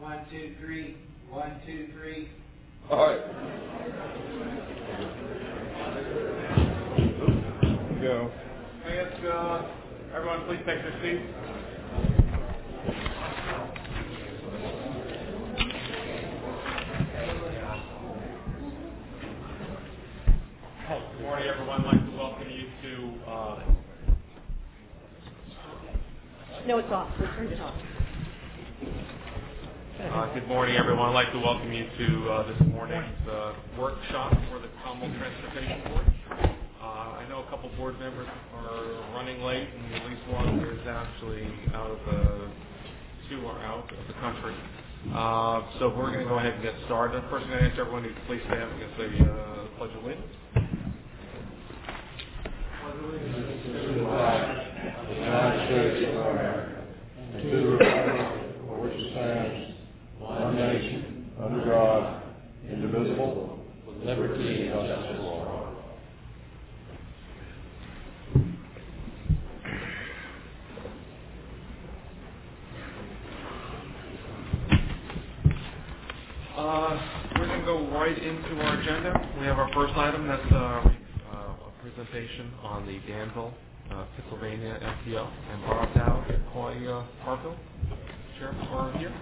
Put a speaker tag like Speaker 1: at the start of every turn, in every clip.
Speaker 1: 1, 2, 3. 1, 2, 3.
Speaker 2: All right. Go.
Speaker 3: I guess everyone please take their seats. Good morning, everyone. I'd like to welcome you to...
Speaker 4: No, it's off. We turned it off.
Speaker 3: Good morning, everyone. I'd like to welcome you to this morning's workshop for the Commonwealth Transportation Board. I know a couple board members are running late, and at least one is actually two are out of the country. So we're going to go ahead and get started. First, I'm going to ask everyone to please stand against the Pledge of Allegiance.
Speaker 2: To the flag of the United States of America, and to the republic for which it stands, one nation, under God, indivisible, with liberty and justice for all.
Speaker 3: We're going to go right into our agenda. We have our first item. That's a presentation on the Danville, Pennsylvania MPO. And Bob Dow, Coy Harville, Chairman, are here.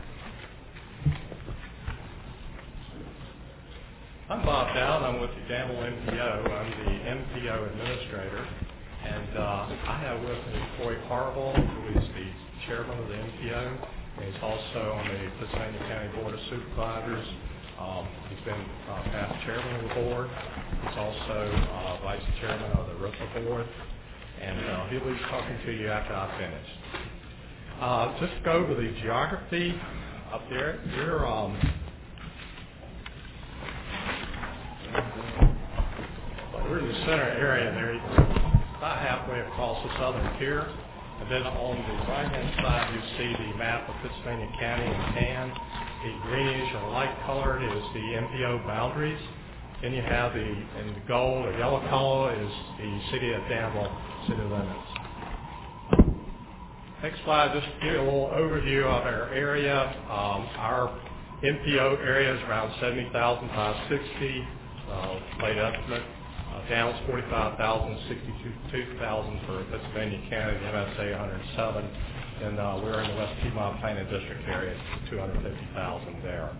Speaker 5: I'm Bob Dowd. I'm with the Danville MPO. I'm the MPO administrator. And I have with me Coy Harville, who is the chairman of the MPO. And he's also on the Pennsylvania County Board of Supervisors. He's been past chairman of the board. He's also vice chairman of the RIPA board. And he'll be talking to you after I finish. Just go over the geography up there. We're in the center area there, about halfway across the southern tier. And then on the right-hand side, you see the map of Pennsylvania County in tan. The greenish or light colored is the MPO boundaries. Then you have in the gold or yellow color is the city of Danville city limits. Next slide, just give you a little overview of our area. Our MPO area is around 70,560 late estimate. Danville's 45,000, 62,000 for Pennsylvania County, MSA 107, and we're in the West Piedmont Planning District area, 250,000 there.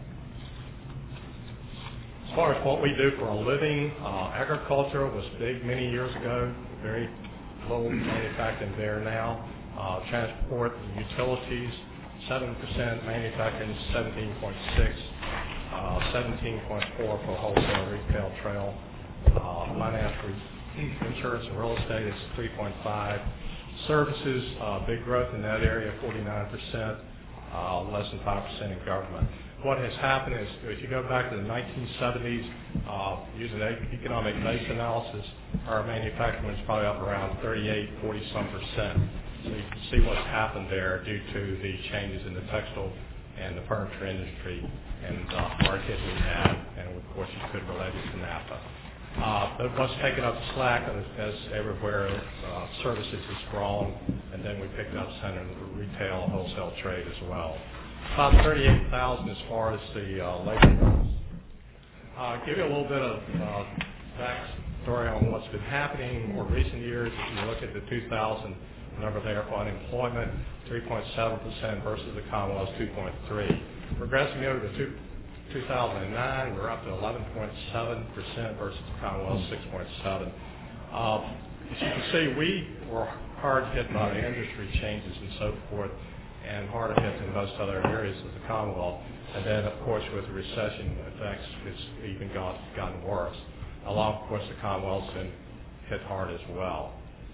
Speaker 5: As far as what we do for a living, agriculture was big many years ago, very low manufacturing there now. Transport and utilities, 7%, manufacturing 17.6, 17.4 for wholesale retail trail. Finance, insurance, and real estate is 3.5. Services, big growth in that area, 49%, less than 5% in government. What has happened is, if you go back to the 1970s, using economic base analysis, our manufacturing is probably up around 38, 40-some%. So you can see what's happened there due to the changes in the textile and the furniture industry and market we had, and of course you could relate it to NAFTA. But what's taken up slack, as everywhere, services has grown, and then we picked up center retail and wholesale trade as well. About 38,000 as far as the labor goes. Give you a little bit of backstory on what's been happening in more recent years. If you look at the 2000 number there for unemployment, 3.7% versus the Commonwealth's 2.3%. Progressing over to 2009, we're up to 11.7% versus the Commonwealth's 6.7%. As you can see, we were hard hit by the industry changes and so forth, and harder hit than most other areas of the Commonwealth. And then, of course, with the recession effects, it's even gotten worse. Along, of course, the Commonwealth's been hit hard as well.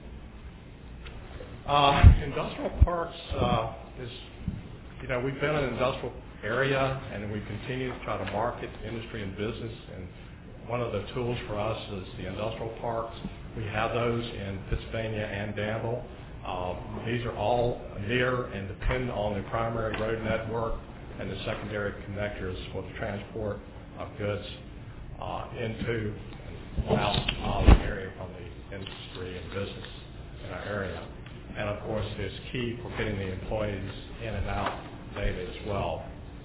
Speaker 5: Industrial parks we've been in an industrial area, and we continue to try to market industry and business. And one of the tools for us is the industrial parks. We have those in Pennsylvania and Danville. These are all near and depend on the primary road network and the secondary connectors for the transport of goods into and out of the area from the industry and business in our area. And of course, it's key for getting the employees in and out daily as well.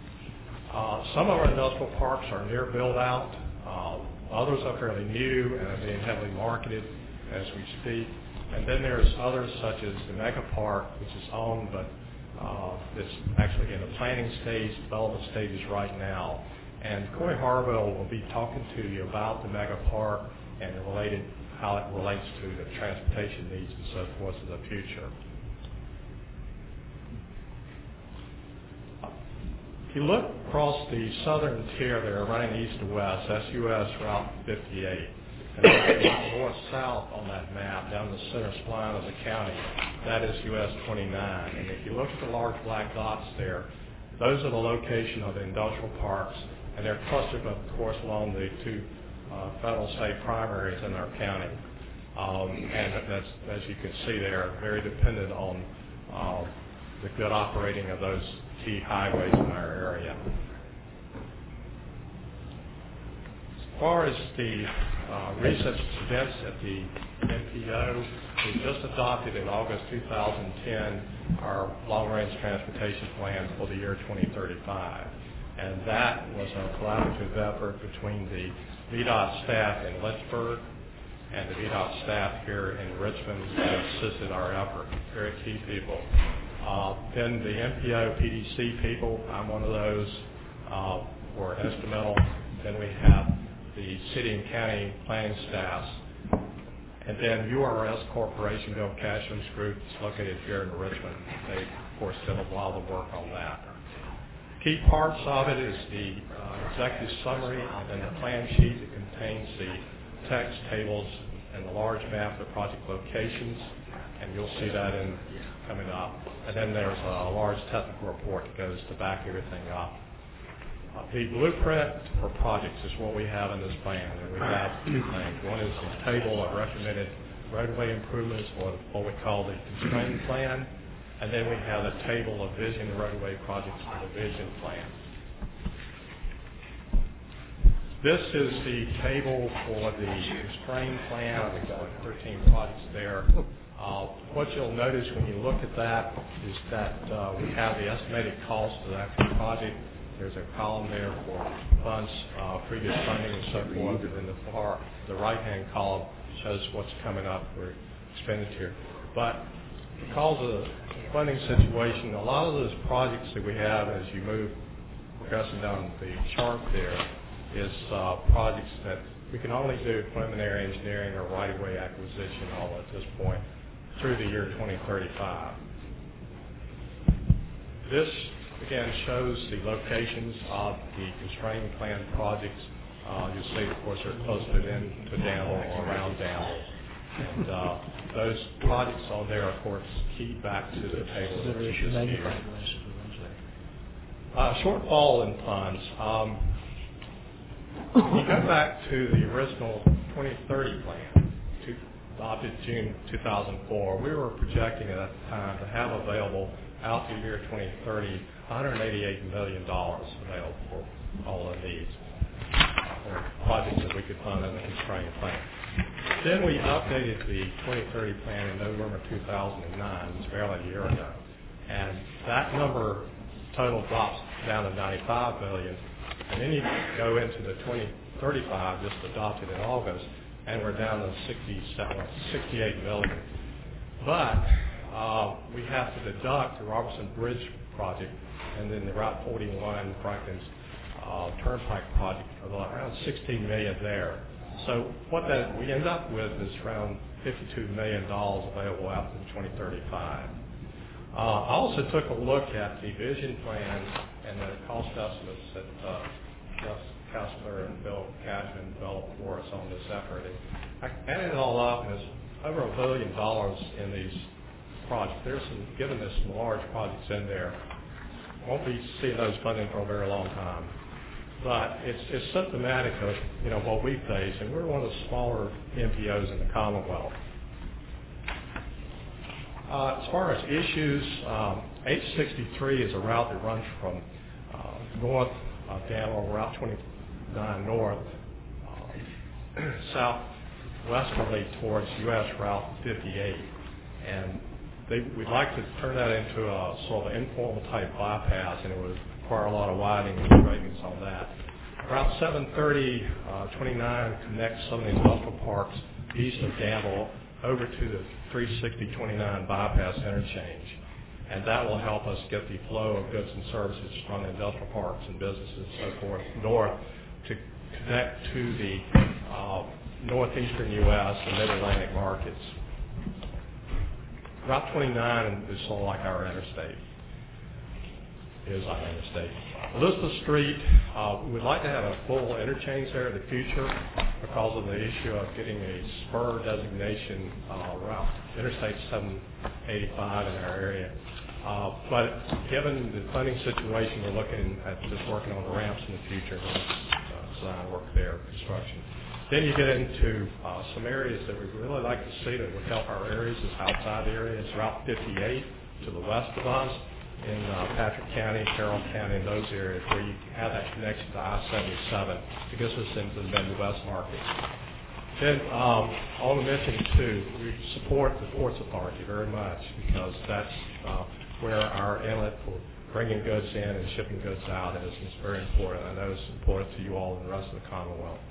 Speaker 5: Some of our industrial parks are near build-out. Others are fairly new and are being heavily marketed as we speak. And then there's others such as the Mega Park, which is owned, but it's actually in the planning stage, development stages right now. And Corey Harville will be talking to you about the Mega Park and how it relates to the transportation needs and so forth in the future. If you look across the southern tier there, running east to west, that's U.S. Route 58. And then north-south on that map, down the center spline of the county, that is U.S. 29. And if you look at the large black dots there, those are the location of the industrial parks, and they're clustered, of course, along the two federal state primaries in our county. And that's, as you can see there, very dependent on the good operating of those key highways in our area. As far as the recent events at the MPO, we just adopted in August 2010 our long-range transportation plan for the year 2035. And that was a collaborative effort between the VDOT staff in Lynchburg and the VDOT staff here in Richmond that assisted our effort. Very key people. Then the MPO PDC people, I'm one of those, were instrumental. Then we have the city and county planning staffs. And then URS Corporation, Bill Casham's group, is located here in Richmond. They, of course, did a lot of the work on that. Key parts of it is the executive summary and then the plan sheet that contains the text tables and the large map of project locations. And you'll see that coming up. And then there's a large technical report that goes to back everything up. The blueprint for projects is what we have in this plan. And we have two things. One is the table of recommended roadway improvements, or what we call the constraint plan. And then we have a table of vision roadway projects for the vision plan. This is the table for the constraint plan. We've got 13 projects there. What you'll notice when you look at that is that we have the estimated cost of that project. There's a column there for funds, previous funding, and so forth. And then the right-hand column shows what's coming up for expenditure. But because of the funding situation, a lot of those projects that we have as you move progressing down the chart there is projects that we can only do preliminary engineering or right-of-way acquisition all at this point through the year 2035. This, again, shows the locations of the constrained plan projects. You'll see, of course, they're clustered into Danville or around Danville. And those projects on there, of course, key back to the table that you just gave. Shortfall in funds. When you go back to the original 2030 plan, adopted June 2004, we were projecting at that time to have available out to the year 2030 $188 million available for all the needs or projects that we could fund in the constrained plan. Then we updated the 2030 plan in November 2009, it's barely a year ago, and that number total drops down to $95 million. And then you go into the 2035, just adopted in August, and we're down to $68 million. But we have to deduct the Robertson Bridge project and then the Route 41 Franklin's Turnpike project of around $16 million there. So what we end up with is around $52 million available out to 2035. I also took a look at the vision plan and the cost estimates that Gus Kessler and Bill Cashman developed for us on this effort. And I added it all up, and it's over $1 billion in these projects. Given there's some large projects in there, won't be seeing those funding for a very long time. But it's symptomatic of what we face, and we're one of the smaller MPOs in the Commonwealth. As far as issues, 863 is a route that runs from north down on Route 29 north, southwesterly towards U.S. Route 58. And we'd like to turn that into a sort of informal type bypass, and it would require a lot of widening and straightens on that. Route 730, 29 connects some of the industrial parks east of Danville over to the 360-29 bypass interchange. And that will help us get the flow of goods and services from the industrial parks and businesses and so forth north to connect to the northeastern U.S. and mid-Atlantic markets. Route 29 is sort of like our interstate. Elizabeth Street, we'd like to have a full interchange there in the future because of the issue of getting a spur designation route, Interstate 785 in our area. But given the funding situation, we're looking at just working on the ramps in the future, design work there, construction. Then you get into some areas that we'd really like to see that would help our areas is outside the area. It's Route 58 to the west of us in Patrick County, Carroll County, and those areas where you have that connection to I-77. It gets us into the Midwest market. Then I want to mention, too, we support the Ports Authority very much because that's where our inlet for bringing goods in and shipping goods out is. It's very important. I know it's important to you all and the rest of the Commonwealth.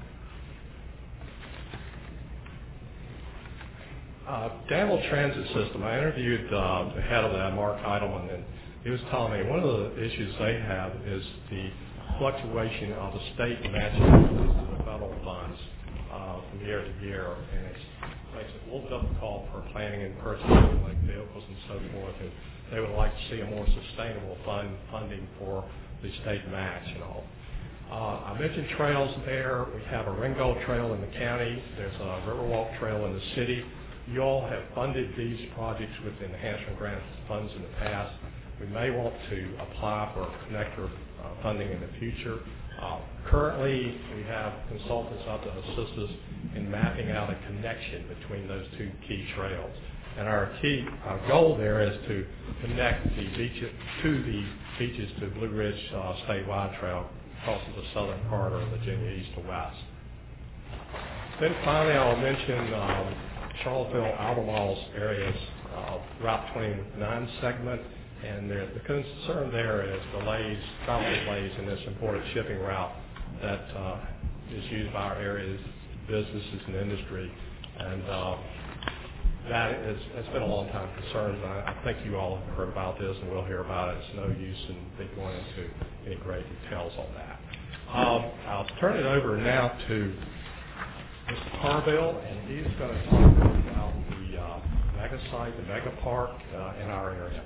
Speaker 5: Danville Transit System, I interviewed the head of that, Mark Heidelman, and he was telling me one of the issues they have is the fluctuation of the state matching to the federal funds from year to year, and it makes it a little difficult for planning and purchasing like vehicles and so forth, and they would like to see a more sustainable funding for the state match and all. I mentioned trails there. We have a Ringgold Trail in the county. There's a Riverwalk Trail in the city. You all have funded these projects with enhancement grant funds in the past. We may want to apply for connector funding in the future. Currently, we have consultants out to assist us in mapping out a connection between those two key trails. And our goal there is to connect the beaches to Blue Ridge Statewide Trail across the southern part of Virginia east to west. Then finally, I'll mention Charlottesville, Albemarle's areas, Route 29 segment, and the concern there is travel delays in this important shipping route that is used by our areas, businesses, and industry. And it's been a long time concern. And I think you all have heard about this, and we'll hear about it. It's no use in going into any great details on that. I'll turn it over now to Mr. Carville, and he's going to talk about the mega site, the mega park in our area.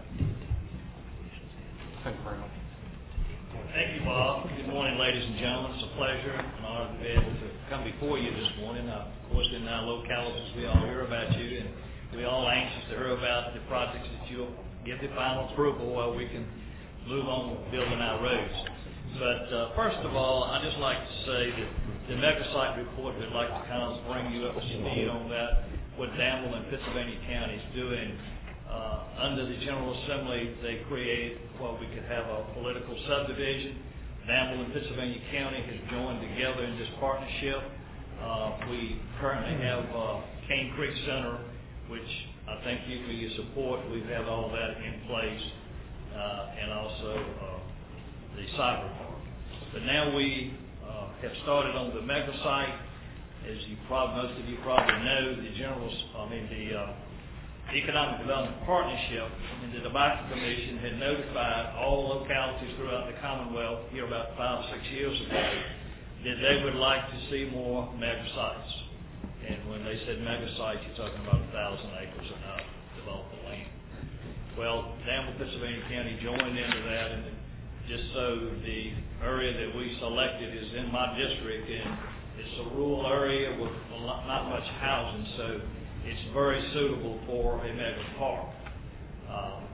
Speaker 3: Thank you very much.
Speaker 6: Thank you, Bob. Good morning, ladies and gentlemen. It's a pleasure and honor to be able to come before you this morning. Of course, in our localities, we all hear about you, and we're all anxious to hear about the projects that you'll give the final approval while we can move on with building our roads. But first of all, I'd just like to say that the mega site report, we'd like to kind of bring you up to speed on that, what Danville and Pittsylvania County is doing. Under the General Assembly, they created what we could have a political subdivision. Danville and Pittsylvania County has joined together in this partnership. We currently have Cane Creek Center, which I thank you for your support. We've had all that in place, and also the cyber park. But now we have started on the mega site. As most of you probably know, the Economic Development Partnership and the Tobacco Commission had notified all localities throughout the Commonwealth here about 5 or 6 years ago that they would like to see more mega sites. And when they said mega sites, you're talking about 1,000 acres and up developable land. Well, Danville, Pennsylvania County joined into that, and just so the area that we selected is in my district, and it's a rural area with not much housing, so it's very suitable for a mega park. I'll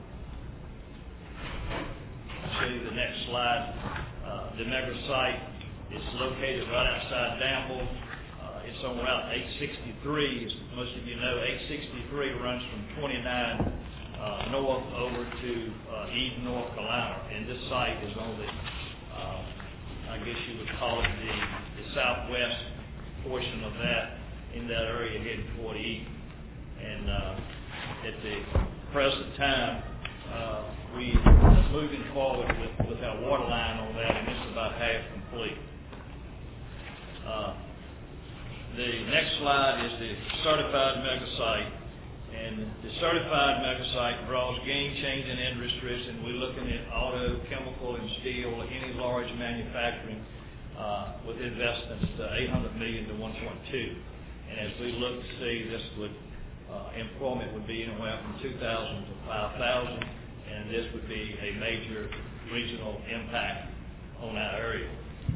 Speaker 6: show you the next slide. The mega site is located right outside Danville. It's on Route 863. As most of you know, 863 runs from 29 north over to Eden, North Carolina. And this site is on the, I guess you would call it the southwest portion of that, in that area heading toward Eden. And at the present time, we moving forward with our water line on that, and it's about half complete. The next slide is the certified mega site, and the certified mega site draws game-changing industries, and we're looking at auto, chemical, and steel, any large manufacturing with investments to $800 million to 1.2. And as we look to see, this would employment would be anywhere from 2,000 to 5,000, and this would be a major regional impact on our area.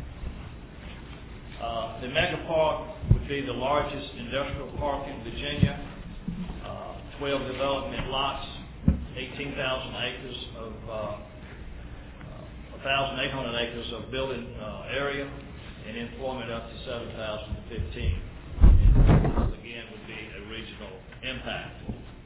Speaker 6: The mega park would be the largest industrial park in Virginia. 12 development lots, 18,000 acres of 1,800 acres of building area, and employment up to 7,000 to 15. And again, would be a regional impact.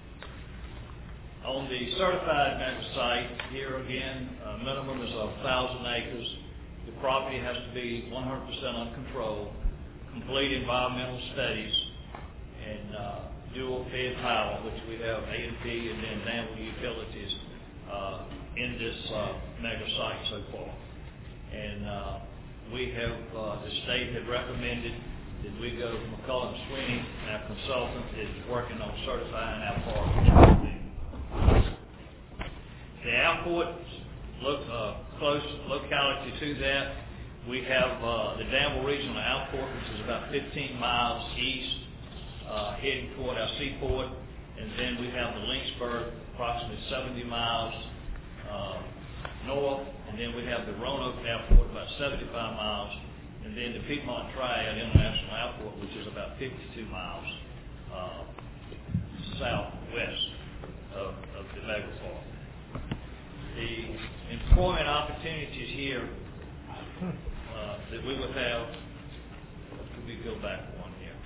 Speaker 6: On the certified mega site, here again, minimum is 1,000 acres. The property has to be 100% uncontrolled, complete environmental studies, and dual fed power, which we have A&P and then Danville Utilities in this mega site so far. And we have, the state had recommended that we go to McCullough Sweeney, our consultant is working on certifying our park. The airport, close locality to that, we have the Danville Regional Airport, which is about 15 miles east, heading toward our seaport, and then we have the Lynchburg, approximately 70 miles north, and then we have the Roanoke Airport, about 75 miles, and then the Piedmont Triad International Airport, which is about 52 miles southwest of the mega park. The employment opportunities here that we would have, could we go back one here?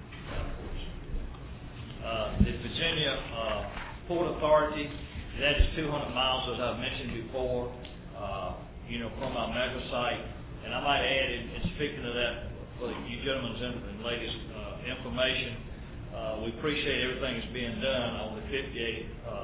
Speaker 6: The Virginia Port Authority, that is 200 miles, as I've mentioned before, from our mega site. And I might add, in speaking of that, for you gentlemen's and ladies' information, we appreciate everything that's being done on the 58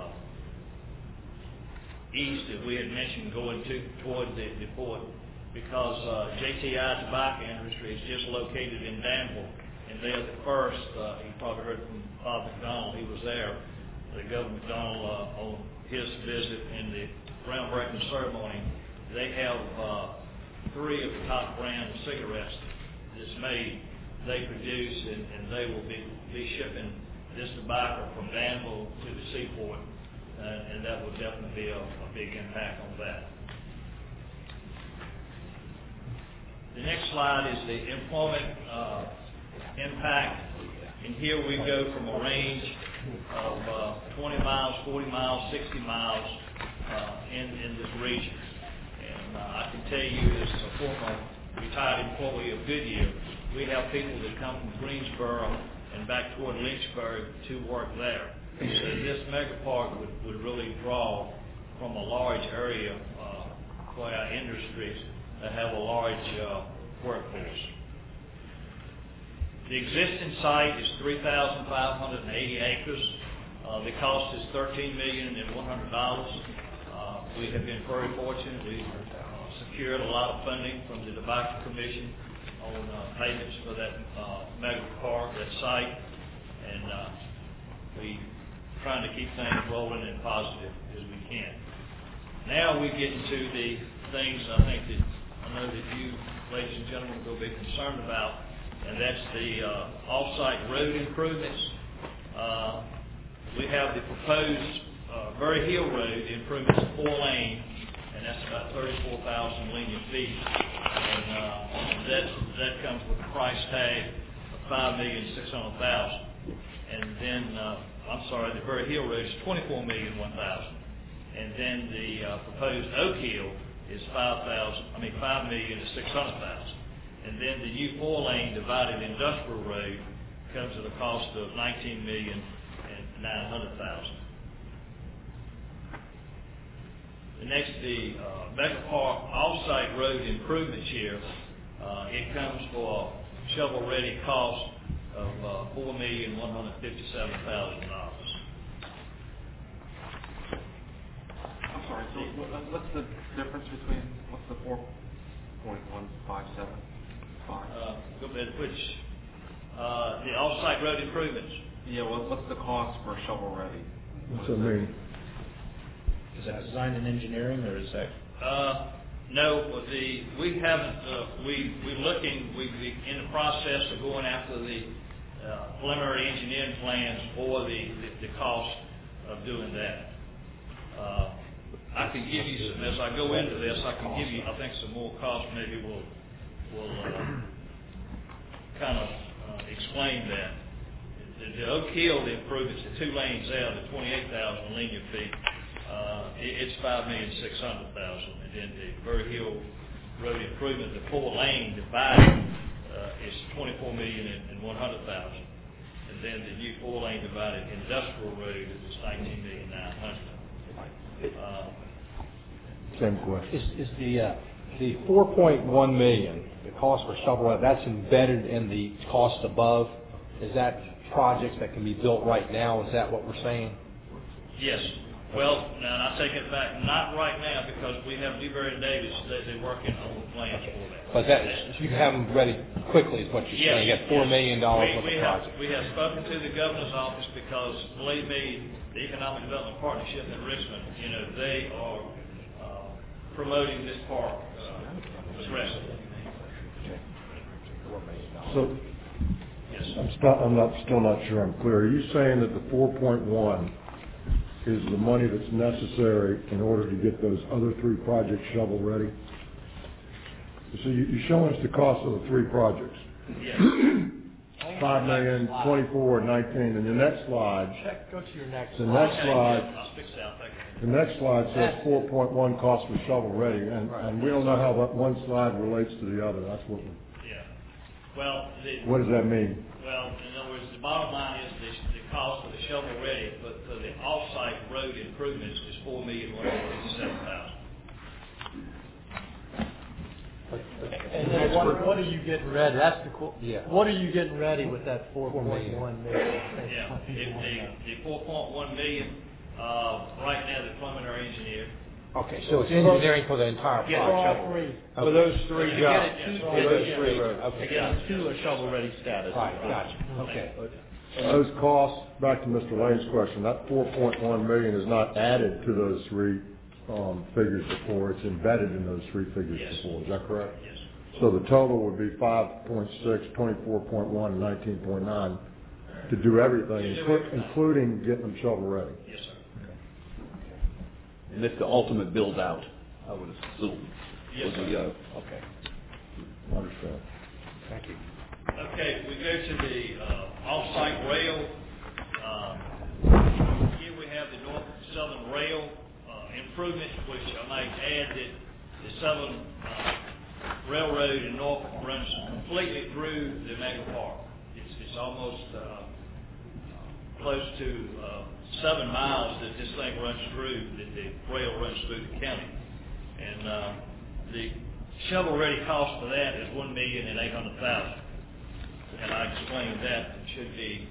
Speaker 6: east that we had mentioned going toward the port, because JTI Tobacco Industry is just located in Danville, and they're the first. You probably heard from Bob McDonald. He was there, the Governor McDonald, on his visit in the groundbreaking ceremony. They have 3 of the top brand of cigarettes that's made. They produce, and they will be shipping this tobacco from Danville to the seaport, and that will definitely be a big impact on that. The next slide is the employment impact, and here we go from a range of 20 miles, 40 miles, 60 miles in this region. And I can tell you, as a former retired employee of Goodyear, we have people that come from Greensboro and back toward Lynchburg to work there. So this mega park would really draw from a large area for our industries that have a large workforce. The existing site is 3,580 acres. The cost is $13,100,000. We have been very fortunate. We've secured a lot of funding from the Tobacco Commission on payments for that mega park, that site, and we're trying to keep things rolling and positive as we can. Now we get into the things I know that you, ladies and gentlemen, will be concerned about, and that's the off-site road improvements. We have the proposed Berry Hill Road improvements, 4-lane, and that's about 34,000 linear feet. And that comes with a price tag of $5,600,000. And then, the Berry Hill Road is $24,001,000. And then the proposed Oak Hill is $5,600,000. And then the new 4-lane divided industrial road comes at a cost of $19,900,000. The next, the Mega Park off-site road improvements here, it comes for a shovel-ready cost of $4,157,000.
Speaker 3: right, so what's the difference between, what's the 4.1575?
Speaker 6: Which, the off-site road improvements.
Speaker 3: Yeah, well, what's the cost for shovel ready?
Speaker 2: What's that mean?
Speaker 7: Is that design and engineering, or is that?
Speaker 6: No, we haven't, we're in the process of going after the preliminary engineering plans for the cost of doing that. I can give you some, as I go into this, I can give you, I think, some more cost, maybe will kind of explain that. The Oak Hill, the improvements, the 2 lanes there, the 28,000 linear feet, it's $5,600,000, and then the Burr Hill Road improvement, the 4-lane divided, is $24,100,000, and then the new 4-lane divided industrial road is $19,900,000.
Speaker 2: Same question.
Speaker 8: Is the $4.1 million, the cost for shovel, that's embedded in the cost above? Is that projects that can be built right now? Is that what we're saying?
Speaker 6: Yes. Well, now I take it back. Not right now, because we have Newberry and Davis. They're working on the plans for that.
Speaker 8: But that you can have them ready quickly, is what you're saying. You got $4 million worth of project.
Speaker 6: We have spoken to the governor's office because, believe me, the Economic Development Partnership in Richmond, they are promoting this park aggressively.
Speaker 2: So,
Speaker 6: Yes.
Speaker 2: I'm still not sure I'm clear. Are you saying that the 4.1 is the money that's necessary in order to get those other 3 projects shovel ready? So you're showing us the cost of the 3 projects.
Speaker 6: Yes.
Speaker 2: $5 million, 24, 19, and the next slide.
Speaker 8: Go to your next
Speaker 2: The next slide.
Speaker 6: I'll fix that. Thank you.
Speaker 2: The next slide says 4.1 cost for shovel ready, and we don't know how that one slide relates to the other. That's what.
Speaker 6: Yeah. Well,
Speaker 2: What does that mean?
Speaker 6: Well, in other words, the bottom line is the cost of the shovel ready, but for the off-site road improvements is $4,157,000.
Speaker 7: And then what are you getting ready? That's the
Speaker 8: Yeah.
Speaker 7: What are you getting ready with that $4.1 million?
Speaker 6: Yeah, the $4.1 million, right now the preliminary engineer.
Speaker 8: Okay, so it's engineering for the entire project.
Speaker 7: All 3.
Speaker 8: For those 3
Speaker 6: To
Speaker 8: jobs.
Speaker 6: get it to-
Speaker 8: For those 3 roads. Okay.
Speaker 7: To a shovel-ready status.
Speaker 8: Right, gotcha. Okay.
Speaker 2: Those costs, back to Mr. Lane's question, that 4.1 million is not added to those 3 figures before. It's embedded in those 3 figures
Speaker 6: Yes.
Speaker 2: before. Is that correct?
Speaker 6: Yes.
Speaker 2: So the total would be 5.6, 24.1, and 19.9 to do everything, including getting them shovel ready.
Speaker 6: Yes, sir.
Speaker 9: And that's the ultimate build out, I would assume.
Speaker 6: Yes,
Speaker 9: as we
Speaker 6: sir.
Speaker 9: go.
Speaker 2: Okay. Understand.
Speaker 8: Thank you.
Speaker 6: Okay, we go to the off-site rail. Here we have the North Southern Rail improvements, which I might add that the Southern Railroad in Norfolk runs completely through the mega park. It's almost close to 7 miles that this thing runs through, that the rail runs through the county. And the shovel-ready cost for that is $1,800,000. And I explained that. It should be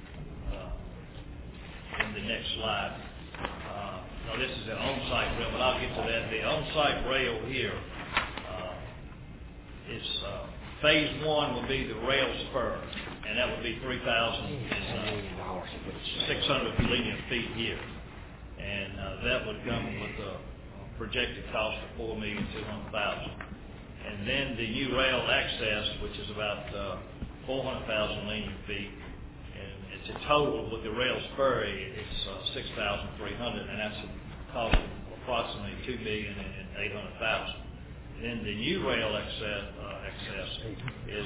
Speaker 6: in the next slide. No, this is an on-site rail, but I'll get to that. The on-site rail here is phase 1 will be the rail spur, and that would be 3,600 linear feet here. And that would come with a projected cost of $4,200,000. And then the new rail access, which is about 400,000 linear feet, and it's a total with the rail spur, it's 6,300, and that's a cost of approximately $2,800,000. Then the new rail access is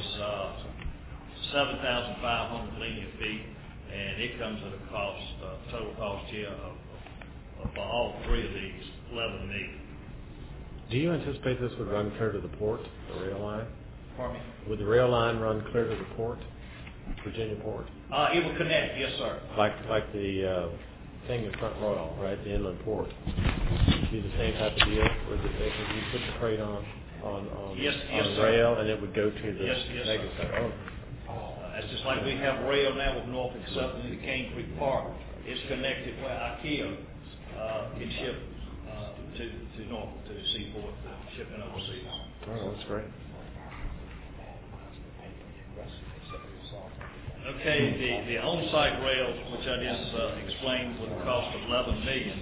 Speaker 6: 7,500 linear feet, and it comes at a cost, total cost here of all 3 of these, $11 million.
Speaker 5: Do you anticipate this would run clear to the port, the rail line?
Speaker 6: Pardon me?
Speaker 5: Would the rail line run clear to the port, Virginia port?
Speaker 6: It will connect, yes, sir.
Speaker 5: Like the thing in Front Royal, right, the inland port? Be the same type of deal, where you put the freight on
Speaker 6: Yes, sir.
Speaker 5: rail, and it would go to the
Speaker 6: Yes,
Speaker 5: mega
Speaker 6: sir.
Speaker 5: center?
Speaker 6: It's just like we have rail now with Norfolk Southern in the Cane Creek Park. It's connected where IKEA can ship to Norfolk, to the seaport, shipping overseas.
Speaker 2: Oh, that's great.
Speaker 6: Okay, the on-site rails, which I just explained, with a cost of $11 million.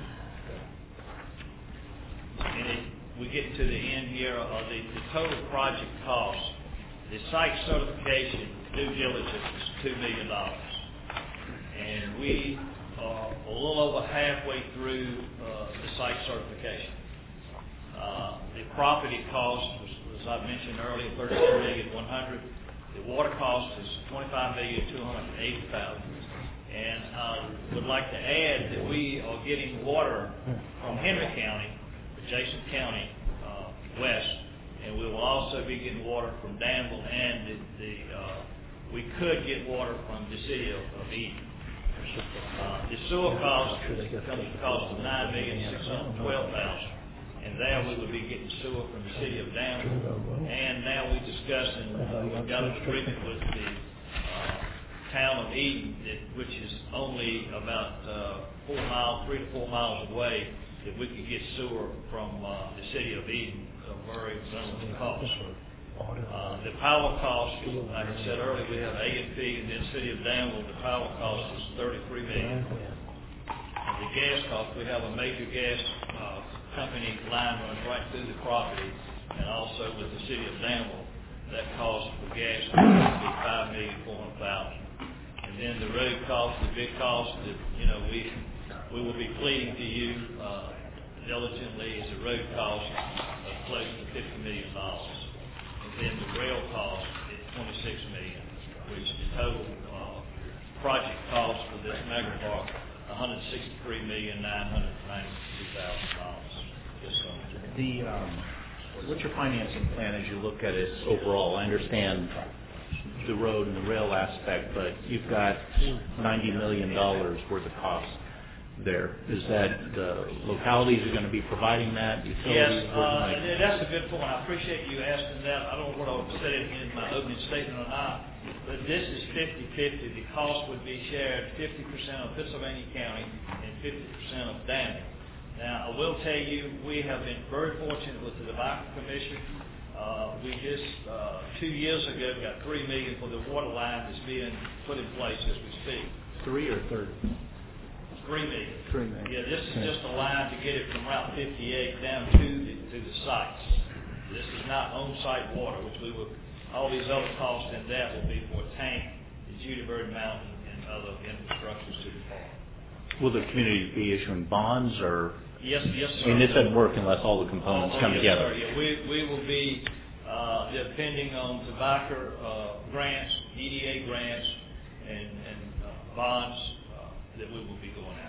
Speaker 6: And we get to the end here of the total project cost. The site certification due diligence is $2 million, and we are a little over halfway through the site certification. The property cost was, as I mentioned earlier, $32,100,000. The water cost is $25,280,000. And I would like to add that we are getting water from Henry County, adjacent county, west, and we will also be getting water from Danville, and we could get water from the city of Eden. The sewer cost comes to the cost of $9,612,000. And there we would be getting sewer from the city of Danville. And now we're discussing, we've got an agreement with the town of Eden, which is only about 3 to 4 miles away, that we could get sewer from the city of Eden, a very minimal cost. The power cost, like I said earlier, we have A&P, and then the city of Danville, the power cost is $33 million. And the gas cost, we have a major gas company line runs right through the property, and also with the city of Danville, that cost for gas would be $5,400,000. And then the road cost, the big cost that we will be pleading to you diligently is a road cost of close to $50 million. And then the rail cost is $26 million, which the total project cost for this mega park $163,992,000. Yes, sir.
Speaker 9: What's your financing plan as you look at it overall? I understand the road and the rail aspect, but you've got $90 million worth of costs there. Is that the localities are going to be providing that?
Speaker 6: Yes, that's a good point. I appreciate you asking that. I don't know what I said in my opening statement or not, but this is 50-50. The cost would be shared 50% of Pittsylvania County and 50% of Danville. Now, I will tell you, we have been very fortunate with the Tobacco Commission. We just 2 years ago got $3 million for the water line that's being put in place as we speak.
Speaker 9: 3 or 30?
Speaker 6: $3 million.
Speaker 9: $3 million.
Speaker 6: Yeah, this is just a line to get it from Route 58 down to the sites. This is not on-site water, which we will. All these other costs in that will be for a tank, the Judy Bird Mountain, and other infrastructures to the park.
Speaker 9: Will the community be issuing bonds or?
Speaker 6: Yes, sir.
Speaker 9: I mean, this doesn't work unless all the components come together.
Speaker 6: Sir. Yeah, we will be depending on tobacco grants, EDA grants, and bonds that we will be going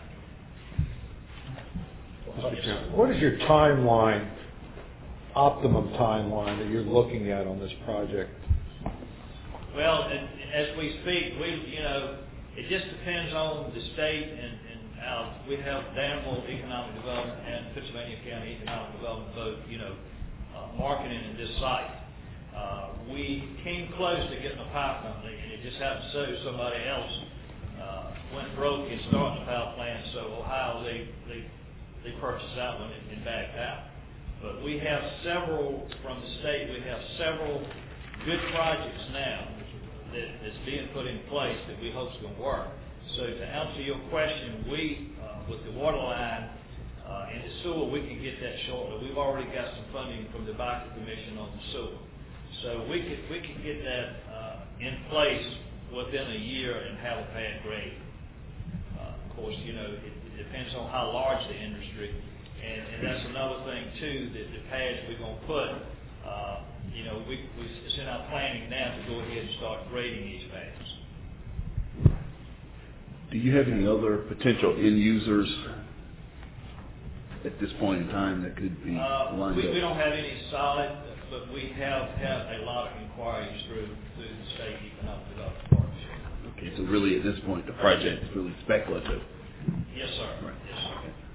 Speaker 6: after.
Speaker 7: What is your timeline, optimum timeline that you're looking at on this project?
Speaker 6: Well, as we speak, it just depends on the state and we have Danville Economic Development and Pennsylvania County Economic Development both, marketing in this site. We came close to getting a power company, and it just happened so somebody else went broke in starting the power plant. So Ohio, they purchased that one and backed out. But we have several from the state. We have several good projects now that's being put in place that we hope is going to work. So to answer your question, with the water line and the sewer, we can get that shortly. We've already got some funding from the Tobacco Commission on the sewer. So we can get that in place within a year and have a pad grade. Of course, it depends on how large the industry, and that's another thing too, that the pads we're going to put, it's in our planning now to go ahead and start grading these pads.
Speaker 9: Do you have any other potential end users at this point in time that could be lined up?
Speaker 6: We don't have any solid, but we have had a lot of inquiries through the state economic development partnership.
Speaker 9: Okay, so really at this point the project is really speculative.
Speaker 6: Yes, sir.
Speaker 9: Right.
Speaker 6: Yes, sir.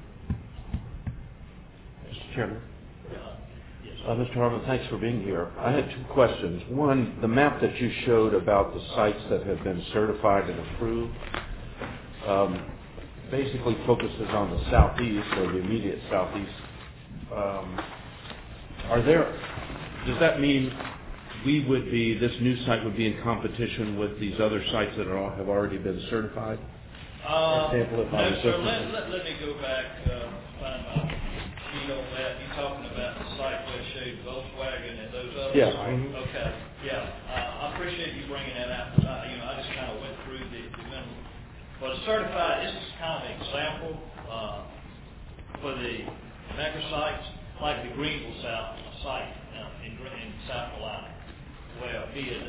Speaker 2: Mr. Chairman.
Speaker 6: Yes,
Speaker 2: Mr. Harmon, thanks for being here. I had 2 questions. One, the map that you showed about the sites that have been certified and approved basically focuses on the southeast or the immediate southeast
Speaker 10: does that mean this new site would be in competition with these other sites that have already been certified?
Speaker 6: No, sir. Let me go back, find my sheet on that. You're talking about the site where it showed Volkswagen and those others?
Speaker 10: Yeah.
Speaker 6: Okay, yeah. I appreciate you bringing that out, because I just kind of went through the minimum. For the certified, this is kind of an example for the mega sites, like the Greenville South site in South Carolina, where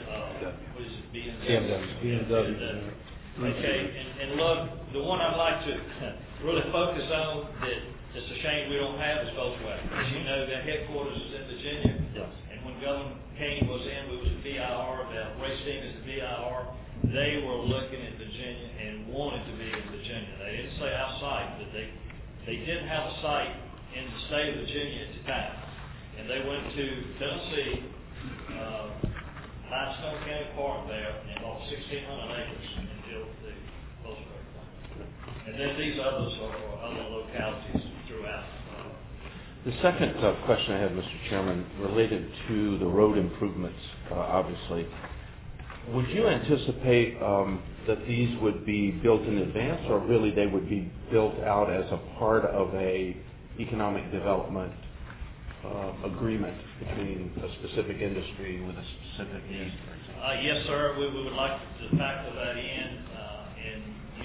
Speaker 6: BMW. Okay, and look, the one I'd like to really focus on that it's a shame we don't have is Volkswagen. As you know, their headquarters is in Virginia.
Speaker 10: Yes.
Speaker 6: And when Governor Kane was in, we was at VIR, Ray Stevens at VIR, they were looking at Virginia and wanted to be in Virginia. They didn't say our site, but they didn't have a site in the state of Virginia at the time. And they went to Tennessee, Limestone County Park there, and bought 1,600 acres and built the Volkswagen plant. And then these others are other localities throughout.
Speaker 10: The second question I have, Mr. Chairman, related to the road improvements, obviously. Would you anticipate that these would be built in advance, or really they would be built out as a part of a economic development agreement between a specific industry with a specific need, for example?
Speaker 6: Yes, sir. We would like to factor that in, and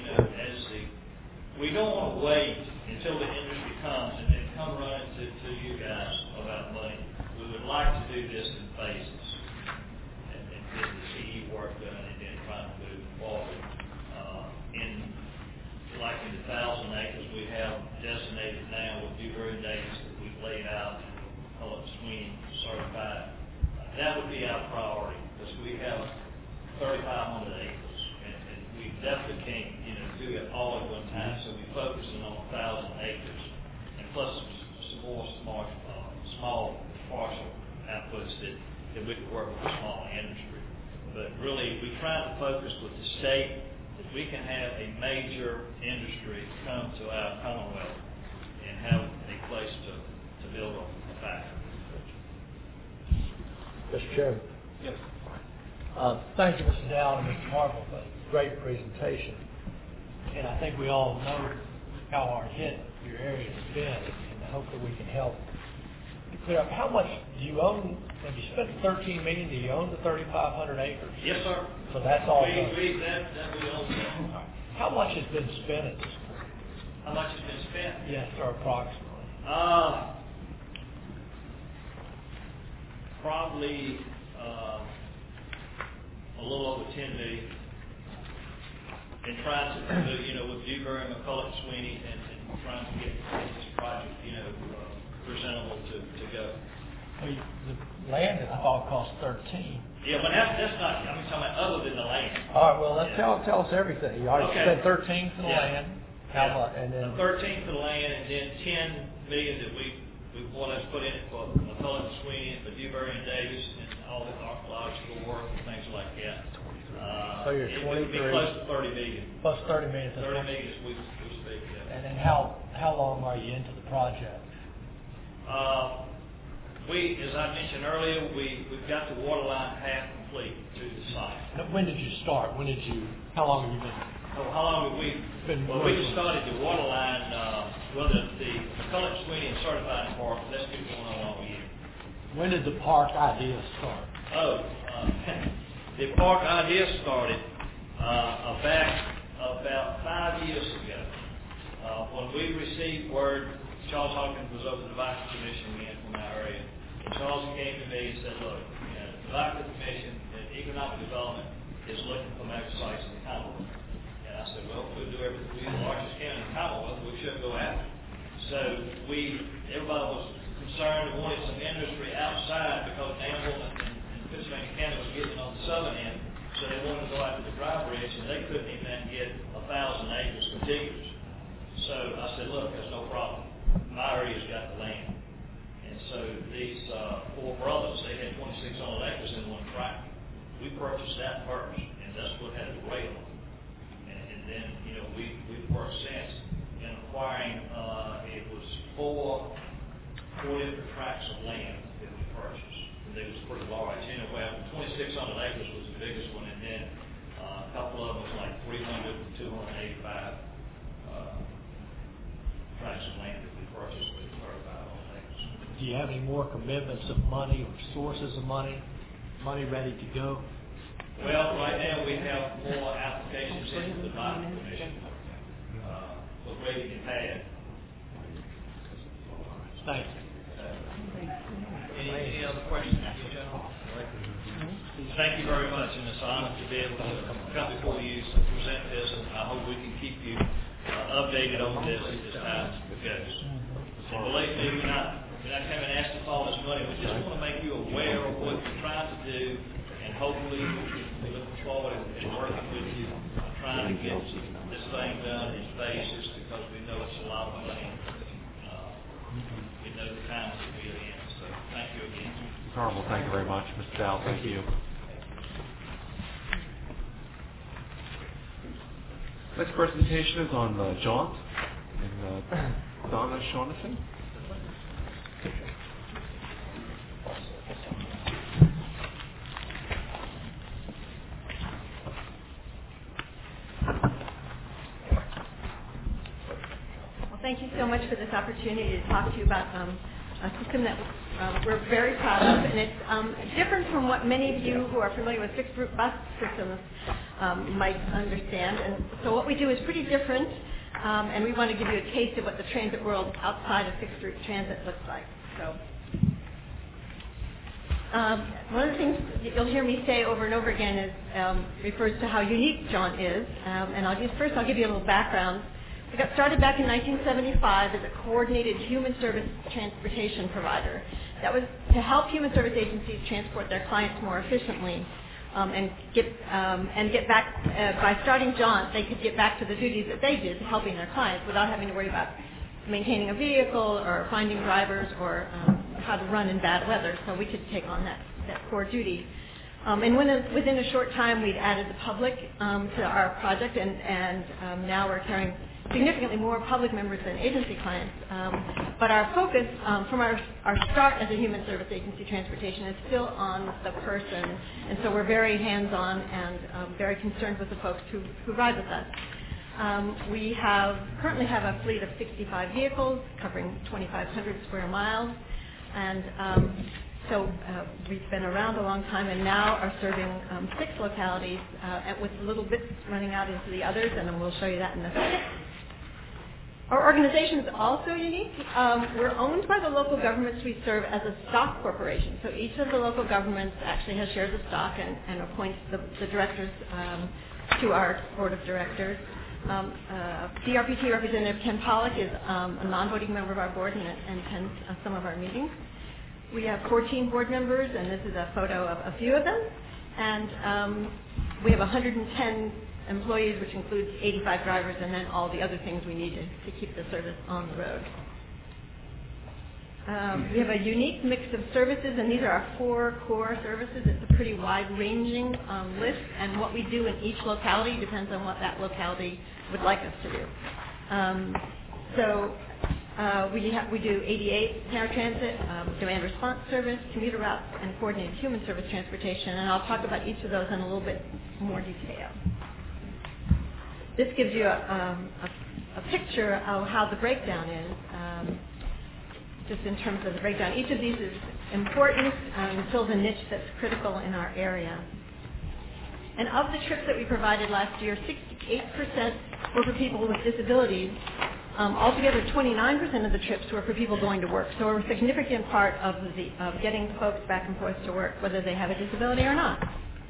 Speaker 6: we don't want to wait until the industry comes and then come running to you guys about money. We would like to do this in phases and get the CE work done and then try to move forward. Like in the 1,000 acres we have designated now with Dewberry Davis that we've laid out and call it Sweeney certified. That would be our priority, because we have 3,500 acres, and we definitely can't, do it all at one time. So we're focusing on 1,000 acres, and plus some more small partial outputs that we could work with the small industry. But really, we try to focus with the state that we can have a major industry come to our Commonwealth and have a place to build a factory.
Speaker 7: Mr. Chairman.
Speaker 6: Yes.
Speaker 11: Thank you, Mr. Dowd and Mr. Marble, for a great presentation. And I think we all know how hard hit your area has been, and hopefully we can help to clear up. How much do you own? Have you spent the $13 million? Do you own the 3,500 acres?
Speaker 6: Yes, sir.
Speaker 11: So that's all done.
Speaker 6: That we own.
Speaker 11: Right. How much has been spent at this point?
Speaker 6: How much has been spent?
Speaker 11: Yes, sir, approximately.
Speaker 6: Probably a little over $10 million. And trying to, with Dewberry, McCulloch, Sweeney, and trying to get this project, presentable to go.
Speaker 11: Well, the land, I thought, cost 13.
Speaker 6: Yeah, but that's not. I'm talking about other than the land.
Speaker 11: All right. Well, let's tell us everything. You already spent 13 for the land. How much? And then
Speaker 6: 13 for the land, and then $10 million that we want to put in it for McCulloch, Sweeney, and for Dewberry and Davis, and all the archaeological work and things like that.
Speaker 11: So you're 23.
Speaker 6: It would be close to $30 million.
Speaker 11: Plus $30 million.
Speaker 6: $30 million as we speak. Yeah.
Speaker 11: And then how long are you into the project?
Speaker 6: As I mentioned earlier, we've got the water line half complete to the site.
Speaker 11: Now, when did you start? How long have you been?
Speaker 6: How long have we been? Well, we just started the water line. The McCulloch, Sweeney, and certified park. That's been going on all year.
Speaker 11: When did the park idea start?
Speaker 6: The park idea started about 5 years ago. When we received word, Charles Hawkins was over the Vice Commission again from our area. And Charles came to me and said, look, the Vice Commission and Economic Development is looking for mega sites in the Commonwealth. And I said, well, we'll do everything. We're the largest county in the Commonwealth. We should go after it. So everybody was concerned and wanted some industry outside because Danville and Pennsylvania County was getting on the southern end. So they wanted to go out to the dry bridge, and they couldn't even get 1,000 acres contiguous. So I said, look, that's no problem. My area's got the land. And so these four brothers, they had 2,600 acres in one tract. We purchased that first, and that's what had the rail on. And then, we've worked since in acquiring, it was 4 4 different tracts of land that we purchased. And they was pretty large. 2,600 acres was the biggest one, and then a couple of them was like 300 and 285 tracts of land that we purchased with 35 acres.
Speaker 11: Do you have any more commitments of money or sources of money ready to go?
Speaker 6: Well, right now we have more applications into the Biden Commission for grading and pad.
Speaker 11: Thank you.
Speaker 6: Any other questions, gentlemen? Thank you very much, and it's an honor to be able to come before you to present this, and I hope we can keep you updated on this as time goes. And believe me, we're not coming to ask for all this money. We just want to make you aware of what we're trying to do, and hopefully we look forward and working with you, trying to get this thing done in phases, because we know it's a lot of money. We know the times that we are in. So thank you again.
Speaker 3: Mr. Harville, thank you very much. Mr. Dow, thank you. Next presentation is on Jaunt and Donna Shaughnessy.
Speaker 4: Thank you so much for this opportunity to talk to you about a system that we're very proud of, and it's different from what many of you who are familiar with fixed route bus systems might understand. And so what we do is pretty different, and we want to give you a taste of what the transit world outside of fixed route transit looks like. So one of the things you'll hear me say over and over again is refers to how unique Jaunt is, and I'll give you a little background. We got started back in 1975 as a coordinated human service transportation provider. That was to help human service agencies transport their clients more efficiently and get back. By starting Jaunt, they could get back to the duties that they did, helping their clients, without having to worry about maintaining a vehicle or finding drivers or how to run in bad weather. So we could take on that core duty. And within a short time, we'd added the public to our project, and now we're carrying significantly more public members than agency clients. But our focus from our start as a human service agency transportation is still on the person. And so we're very hands-on and very concerned with the folks who ride with us. We currently have a fleet of 65 vehicles covering 2,500 square miles. And so we've been around a long time and now are serving 6 localities with little bits running out into the others, and then we'll show you that in a second. Our organization is also unique. We're owned by the local governments we serve as a stock corporation. So each of the local governments actually has shares of stock and appoints the directors to our board of directors. DRPT Representative Ken Pollack is a non-voting member of our board and attends some of our meetings. We have 14 board members, and this is a photo of a few of them. And we have 110 employees, which includes 85 drivers and then all the other things we need to keep the service on the road. We have a unique mix of services, and these are our 4 core services. It's a pretty wide-ranging list, and what we do in each locality depends on what that locality would like us to do. We do ADA paratransit, demand response service, commuter routes, and coordinated human service transportation, and I'll talk about each of those in a little bit more detail. This gives you a picture of how the breakdown is, just in terms of the breakdown. Each of these is important and fills a niche that's critical in our area. And of the trips that we provided last year, 68% were for people with disabilities. Altogether, 29% of the trips were for people going to work. So we're a significant part of getting folks back and forth to work, whether they have a disability or not.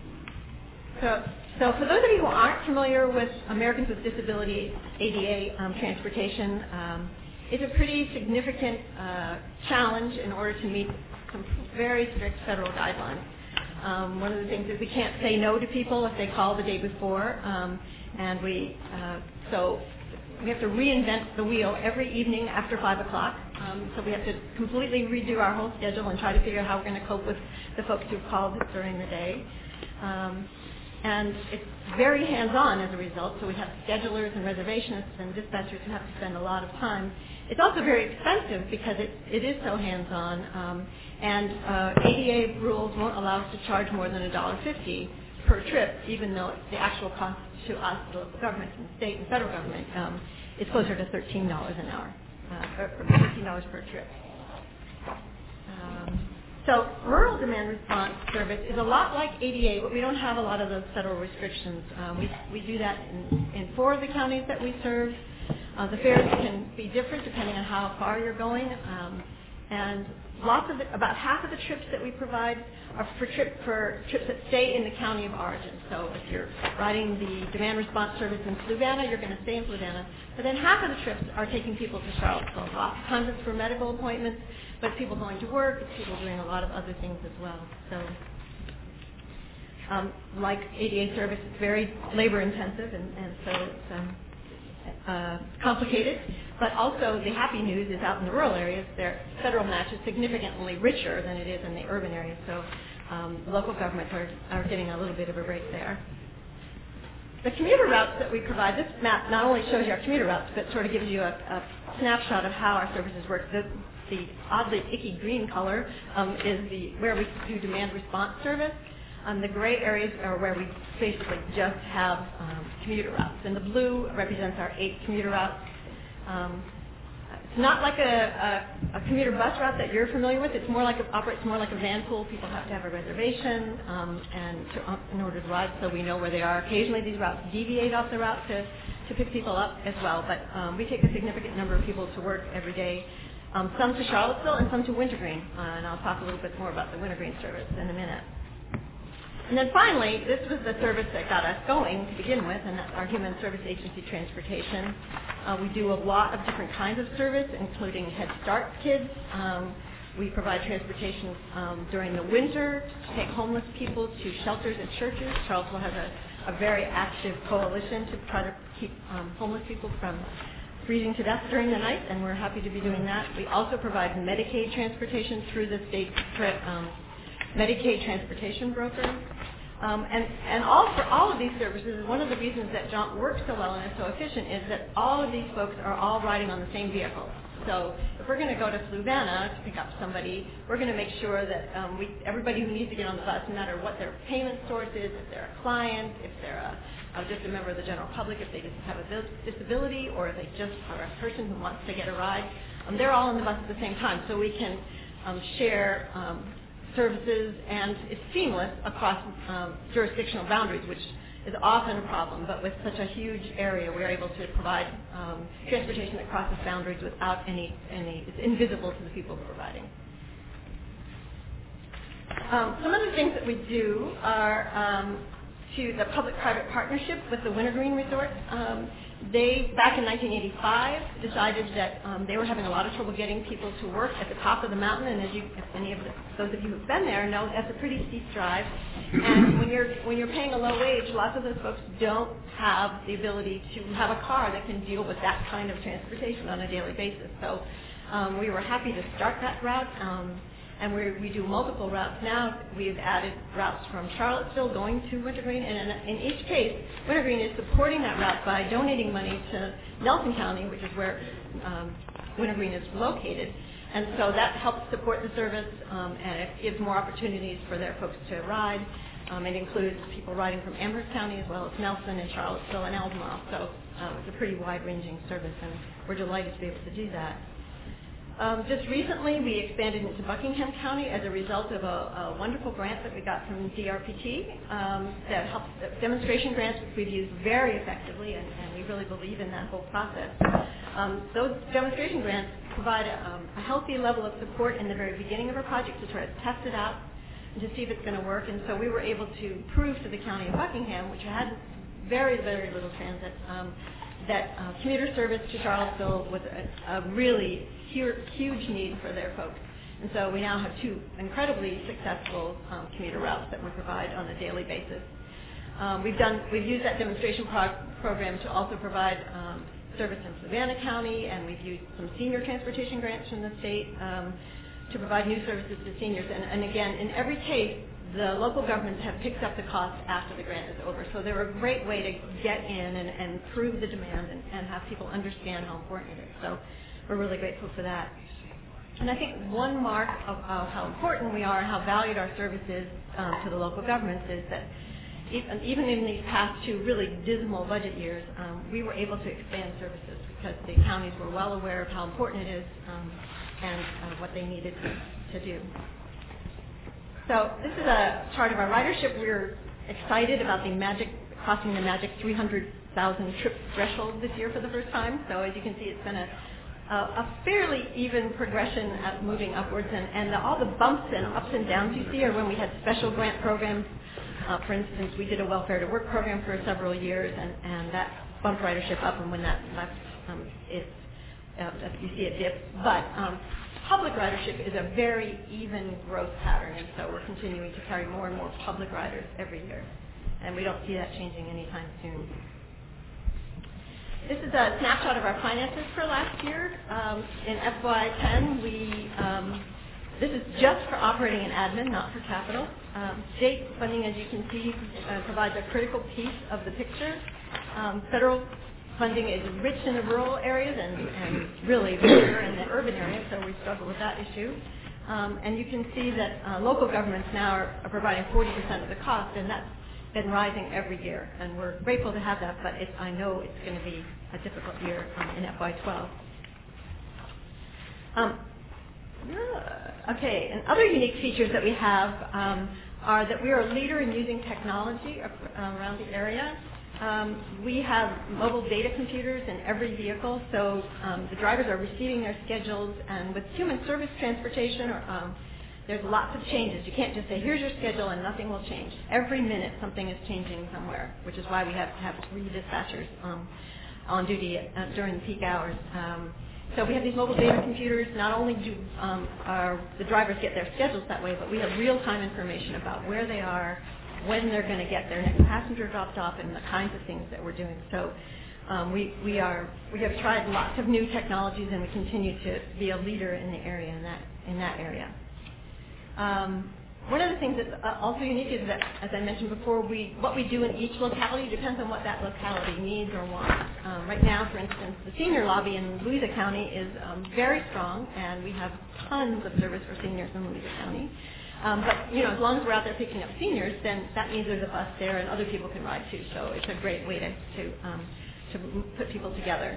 Speaker 4: So for those of you who aren't familiar with Americans with Disabilities ADA transportation, it's a pretty significant challenge in order to meet some very strict federal guidelines. One of the things is we can't say no to people if they call the day before, and so we have to reinvent the wheel every evening after 5 o'clock. So we have to completely redo our whole schedule and try to figure out how we're going to cope with the folks who called during the day. And it's very hands-on as a result, so we have schedulers and reservationists and dispatchers who have to spend a lot of time. It's also very expensive because it is so hands-on, and ADA rules won't allow us to charge more than $1.50 per trip, even though the actual cost to us, the local government, and state and federal government, is closer to $13 an hour, or $13 per trip. So rural demand response service is a lot like ADA, but we don't have a lot of those federal restrictions. We do that in 4 of the counties that we serve. The fares can be different depending on how far you're going, and about half of the trips that we provide are for trips that stay in the county of origin. So if you're riding the demand response service in Fluvanna, you're going to stay in Fluvanna. But then half of the trips are taking people to Charlottesville. Lots of times it's for medical appointments, but it's people going to work, it's people doing a lot of other things as well. So like ADA service, it's very labor intensive, and so it's complicated. But also the happy news is out in the rural areas, their federal match is significantly richer than it is in the urban areas. So local governments are getting a little bit of a break there. The commuter routes that we provide, this map not only shows you our commuter routes, but sort of gives you a snapshot of how our services work. The oddly icky green color is where we do demand response service. The gray areas are where we basically just have commuter routes. And the blue represents our 8 commuter routes. It's not like a commuter bus route that you're familiar with. It operates more like a van pool. People have to have a reservation in order to ride, so we know where they are. Occasionally these routes deviate off the route to pick people up as well. But we take a significant number of people to work every day. Some to Charlottesville and some to Wintergreen. And I'll talk a little bit more about the Wintergreen service in a minute. And then finally, this was the service that got us going to begin with, and that's our Human Service Agency Transportation. We do a lot of different kinds of service, including Head Start kids. We provide transportation during the winter to take homeless people to shelters and churches. Charlottesville has a very active coalition to try to keep homeless people from freezing to death during the night, and we're happy to be doing that. We also provide Medicaid transportation through the state Medicaid transportation broker. And for all of these services, one of the reasons that Jaunt works so well and is so efficient is that all of these folks are all riding on the same vehicle. So if we're going to go to Fluvanna to pick up somebody, we're going to make sure that everybody who needs to get on the bus, no matter what their payment source is, if they're a client, if they're just a member of the general public, if they just have a disability, or if they just are a person who wants to get a ride, they're all on the bus at the same time. So we can share services, and it's seamless across jurisdictional boundaries, which is often a problem, but with such a huge area, we're able to provide transportation that crosses boundaries without it's invisible to the people we're providing. Some of the things that we do are to the public-private partnership with the Wintergreen Resort. They, back in 1985, decided that they were having a lot of trouble getting people to work at the top of the mountain, and those of you who've been there know that's a pretty steep drive. And when you're paying a low wage, lots of those folks don't have the ability to have a car that can deal with that kind of transportation on a daily basis. So we were happy to start that route. And we do multiple routes now. We've added routes from Charlottesville going to Wintergreen, and in each case, Wintergreen is supporting that route by donating money to Nelson County, which is where Wintergreen is located. And so that helps support the service, and it gives more opportunities for their folks to ride. It includes people riding from Amherst County as well as Nelson and Charlottesville and Albemarle. So it's a pretty wide-ranging service, and we're delighted to be able to do that. Just recently, we expanded into Buckingham County as a result of a wonderful grant that we got from DRPT that helps demonstration grants, which we've used very effectively, and we really believe in that whole process. Those demonstration grants provide a healthy level of support in the very beginning of our project to try to test it out and to see if it's going to work. And so we were able to prove to the County of Buckingham, which had very, very little transit, that commuter service to Charlottesville was a really huge need for their folks. And so we now have 2 incredibly successful commuter routes that we provide on a daily basis. We've used that demonstration program to also provide service in Savannah County, and we've used some senior transportation grants from the state to provide new services to seniors. And again, in every case, the local governments have picked up the cost after the grant is over. So they're a great way to get in and prove the demand and have people understand how important it is. So we're really grateful for that. And I think one mark of how important we are, how valued our service is to the local governments is that even in these past 2 really dismal budget years, we were able to expand services because the counties were well aware of how important it is and what they needed to do. So this is a chart of our ridership. We're excited about crossing the magic 300,000 trip threshold this year for the first time. So as you can see, it's been a fairly even progression at moving upwards, and all the bumps and ups and downs you see are when we had special grant programs. For instance, we did a welfare to work program for several years, and that bumped ridership up, and when that left, you see it dip. But public ridership is a very even growth pattern, and so we're continuing to carry more and more public riders every year, and we don't see that changing anytime soon. This is a snapshot of our finances for last year. In FY10, this is just for operating and admin, not for capital. State funding, as you can see, provides a critical piece of the picture. Federal funding is rich in the rural areas and really weaker in the urban areas, so we struggle with that issue. And you can see that local governments now are providing 40% of the cost, and that's been rising every year, and we're grateful to have that, but I know it's going to be a difficult year in FY12. Okay, and other unique features that we have are that we are a leader in using technology around the area. We have mobile data computers in every vehicle, so the drivers are receiving their schedules, and with human service transportation, there's lots of changes. You can't just say, here's your schedule and nothing will change. Every minute something is changing somewhere, which is why we have to have 3 dispatchers on duty during the peak hours. So we have these mobile data computers. Not only do the drivers get their schedules that way, but we have real-time information about where they are, when they're going to get their next passenger dropped off, and the kinds of things that we're doing. So we have tried lots of new technologies, and we continue to be a leader in the area in that area. One of the things that's also unique is that, as I mentioned before, what we do in each locality depends on what that locality needs or wants. Right now, for instance, the senior lobby in Louisa County is very strong, and we have tons of service for seniors in Louisa County. But as long as we're out there picking up seniors, then that means there's a bus there and other people can ride too. So it's a great way to put people together.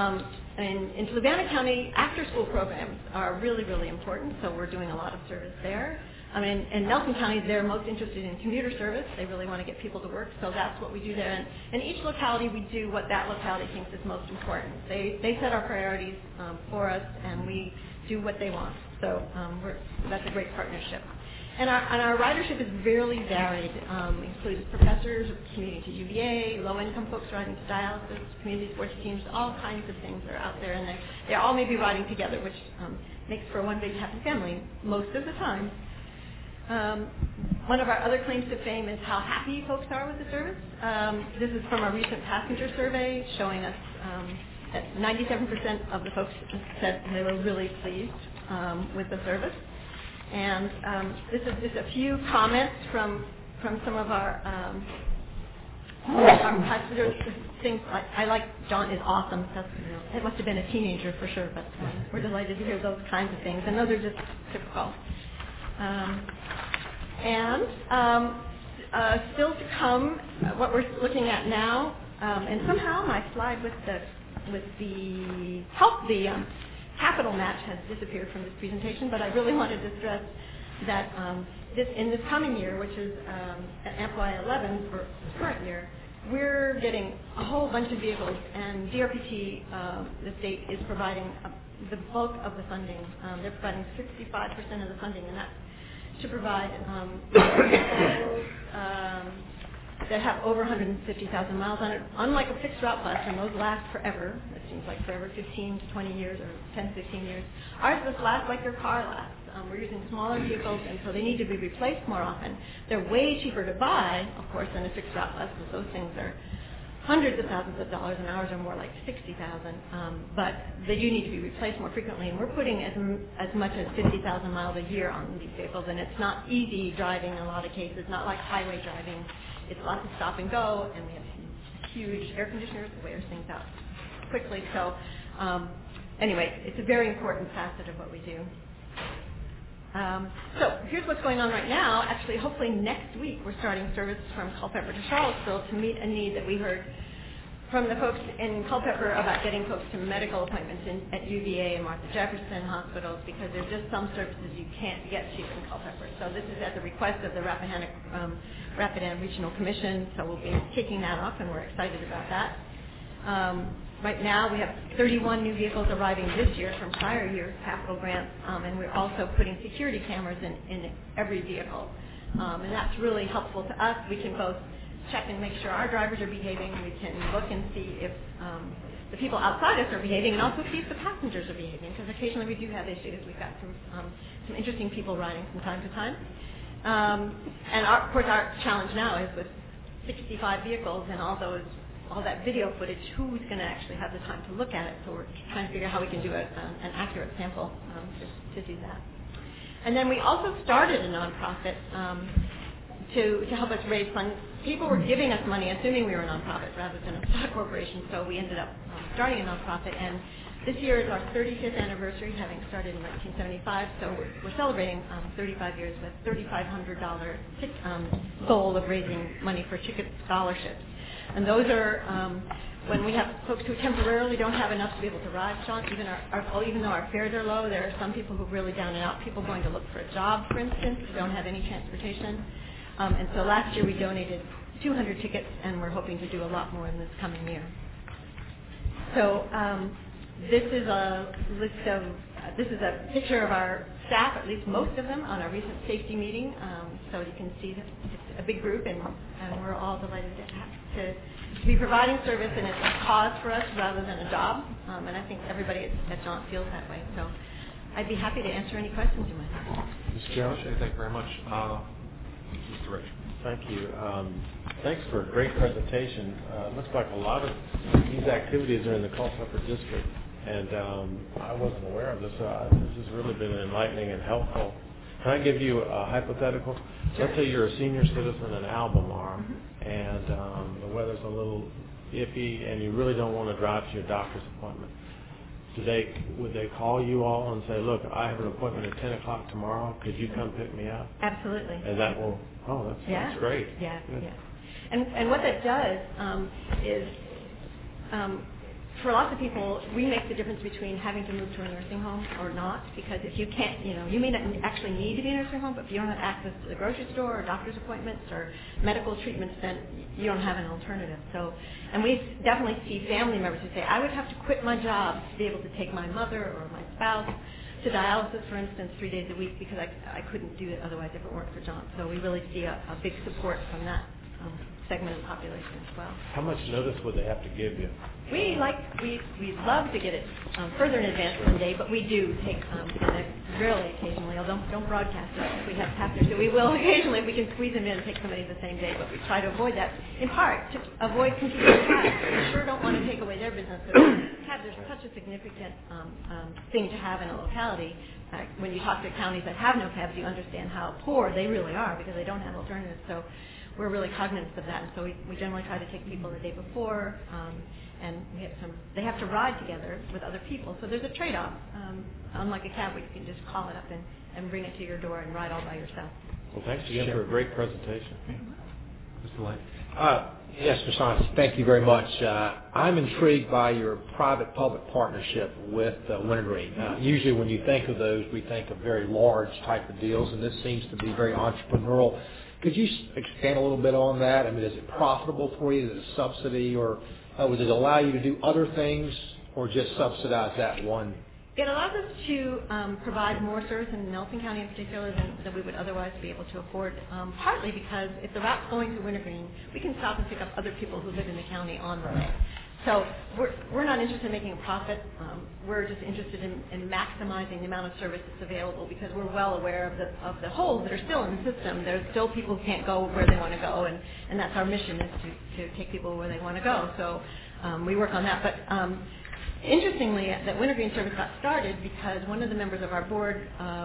Speaker 4: In Fluvanna County, after-school programs are really, really important, so we're doing a lot of service there. In Nelson County, they're most interested in commuter service. They really want to get people to work, so that's what we do there. And in each locality, we do what that locality thinks is most important. They set our priorities for us, and we do what they want. So that's a great partnership. And our ridership is really varied. Includes professors commuting to UVA, low-income folks riding to dialysis, community sports teams, all kinds of things are out there, and they all may be riding together, which makes for one big happy family most of the time. One of our other claims to fame is how happy folks are with the service. This is from a recent passenger survey showing us that 97% of the folks said they were really pleased with the service. And this is just a few comments from some of our passengers. Things like, I like John is awesome. That's, it must have been a teenager for sure, but we're delighted to hear those kinds of things. And those are just typical. Still to come, what we're looking at now, and somehow my slide with the capital match has disappeared from this presentation, but I really wanted to stress that in this coming year, which is FY11 for the current year, we're getting a whole bunch of vehicles, and DRPT, the state, is providing the bulk of the funding. They're providing 65% of the funding, and that's to provide that have over 150,000 miles on it, unlike a fixed route bus, and those last forever. It seems like forever, 15 to 20 years or 10 to 15 years. Ours just last like your car lasts. We're using smaller vehicles, and so they need to be replaced more often. They're way cheaper to buy, of course, than a fixed route bus, because those things are hundreds of thousands of dollars, and ours are more like $60,000. But they do need to be replaced more frequently, and we're putting as much as 50,000 miles a year on these vehicles, and it's not easy driving in a lot of cases, not like highway driving. It's lots of stop and go, and we have huge air conditioners that wears things out quickly. So anyway, it's a very important facet of what we do. So here's what's going on right now. Actually, hopefully next week we're starting service from Culpeper to Charlottesville to meet a need that we heard from the folks in Culpeper about getting folks to medical appointments at UVA and Martha Jefferson hospitals, because there's just some services you can't get to in Culpeper. So this is at the request of the Rappahannock Regional Commission, so we'll be kicking that off, and we're excited about that. Right now, we have 31 new vehicles arriving this year from prior year capital grants, and we're also putting security cameras in every vehicle. And that's really helpful to us. We can both check and make sure our drivers are behaving. We can look and see if the people outside us are behaving, and also see if the passengers are behaving, because occasionally we do have issues. We've got some interesting people riding from time to time. And of course, our challenge now is with 65 vehicles and all that video footage, who's going to actually have the time to look at it? So we're trying to figure out how we can do an accurate sample to do that. And then we also started a nonprofit to help us raise funds. People were giving us money, assuming we were a nonprofit rather than a stock corporation. So we ended up starting a nonprofit, and this year is our 35th anniversary, having started in 1975. So we're celebrating 35 years with $3,500 goal of raising money for ticket scholarships. And those are when we have folks who temporarily don't have enough to be able to ride, Sean. Even though our fares are low, there are some people who are really down and out. People going to look for a job, for instance, who don't have any transportation. And so last year we donated 200 tickets, and we're hoping to do a lot more in this coming year. So this is a picture of our staff, at least most of them, on a recent safety meeting. So you can see that it's a big group, and we're all delighted to be providing service, and it's a cause for us rather than a job. And I think everybody at Jaunt feels that way. So I'd be happy to answer any questions you might have.
Speaker 2: Mr. Jones?
Speaker 3: Thank you very much. Mr. Rich.
Speaker 12: Thank you. Thanks for a great presentation. Looks like a lot of these activities are in the Culpeper district, and I wasn't aware of this. This has really been enlightening and helpful. Can I give you a hypothetical?
Speaker 4: Sure.
Speaker 12: Let's say you're a senior citizen in Albemarle, and the weather's a little iffy, and you really don't want to drive to your doctor's appointment. Would they call you all and say, look, I have an appointment at 10 o'clock tomorrow. Could you come pick me up?
Speaker 4: Absolutely.
Speaker 12: And that will, that's great.
Speaker 4: Yeah,
Speaker 12: Good.
Speaker 4: yeah. And what that does is, for lots of people, we make the difference between having to move to a nursing home or not, because if you can't, you may not actually need to be in a nursing home, but if you don't have access to the grocery store or doctor's appointments or medical treatments, then you don't have an alternative. So, and we definitely see family members who say, I would have to quit my job to be able to take my mother or my spouse to dialysis, for instance, 3 days a week, because I couldn't do it otherwise if it weren't for Jaunt. So we really see a big support from that segment of the population as well.
Speaker 12: How much notice would they have to give you?
Speaker 4: We love to get it further in advance one day, but we do take, and rarely occasionally, although don't broadcast it if we have to, so we will occasionally, we can squeeze them in and take somebody the same day, but we try to avoid that, in part, to avoid competing with cabs. We sure don't want to take away their business, but cabs are such a significant thing to have in a locality. When you talk to counties that have no cabs, you understand how poor they really are because they don't have alternatives. So we're really cognizant of that, and so we generally try to take people the day before, and they have to ride together with other people, so there's a trade-off. Unlike a cab, where you can just call it up and bring it to your door and ride all by yourself.
Speaker 12: Well, thanks again for a great presentation.
Speaker 3: Mr. Light.
Speaker 8: Yes, Mr. Science, thank you very much. I'm intrigued by your private-public partnership with Wintergreen. Usually when you think of those, we think of very large type of deals, and this seems to be very entrepreneurial. Could you expand a little bit on that? I mean, is it profitable for you? Is it a subsidy, or would it allow you to do other things, or just subsidize that one
Speaker 4: It allows us to provide more service in Nelson County in particular than we would otherwise be able to afford, partly because if the route's going to Wintergreen, we can stop and pick up other people who live in the county on the way. So we're not interested in making a profit. We're just interested in maximizing the amount of service that's available because we're well aware of the holes that are still in the system. There's still people who can't go where they want to go, and that's our mission is to take people where they want to go. So we work on that. But interestingly, that Wintergreen service got started because one of the members of our board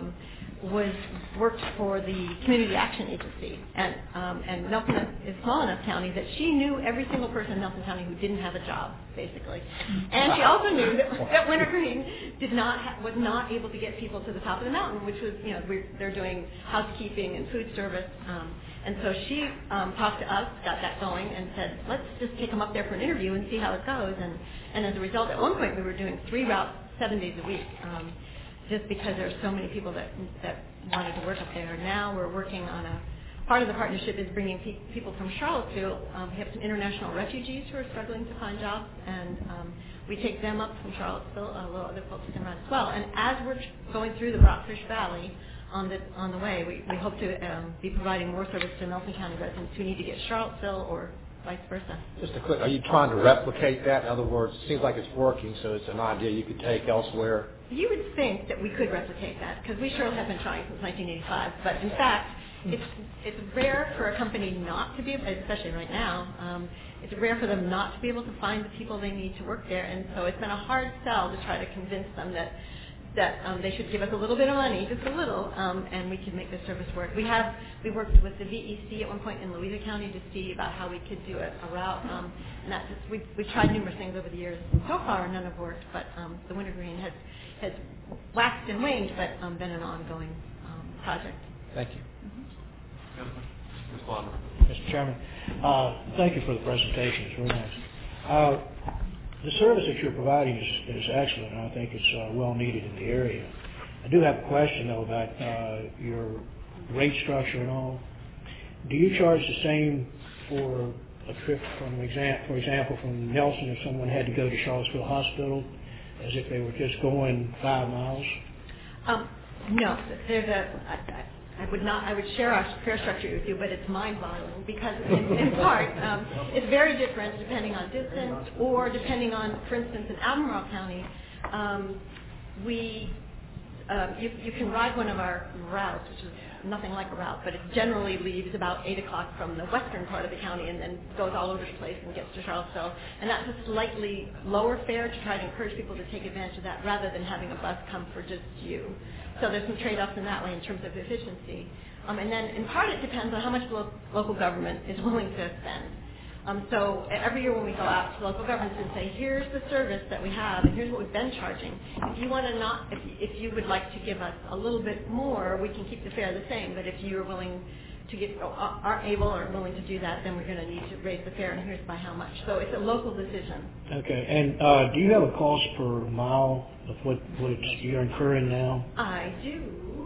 Speaker 4: worked for the Community Action Agency, and Nelson is a small enough county that she knew every single person in Nelson County who didn't have a job, basically. And she also knew that Wintergreen was not able to get people to the top of the mountain, which was, they're doing housekeeping and food service. And so she talked to us, got that going, and said, let's just take them up there for an interview and see how it goes. And as a result, at one point we were doing 3 routes 7 days a week. Just because there are so many people that wanted to work up there. Now we're working on part of the partnership is bringing people from Charlottesville. We have some international refugees who are struggling to find jobs, and we take them up from Charlottesville, although other folks can ride as well. And as we're going through the Rockfish Valley on the way, we hope to be providing more service to Nelson County residents who need to get to Charlottesville or vice versa.
Speaker 8: Just a quick, are you trying to replicate that? In other words, it seems like it's working, so it's an idea you could take elsewhere.
Speaker 4: You would think that we could replicate that because we sure have been trying since 1985. But in fact, it's rare for a company not to be, especially right now, it's rare for them not to be able to find the people they need to work there. And so it's been a hard sell to try to convince them that they should give us a little bit of money, just a little, and we can make the service work. We worked with the VEC at one point in Louisa County to see about how we could do a route, and that's just, we've tried numerous things over the years. So far, none have worked, but the Wintergreen has waxed and waned, but been an ongoing project.
Speaker 8: Thank you.
Speaker 11: Mr. Chairman, thank you for the presentation. It's really nice. The service that you're providing is excellent, and I think it's well needed in the area. I do have a question, though, about your rate structure and all. Do you charge the same for a trip for example, from Nelson if someone had to go to Charlottesville Hospital as if they were just going 5 miles?
Speaker 4: No. I would share our fare structure with you, but it's mind-boggling because in part, it's very different depending on distance or depending on, for instance, in Albemarle County, you can ride one of our routes, which is nothing like a route, but it generally leaves about 8 o'clock from the western part of the county and then goes all over the place and gets to Charlottesville. And that's a slightly lower fare to try to encourage people to take advantage of that rather than having a bus come for just you. So there's some trade-offs in that way in terms of efficiency. And then in part it depends on how much local government is willing to spend. So every year when we go out to local governments and say, here's the service that we have and here's what we've been charging. If you would like to give us a little bit more, we can keep the fare the same. But if you're willing to aren't able or willing to do that, then we're going to need to raise the fare, and here's by how much. So it's a local decision.
Speaker 11: Okay. And do you have a cost per mile of what you're incurring now?
Speaker 4: I do.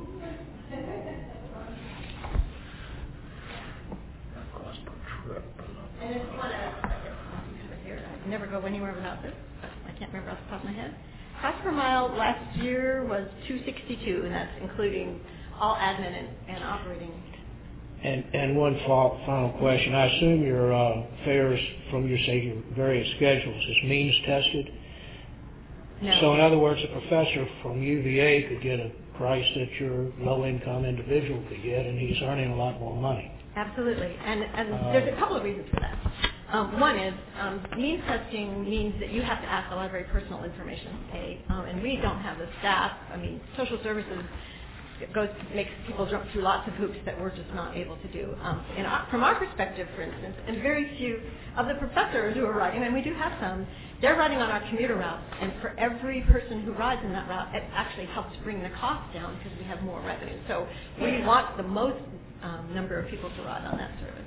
Speaker 11: Cost per trip.
Speaker 4: And if you want to, I never go anywhere without this. I can't remember off the top of my head. Cost per mile last year was $2.62, and that's including all admin and operating.
Speaker 11: And one final question. I assume your fares from your various schedules is means tested?
Speaker 4: No.
Speaker 11: So in other words, a professor from UVA could get a price that your low-income individual could get, and he's earning a lot more money.
Speaker 4: Absolutely. And there's a couple of reasons for that. One is means testing means that you have to ask a lot of very personal information, and we don't have the staff. I mean, social services makes people jump through lots of hoops that we're just not able to do. From our perspective, for instance, and very few of the professors who are riding, and we do have some, they're riding on our commuter route, and for every person who rides in that route, it actually helps bring the cost down because we have more revenue. So we want the most number of people to ride on that service.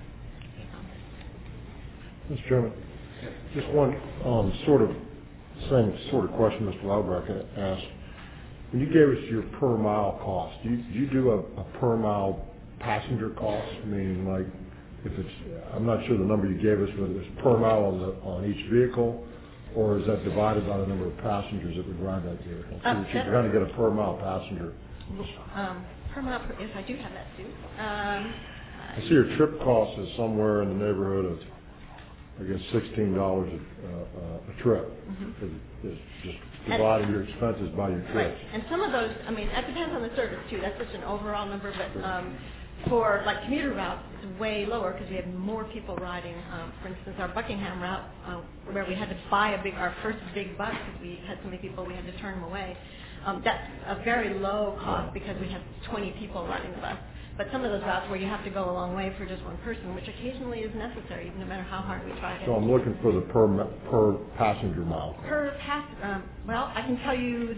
Speaker 2: Mr. Chairman, just one same sort of question Mr. Laubrecht asked. When you gave us your per mile cost, do you do a per mile passenger cost? Meaning, like, if it's, I'm not sure the number you gave us, whether it's per mile on each vehicle, Or is that divided by the number of passengers that would ride that year? You're going to get a per mile passenger.
Speaker 4: Per mile, yes, I do have that too.
Speaker 2: I see your trip cost is somewhere in the neighborhood of, I guess, $16 a trip. It's just dividing your expenses by your trips.
Speaker 4: Right, and some of those, I mean, that depends on the service too. That's just an overall number, but for like commuter routes, it's way lower because we have more people riding. For instance, our Buckingham route, where we had to buy our first big bus because we had so many people, we had to turn them away. That's a very low cost because we have 20 people riding the bus. But some of those routes where you have to go a long way for just one person, which occasionally is necessary, no matter how hard we try to.
Speaker 2: So I'm looking for the per passenger mile.
Speaker 4: Well, I can tell you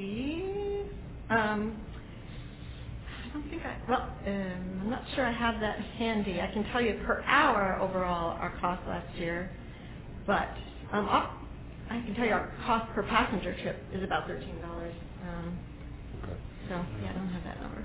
Speaker 4: I don't think I'm not sure I have that handy. I can tell you per hour overall our cost last year, but I can tell you our cost per passenger trip is about $13. So yeah, I don't have that number.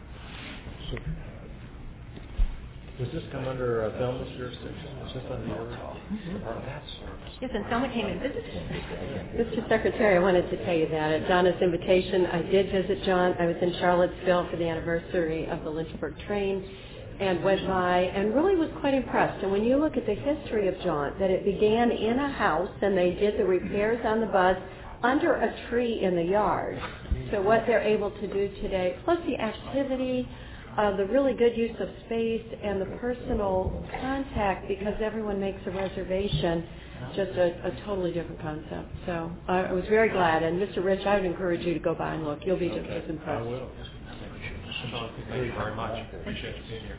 Speaker 12: Does this come under Thelma's jurisdiction? Is this under your department?
Speaker 4: Yes, and Thelma came and visited.
Speaker 13: Mr. Secretary, I wanted to tell you that at Donna's invitation, I did visit John. I was in Charlottesville for the anniversary of the Lynchburg train and went by and really was quite impressed. And when you look at the history of John, that it began in a house and they did the repairs on the bus under a tree in the yard. So what they're able to do today, plus the activity, the really good use of space and the personal contact because everyone makes a reservation, just a totally different concept. So I was very glad. And Mr. Rich, I would encourage you to go by and look. You'll be just as impressed.
Speaker 12: I will.
Speaker 3: Thank you very much. Appreciate you being here.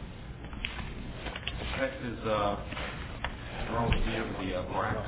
Speaker 3: Next is our review of the BRAC.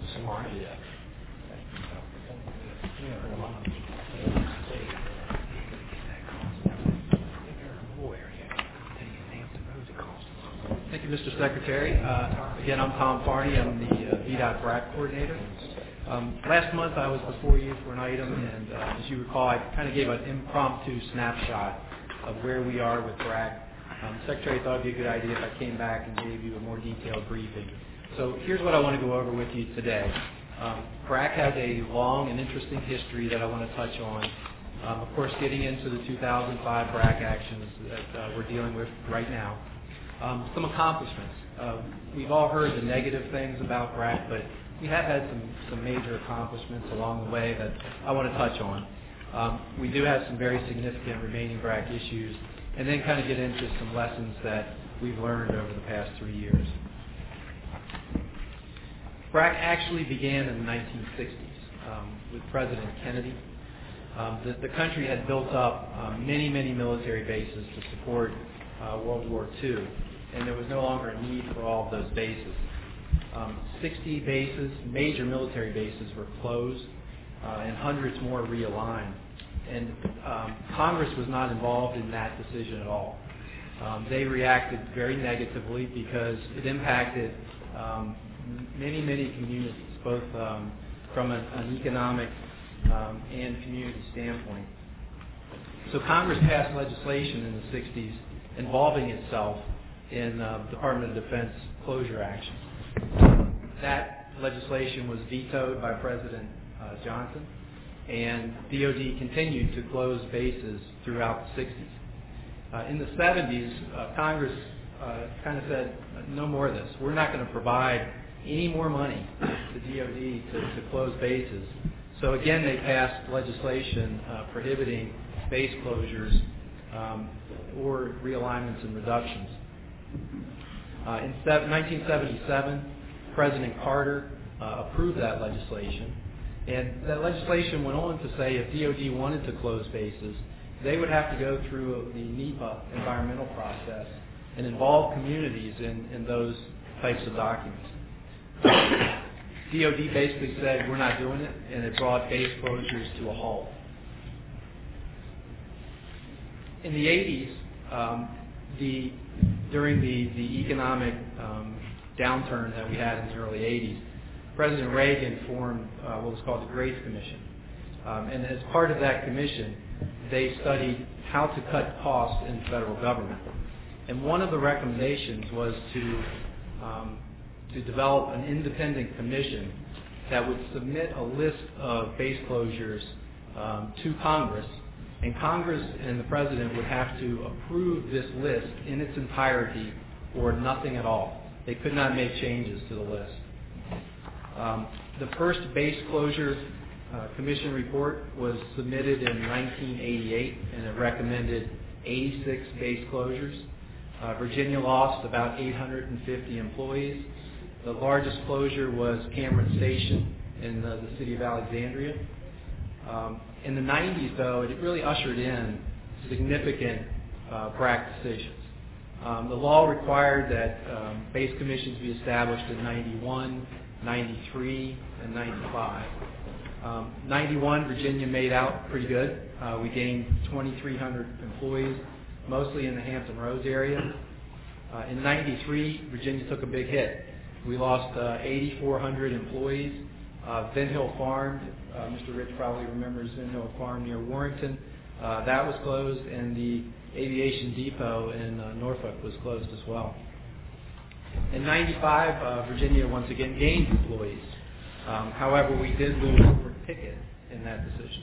Speaker 14: Thank you, Mr. Secretary. Again, I'm Tom Farney. I'm the VDOT BRAC coordinator. Last month I was before you for an item, and as you recall, I kind of gave an impromptu snapshot of where we are with BRAC. The Secretary thought it would be a good idea if I came back and gave you a more detailed briefing. So here's what I want to go over with you today. BRAC has a long and interesting history that I want to touch on. Of course, getting into the 2005 BRAC actions that we're dealing with right now. Some accomplishments. We've all heard the negative things about BRAC, but we have had some major accomplishments along the way that I want to touch on. We do have some very significant remaining BRAC issues, and then kind of get into some lessons that we've learned over the past 3 years. BRAC actually began in the 1960s with President Kennedy. The country had built up many military bases to support World War II, and there was no longer a need for all of those bases. 60 bases, major military bases, were closed, and hundreds more realigned. And Congress was not involved in that decision at all. They reacted very negatively because it impacted many communities, both from an economic and community standpoint. So Congress passed legislation in the 60s involving itself in Department of Defense closure actions. That legislation was vetoed by President Johnson, and DOD continued to close bases throughout the 60s. In the 70s, Congress kind of said, no more of this. We're not going to provide any more money to DOD to close bases. So again, they passed legislation prohibiting base closures or realignments and reductions. In 1977, President Carter approved that legislation, and that legislation went on to say if DOD wanted to close bases, they would have to go through the NEPA environmental process and involve communities in those types of documents. DOD basically said, we're not doing it, and it brought base closures to a halt. In the 80s, during the economic downturn that we had in the early 80s, President Reagan formed what was called the Grace Commission. And as part of that commission, they studied how to cut costs in the federal government. And one of the recommendations was to develop an independent commission that would submit a list of base closures to Congress, and Congress and the President would have to approve this list in its entirety or nothing at all. They could not make changes to the list. The first base closure commission report was submitted in 1988, and it recommended 86 base closures. Virginia lost about 850 employees. The largest closure was Cameron Station in the city of Alexandria. In the 90s, though, it really ushered in significant BRAC decisions. The law required that base commissions be established in 91, 93, and 95. 91, Virginia made out pretty good. We gained 2,300 employees, mostly in the Hampton Roads area. In 93, Virginia took a big hit. We lost 8,400 employees. Vin Hill Farm, Mr. Rich probably remembers Vin Hill Farm near Warrington. That was closed, and the Aviation Depot in Norfolk was closed as well. In 95, Virginia once again gained employees. However, we did lose Fort Pickett in that decision.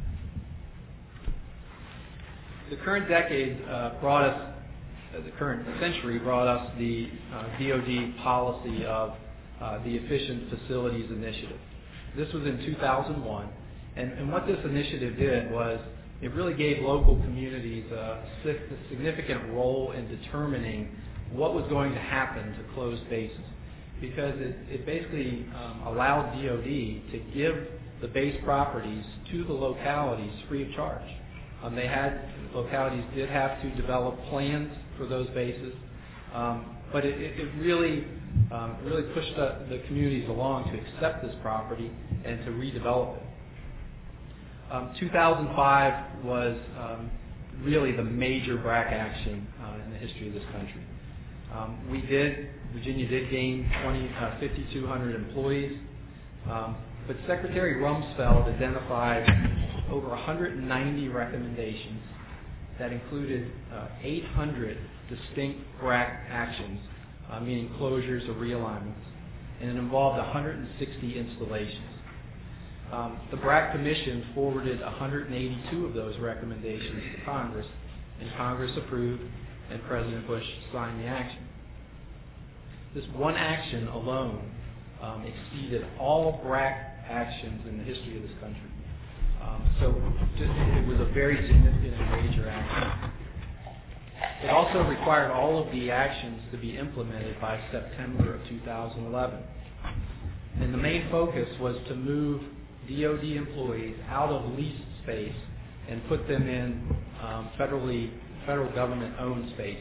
Speaker 14: The current decade the current century brought us the DoD policy of the Efficient Facilities Initiative. This was in 2001, and what this initiative did was it really gave local communities a significant role in determining what was going to happen to closed bases, because it basically allowed DoD to give the base properties to the localities free of charge. Localities did have to develop plans for those bases, but it really pushed the communities along to accept this property and to redevelop it. 2005 was really the major BRAC action in the history of this country. Virginia did gain 5,200 employees, but Secretary Rumsfeld identified over 190 recommendations that included 800 distinct BRAC actions, meaning closures or realignments, and it involved 160 installations. The BRAC Commission forwarded 182 of those recommendations to Congress, and Congress approved, and President Bush signed the action. This one action alone exceeded all BRAC actions in the history of this country. It was a very significant and major action. It also required all of the actions to be implemented by September of 2011. And the main focus was to move DoD employees out of leased space and put them in federal government-owned space.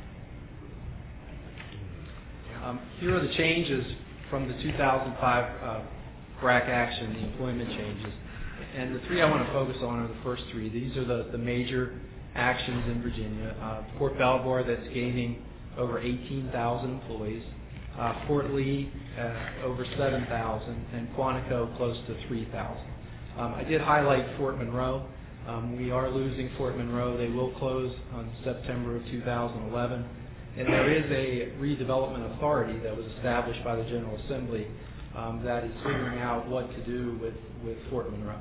Speaker 14: Here are the changes from the 2005 BRAC action, the employment changes. And the three I want to focus on are the first three. These are the major actions in Virginia. Fort Belvoir, that's gaining over 18,000 employees. Fort Lee, over 7,000. And Quantico, close to 3,000. I did highlight Fort Monroe. We are losing Fort Monroe. They will close on September of 2011. And there is a redevelopment authority that was established by the General Assembly that is figuring out what to do with Fort Monroe.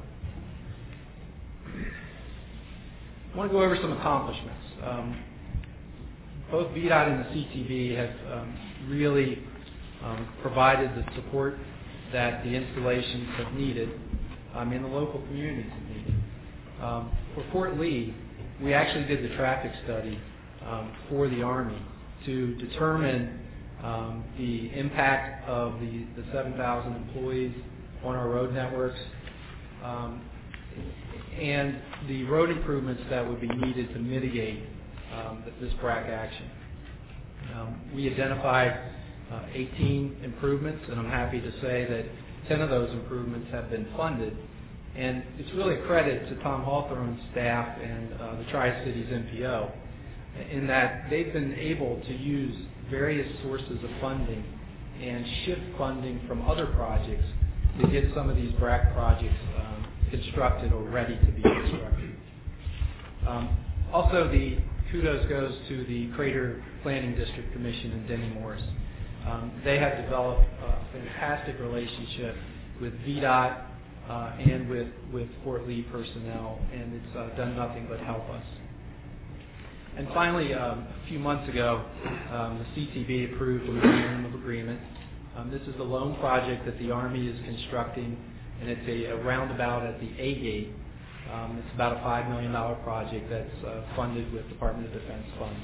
Speaker 14: I want to go over some accomplishments. Both VDOT and the CTV have really provided the support that the installations have needed and the local communities have needed. For Fort Lee, we actually did the traffic study for the Army to determine the impact of the 7,000 employees on our road networks and the road improvements that would be needed to mitigate this BRAC action. We identified 18 improvements, and I'm happy to say that 10 of those improvements have been funded. And it's really a credit to Tom Hawthorne's staff and the Tri-Cities MPO in that they've been able to use various sources of funding and shift funding from other projects to get some of these BRAC projects constructed or ready to be constructed. Also, the kudos goes to the Crater Planning District Commission and Denny Morris. They have developed a fantastic relationship with VDOT and with Fort Lee personnel, and it's done nothing but help us. And finally, a few months ago, the CTB approved a memorandum of agreement. This is the loan project that the Army is constructing, and it's a roundabout at the A gate. It's about a $5 million project that's funded with Department of Defense funds.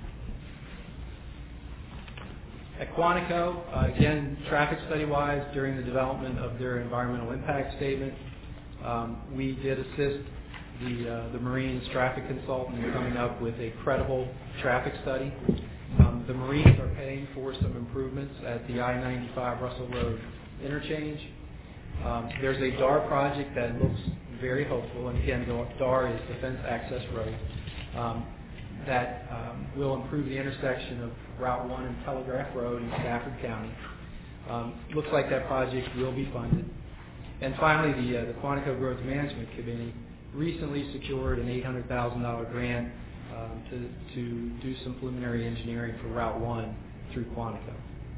Speaker 14: At Quantico, again, traffic study-wise, during the development of their environmental impact statement, we did assist the Marines traffic consultant in coming up with a credible traffic study. The Marines are paying for some improvements at the I-95 Russell Road interchange. There's a DAR project that looks very hopeful, and again, DAR is Defense Access Road, that will improve the intersection of Route 1 and Telegraph Road in Stafford County. Looks like that project will be funded. And finally, the Quantico Growth Management Committee recently secured an $800,000 grant to do some preliminary engineering for Route 1 through Quantico.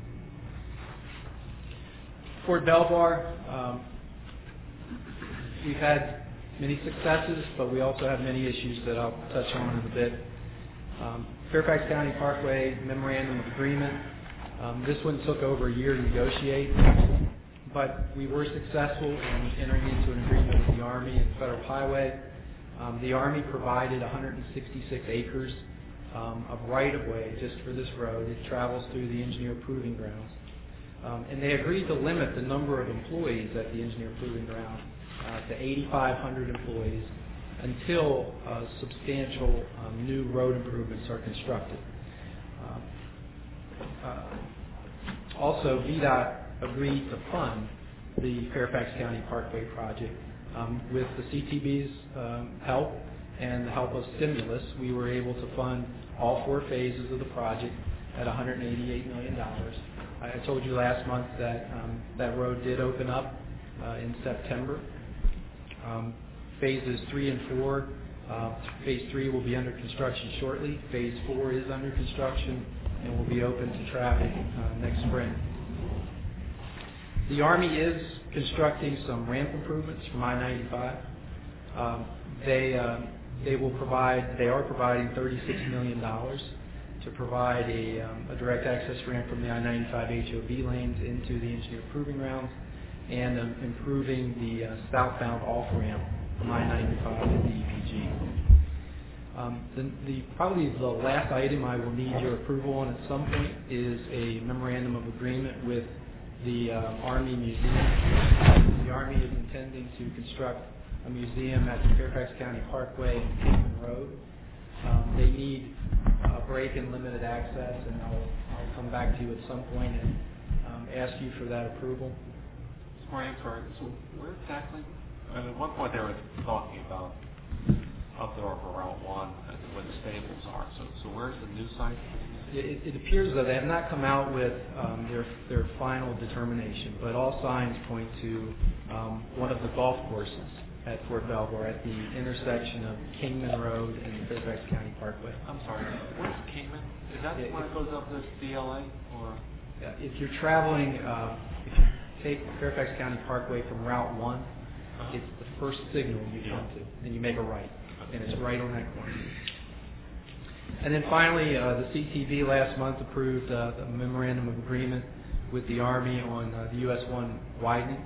Speaker 14: Fort Belvoir, we've had many successes, but we also have many issues that I'll touch on in a bit. Fairfax County Parkway Memorandum of Agreement. This one took over a year to negotiate, but we were successful in entering into an agreement with the Army and Federal Highway. The Army provided 166 acres of right-of-way just for this road. It travels through the Engineer Proving Grounds. And they agreed to limit the number of employees at the Engineer Proving Ground to 8,500 employees until substantial new road improvements are constructed. Also, VDOT agreed to fund the Fairfax County Parkway project. With the CTB's help and the help of stimulus, we were able to fund all 4 phases of the project at $188 million. I told you last month that that road did open up in September. Phases 3 and 4, Phase 3 will be under construction shortly. Phase 4 is under construction and will be open to traffic next spring. The Army is constructing some ramp improvements from I-95. They are providing $36 million to provide a direct access ramp from the I-95 HOV lanes into the Engineer Proving Grounds and improving the southbound off-ramp from I-95 to DPG. Probably the last item I will need your approval on at some point is a memorandum of agreement with the Army Museum. The Army is intending to construct a museum at the Fairfax County Parkway and Kingman Road. They need a break and limited access, and I'll come back to you at some point and ask you for that approval.
Speaker 3: I'm sorry. So where exactly? At one point they were talking about up there over Route 1 where the stables are. So where's the new site?
Speaker 14: It appears that they have not come out with their final determination, but all signs point to one of the golf courses at Fort Belvoir at the intersection of Kingman Road and the Fairfax County Parkway.
Speaker 3: I'm sorry. Where's Kingman? Is that the one that goes up this DLA? Or?
Speaker 14: If you're traveling, if you take Fairfax County Parkway from Route 1, it's the first signal you come to, and you make a right, and it's right on that corner. And then finally, the CTV last month approved a memorandum of agreement with the Army on the US 1 widening.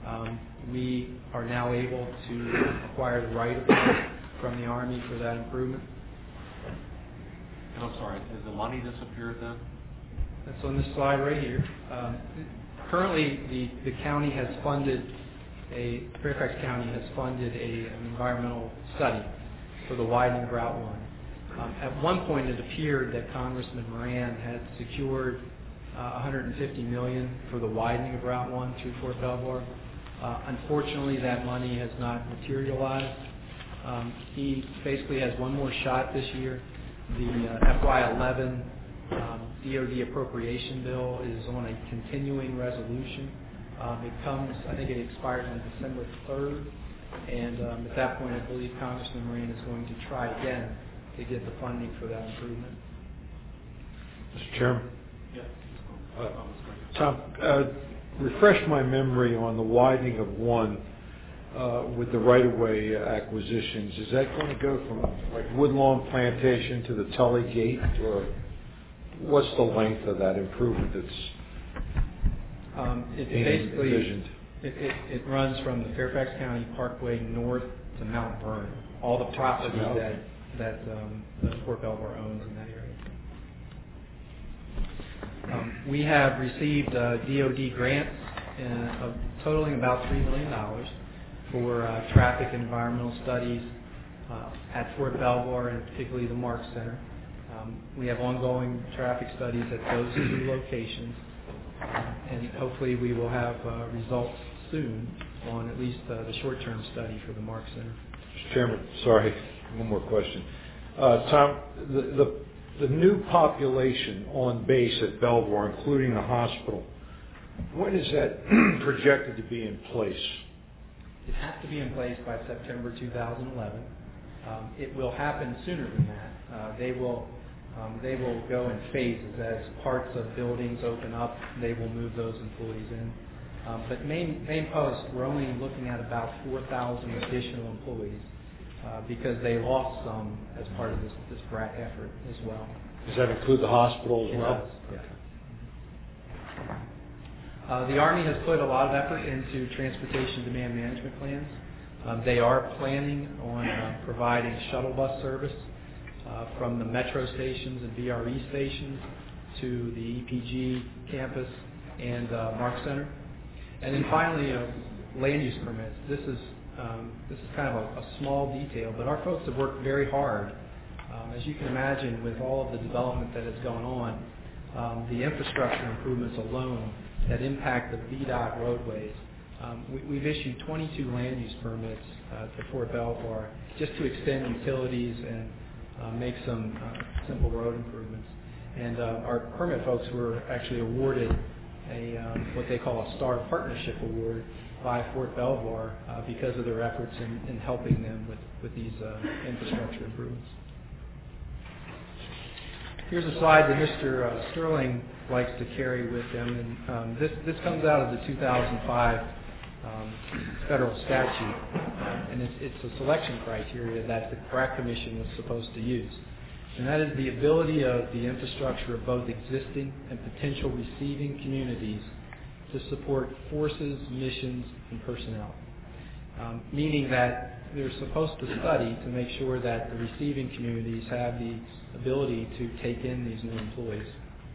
Speaker 14: We are now able to acquire the right of way from the Army for that improvement.
Speaker 3: And I'm sorry, has the money disappeared then?
Speaker 14: That's on this slide right here. Currently, the county has funded Fairfax County has funded an environmental study for the widening of Route 1. At one point, it appeared that Congressman Moran had secured $150 million for the widening of Route 1 through Fort Belvoir. Unfortunately, that money has not materialized. He basically has one more shot this year. The FY11 DOD appropriation bill is on a continuing resolution. I think it expires on December 3rd, and at that point, I believe Congressman Moran is going to try again to get the funding for that improvement.
Speaker 7: Mr. Chairman?
Speaker 3: Yeah.
Speaker 7: Tom, refresh my memory on the widening of one with the right-of-way acquisitions. Is that going to go from like Woodlawn Plantation to the Tully Gate, or what's the length of that improvement that's
Speaker 14: It's
Speaker 7: being
Speaker 14: basically
Speaker 7: envisioned?
Speaker 14: it runs from the Fairfax County Parkway north to Mount Vernon. All the property that Fort Belvoir owns in that area. We have received DoD grants totaling about $3 million for traffic and environmental studies at Fort Belvoir and particularly the Marks Center. We have ongoing traffic studies at those two locations, and hopefully we will have results soon on at least the short-term study for the Marks Center.
Speaker 7: Mr. Chairman, sorry, one more question. Tom, the new population on base at Belvoir, including the hospital, when is that projected to be in place?
Speaker 14: It has to be in place by September 2011. It will happen sooner than that. They will go in phases. As parts of buildings open up, they will move those employees in. But main post, we're only looking at about 4,000 additional employees because they lost some as part of this BRAC effort as well.
Speaker 7: Does that include the hospital as well?
Speaker 14: It does, yeah. The Army has put a lot of effort into transportation demand management plans. They are planning on providing shuttle bus service from the metro stations and VRE stations to the EPG campus and Marks Center. And then finally, land use permits. This is kind of a small detail, but our folks have worked very hard. As you can imagine, with all of the development that has gone on, the infrastructure improvements alone that impact the VDOT roadways. We've issued 22 land use permits to Fort Belvoir just to extend utilities and make some simple road improvements. And our permit folks were actually awarded what they call a Star Partnership Award by Fort Belvoir because of their efforts in helping them with these infrastructure improvements. Here's a slide that Mr. Sterling likes to carry with him, and this comes out of the 2005 federal statute, and it's a selection criteria that the BRAC Commission was supposed to use. And that is the ability of the infrastructure of both existing and potential receiving communities to support forces, missions, and personnel. Meaning that they're supposed to study to make sure that the receiving communities have the ability to take in these new employees.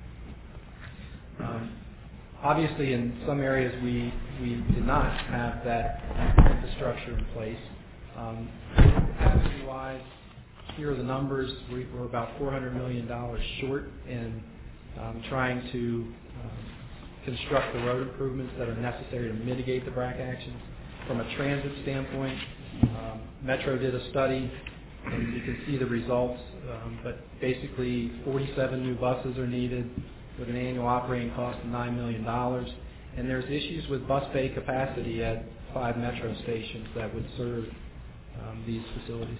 Speaker 14: Obviously, in some areas we did not have that infrastructure in place. Capacity-wise, here are the numbers. We're about $400 million short in trying to construct the road improvements that are necessary to mitigate the BRAC actions. From a transit standpoint, Metro did a study, and you can see the results, but basically 47 new buses are needed with an annual operating cost of $9 million. And there's issues with bus bay capacity at 5 Metro stations that would serve these facilities.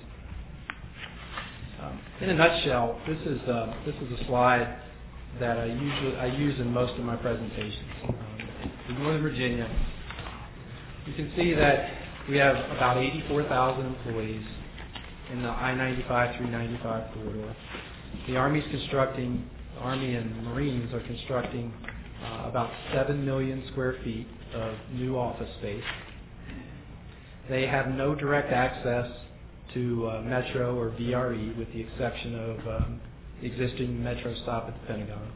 Speaker 14: In a nutshell, this is a slide that I use in most of my presentations. In Northern Virginia, you can see that we have about 84,000 employees in the I-95-395 corridor. The Army and Marines are constructing about 7 million square feet of new office space. They have no direct access to Metro or VRE with the exception of the existing Metro stop at the Pentagon.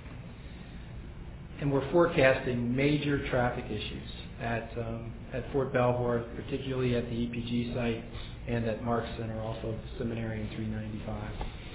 Speaker 14: And we're forecasting major traffic issues at Fort Belvoir, particularly at the EPG site and at Marks Center, also at the Seminary and 395.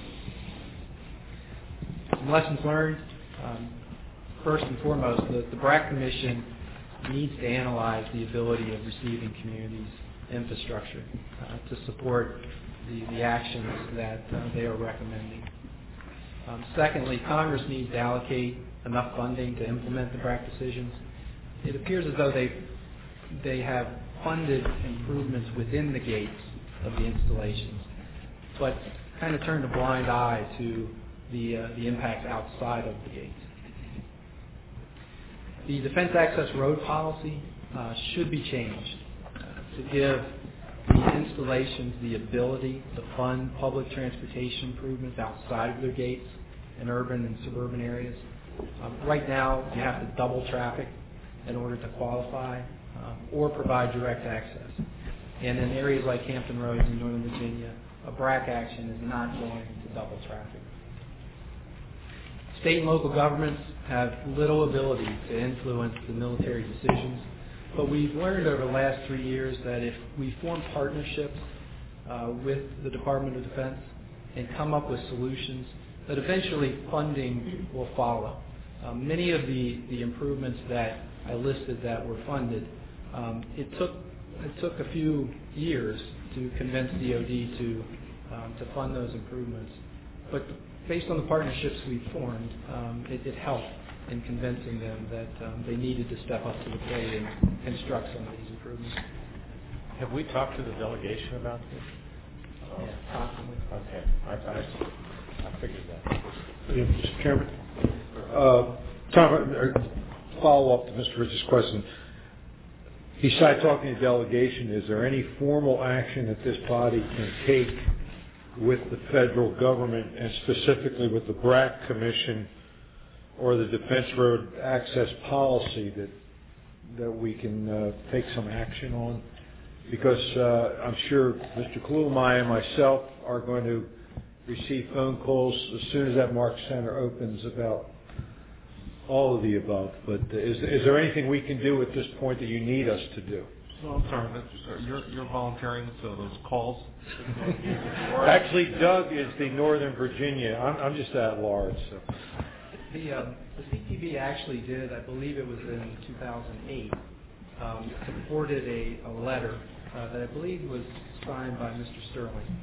Speaker 14: Some lessons learned. First and foremost, the BRAC Commission needs to analyze the ability of receiving communities' infrastructure to support the actions that they are recommending. Secondly, Congress needs to allocate enough funding to implement the BRAC decisions. It appears as though they have funded improvements within the gates of the installations, but kind of turned a blind eye to the impacts outside of the gates. The Defense Access Road policy should be changed to give the installations the ability to fund public transportation improvements outside of their gates in urban and suburban areas. Right now, you have to double traffic in order to qualify or provide direct access. And in areas like Hampton Roads in Northern Virginia, a BRAC action is not going to double traffic. State and local governments have little ability to influence the military decisions, but we've learned over the last 3 years that if we form partnerships with the Department of Defense and come up with solutions, that eventually funding will follow. Many of the improvements that I listed that were funded, it took a few years to convince DoD to fund those improvements. But based on the partnerships we've formed, it helped in convincing them that they needed to step up to the plate and construct some of these improvements.
Speaker 12: Have we talked to the delegation about this?
Speaker 14: Yeah, constantly.
Speaker 12: Okay, I figured that.
Speaker 7: Yeah, Mr. Chairman. Tom, follow up to Mr. Rich's question. Besides talking to delegation, is there any formal action that this body can take with the federal government and specifically with the BRAC Commission or the Defense Road Access Policy that we can take some action on? Because I'm sure Mr. Kalumai and myself are going to receive phone calls as soon as that Mark Center opens about all of the above. But is there anything we can do at this point that you need us to do?
Speaker 3: So I'm sorry, Mr. Sir, you're volunteering, so those calls?
Speaker 7: Actually, Doug is the Northern Virginia. I'm just at large. So.
Speaker 14: The CTV actually did, I believe it was in 2008, supported a letter that I believe was signed by Mr. Sterling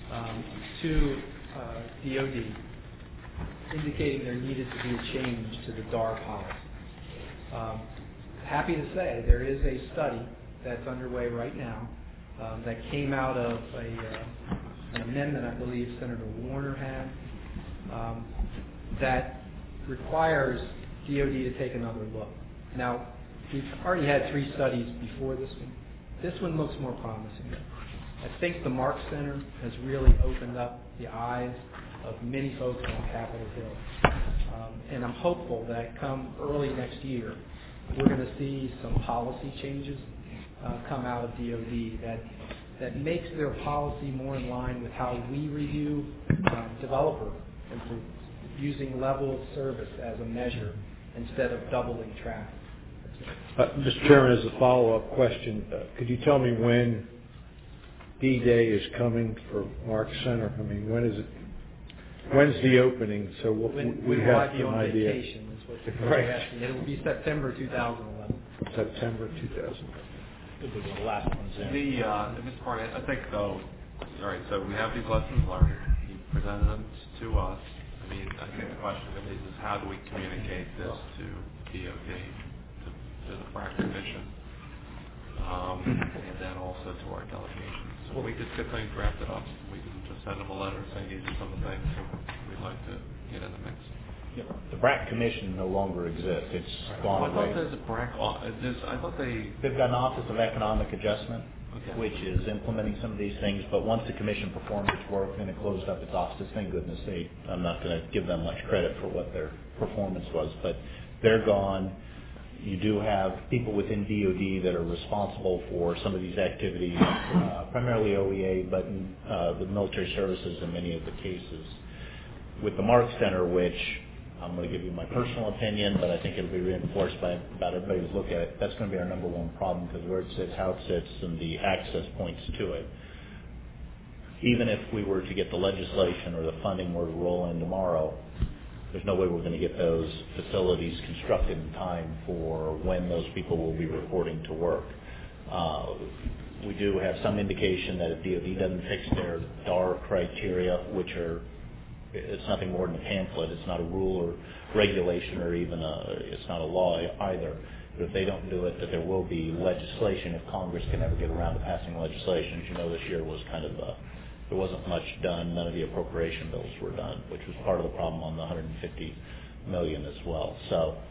Speaker 14: to DoD, indicating there needed to be a change to the DAR policy. Happy to say there is a study that's underway right now that came out of an amendment I believe Senator Warner had that requires DoD to take another look. Now, we've already had 3 studies before this one. This one looks more promising. I think the Mark Center has really opened up the eyes of many folks on Capitol Hill. And I'm hopeful that come early next year, we're going to see some policy changes come out of DoD that makes their policy more in line with how we review developer improvements, using level of service as a measure instead of doubling traffic.
Speaker 7: Mr. Chairman, as a follow-up question, could you tell me when D-Day is coming for Mark Center? I mean, when is it? When's the opening? So we have an idea.
Speaker 14: Vacation is what you're asking. It will be September 2011.
Speaker 7: September 2011.
Speaker 9: The last one's in.
Speaker 3: Mr. Carney, I think though. All right, so we have these lessons learned. He presented them to us. I mean, I think the question is how do we communicate this to DoD, to the BRAC Commission, and then also to our delegations. So we just get things drafted up. We can just send them a letter saying these are some of the things we'd like to get in the mix.
Speaker 9: Yeah, the BRAC Commission no longer exists. It's gone away.
Speaker 3: I thought there's a BRAC. I thought they've
Speaker 9: got an Office of Economic Adjustment,
Speaker 3: okay,
Speaker 9: which is implementing some of these things. But once the commission performed its work, then it closed up its offices. Thank goodness. I'm not going to give them much credit for what their performance was, but they're gone. You do have people within DoD that are responsible for some of these activities, primarily OEA, but in the military services in many of the cases. With the Mark Center, which I'm going to give you my personal opinion, but I think it'll be reinforced by about everybody who's looked at it. That's going to be our number one problem because where it sits, how it sits, and the access points to it. Even if we were to get the legislation or the funding were to roll in tomorrow, there's no way we're going to get those facilities constructed in time for when those people will be reporting to work. We do have some indication that if DoD doesn't fix their DAR criteria, which are it's nothing more than a pamphlet. It's not a rule or regulation or even it's not a law either. But if they don't do it, that there will be legislation if Congress can ever get around to passing legislation. As you know, this year was kind of there wasn't much done. None of the appropriation bills were done, which was part of the problem on the $150 million as well. So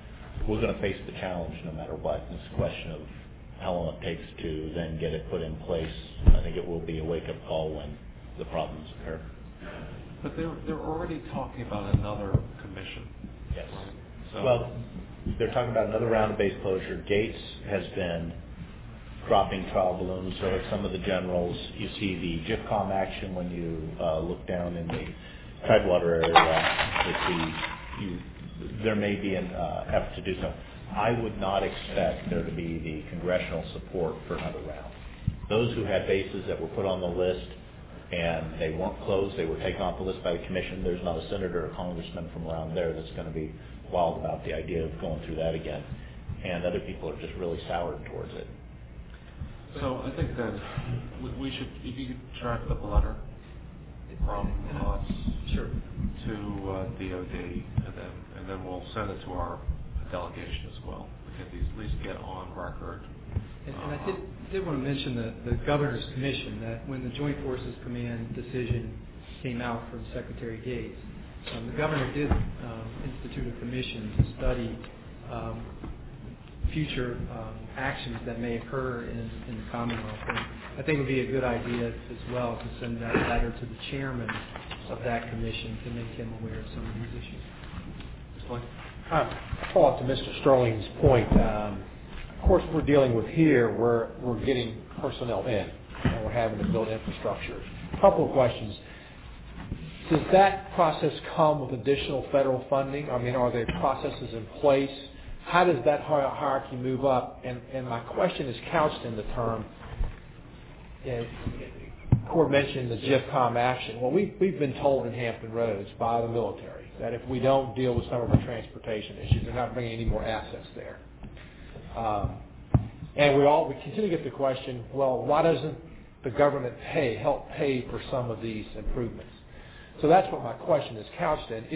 Speaker 9: we're going to face the challenge no matter what. It's a question of how long it takes to then get it put in place. I think it will be a wake-up call when the problems occur.
Speaker 3: But they're already talking about another commission.
Speaker 9: Yes.
Speaker 3: Right? So
Speaker 9: Well, they're talking about another round of base closure. Gates has been dropping trial balloons. So at some of the generals, you see the GIFCOM action when you look down in the Tidewater area. There may be an effort to do so. I would not expect there to be the congressional support for another round. Those who had bases that were put on the list and they weren't closed, they were taken off the list by the commission. There's not a senator or congressman from around there that's going to be wild about the idea of going through that again. And other people are just really soured towards it.
Speaker 3: So I think then we should, if you could draft up a letter from us to DOD, and then we'll send it to our delegation as well. We can at least get on record.
Speaker 14: And I did want to mention the Governor's Commission, that when the Joint Forces Command decision came out from Secretary Gates, the Governor did institute a commission to study future actions that may occur in the Commonwealth. And I think it would be a good idea as well to send that letter to the chairman of that commission to make him aware of some of these issues.
Speaker 8: Follow up to Mr. Sterling's point. Of course, we're dealing with here where we're getting personnel in and we're having to build infrastructure. A couple of questions. Does that process come with additional federal funding? I mean, are there processes in place? How does that hierarchy move up? And my question is couched in the term, Court mentioned the GIFCOM action. Well, we've been told in Hampton Roads by the military that if we don't deal with some of our transportation issues, they're not bringing any more assets there. And we continue to get the question, well, why doesn't the government help pay for some of these improvements? So that's what my question is couched in.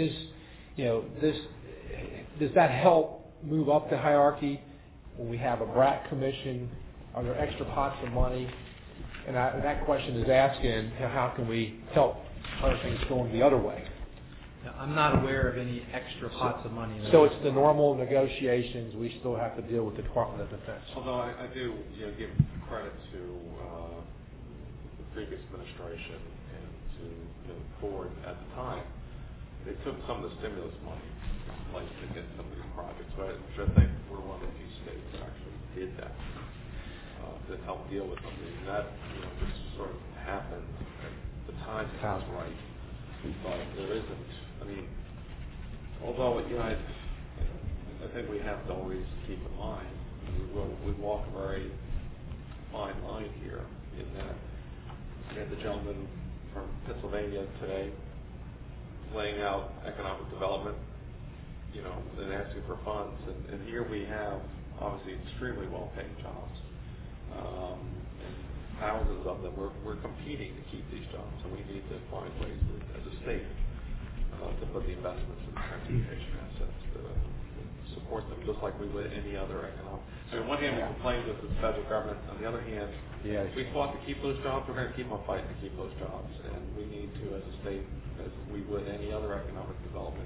Speaker 8: Does that help move up the hierarchy when we have a BRAC commission? Are there extra pots of money? And that question is asking, how can we help other things going the other way?
Speaker 14: I'm not aware of any extra pots of money.
Speaker 8: So it's the normal negotiations. We still have to deal with the Department of Defense.
Speaker 2: Although I do give credit to the previous administration and to the board at the time. They took some of the stimulus money in place to get some of these projects, which I think we're one of the few states that actually did that to help deal with them. And that just sort of happened at the time it was right. But there isn't. I mean, although I think we have to always keep in mind we walk a very fine line here in that we had the gentleman from Pennsylvania today laying out economic development, and asking for funds, and here we have obviously extremely well-paying jobs, and thousands of them. We're competing to keep these jobs, and we need to find ways as a state to put the investments in transportation assets to support them, just like we would any other economic. So on one hand, we complain with the federal government. On the other hand, we fought to keep those jobs. We're going to keep on fighting to keep those jobs, and we need to, as a state, as we would any other economic development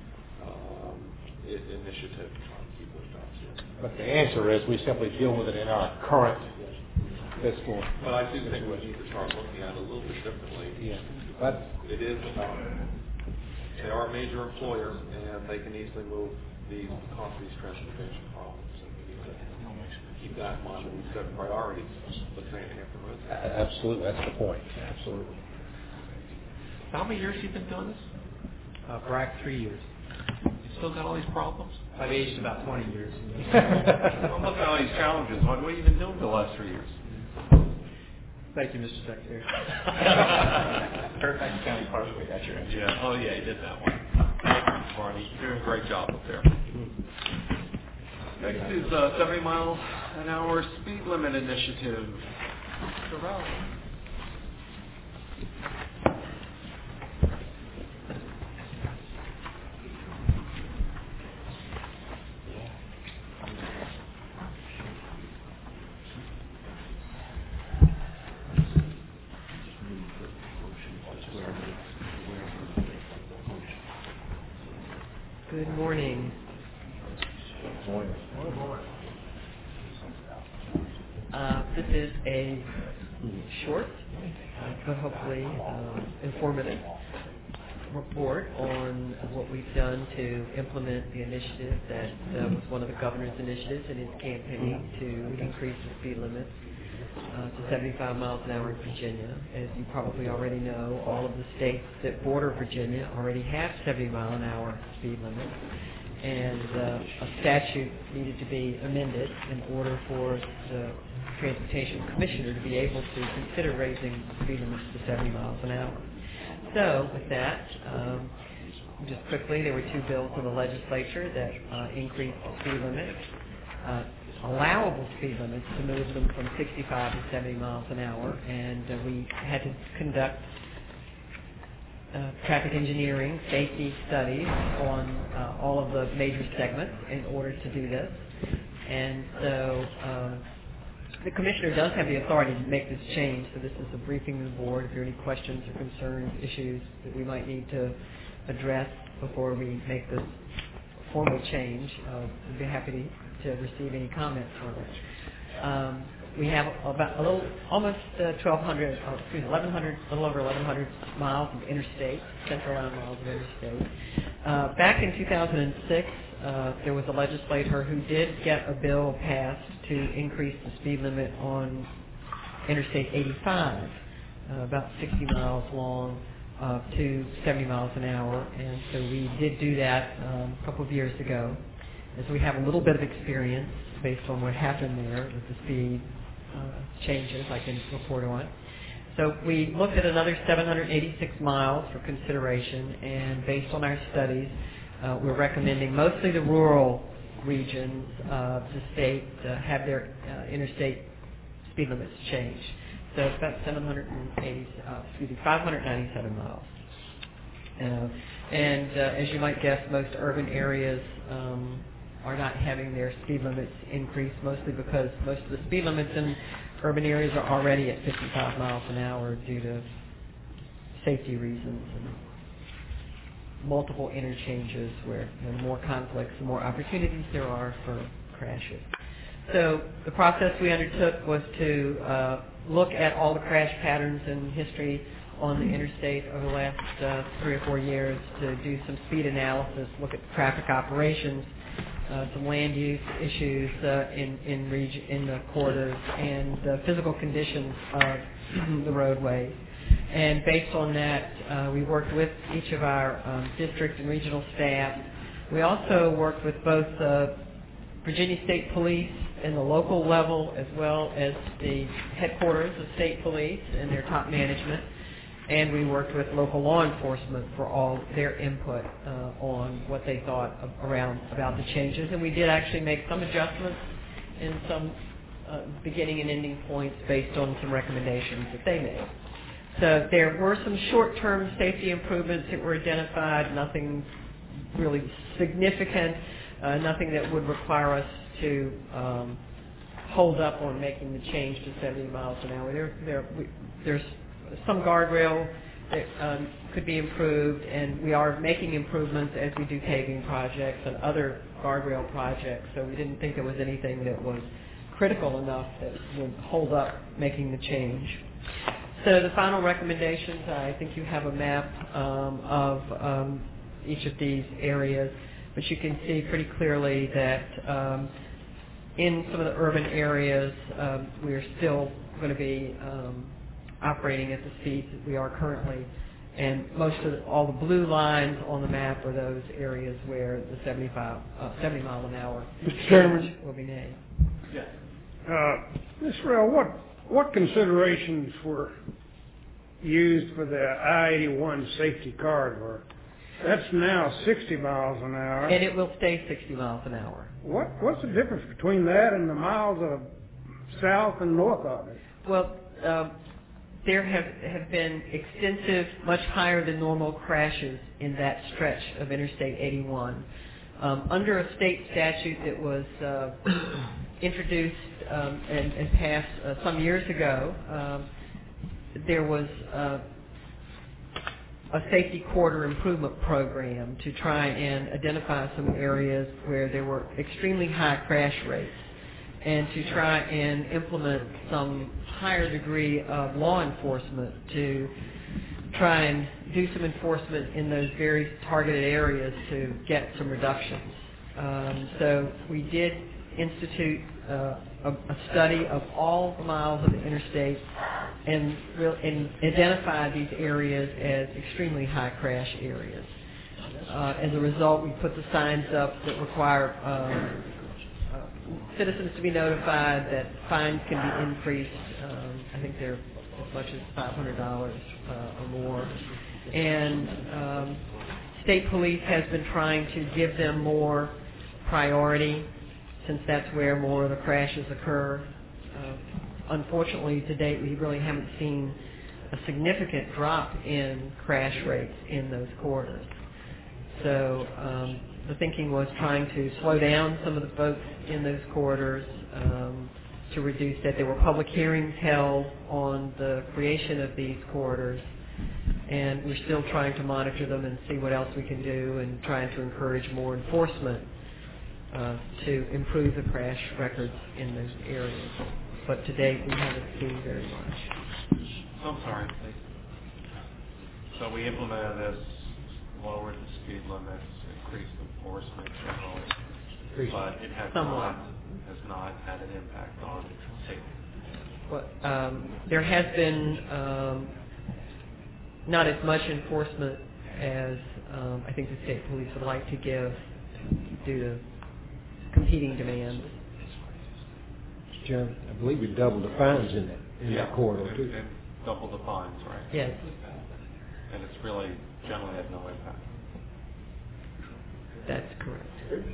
Speaker 2: initiative, try to keep those jobs here.
Speaker 8: But the answer is we simply deal with it in our current fiscal.
Speaker 2: But I do think we need to start looking at it a little bit differently.
Speaker 8: Yeah. But
Speaker 2: it is about, they are a major employer, and they can easily move the cost of these transportation problems. And we need to keep that in mind when we set priorities, let's say in Hampton Roads.
Speaker 8: Absolutely, that's the point. Absolutely.
Speaker 3: How many years have you been doing this?
Speaker 14: BRAC, 3 years.
Speaker 3: You still got all these problems?
Speaker 14: I've aged about 20 years.
Speaker 3: I'm looking at all these challenges. What have you been doing for the last 3 years?
Speaker 14: Thank you, Mr. Secretary.
Speaker 9: Fairfax County Parkway, that's your answer.
Speaker 3: Yeah. Oh, yeah, you did that one. Thank you, Barney. You're doing a great job up there. Next is 70-mile-an-hour speed limit initiative. Mr. Rowell.
Speaker 15: Good morning. This is a short, but hopefully informative report on what we've done to implement the initiative that was one of the governor's initiatives in his campaign to increase the speed limit to 75 miles an hour in Virginia. As you probably already know, all of the states that border Virginia already have 70 mile an hour speed limits, and a statute needed to be amended in order for the Transportation Commissioner to be able to consider raising speed limits to 70 miles an hour. So with that, just quickly, there were two bills in the legislature that increased the speed limits, allowable speed limits, to move them from 65 to 70 miles an hour, and we had to conduct traffic engineering safety studies on all of the major segments in order to do this. And so the Commissioner does have the authority to make this change, so this is a briefing to the Board. If there are any questions or concerns, issues that we might need to address before we make this formal change, we'd be happy to receive any comments on it. We have about almost 1,200, a little over 1,100 miles of interstate, central line miles of interstate. Back in 2006, there was a legislator who did get a bill passed to increase the speed limit on Interstate 85, about 60 miles long, to 70 miles an hour. And so we did do that a couple of years ago. As we have a little bit of experience based on what happened there with the speed changes I can report on. So we looked at another 786 miles for consideration, and based on our studies, we're recommending mostly the rural regions of the state have their interstate speed limits changed. So it's about 597 miles. And as you might guess, most urban areas are not having their speed limits increased, mostly because most of the speed limits in urban areas are already at 55 miles an hour due to safety reasons and multiple interchanges where the more conflicts, the more opportunities there are for crashes. So the process we undertook was to look at all the crash patterns in history on the interstate over the last 3 or 4 years, to do some speed analysis, look at traffic operations, some land use issues in the corridors, and physical conditions of the roadways. And based on that, we worked with each of our district and regional staff. We also worked with both Virginia State Police in the local level, as well as the headquarters of state police and their top management. And we worked with local law enforcement for all their input on what they thought about the changes. And we did actually make some adjustments in some beginning and ending points based on some recommendations that they made. So there were some short-term safety improvements that were identified, nothing really significant, nothing that would require us to hold up on making the change to 70 miles an hour. There's some guardrail that could be improved, and we are making improvements as we do paving projects and other guardrail projects, so we didn't think there was anything that was critical enough that would hold up making the change. So the final recommendations, I think you have a map of each of these areas, but you can see pretty clearly that in some of the urban areas, we're still going to be operating at the speeds that we are currently, and all the blue lines on the map are those areas where the 70 mile an hour
Speaker 16: Mr. Chairman,
Speaker 15: will be made.
Speaker 16: Yes. Ms. Rail, what considerations were used for the I-81 safety corridor? That's now 60 miles an hour.
Speaker 15: And it will stay 60 miles an hour.
Speaker 16: What's the difference between that and the miles of south and north of it?
Speaker 15: Well, there have been extensive, much higher than normal crashes in that stretch of Interstate 81. Under a state statute that was introduced and passed some years ago, there was a safety corridor improvement program to try and identify some areas where there were extremely high crash rates, and to try and implement some higher degree of law enforcement to try and do some enforcement in those very targeted areas to get some reductions. So we did institute a study of all the miles of the interstate and identify these areas as extremely high crash areas. As a result, we put the signs up that require citizens to be notified that fines can be increased. I think they're as much as $500 or more. And state police has been trying to give them more priority, since that's where more of the crashes occur. Unfortunately, to date, we really haven't seen a significant drop in crash rates in those corridors. So the thinking was trying to slow down some of the folks in those corridors to reduce that. There were public hearings held on the creation of these corridors, and we're still trying to monitor them and see what else we can do, and trying to encourage more enforcement to improve the crash records in those areas. But to date, we haven't seen very much.
Speaker 3: So I'm sorry. So we implemented this, lowered the speed limits, increased enforcement generally, but it has not had an impact on safety.
Speaker 15: Well, there has been not as much enforcement as I think the state police would like to give due to competing demands.
Speaker 7: Mr. Chairman, I believe we doubled the fines in that corridor too.
Speaker 3: And double the fines, right?
Speaker 15: Yes.
Speaker 3: And it's really generally had no impact.
Speaker 15: That's correct.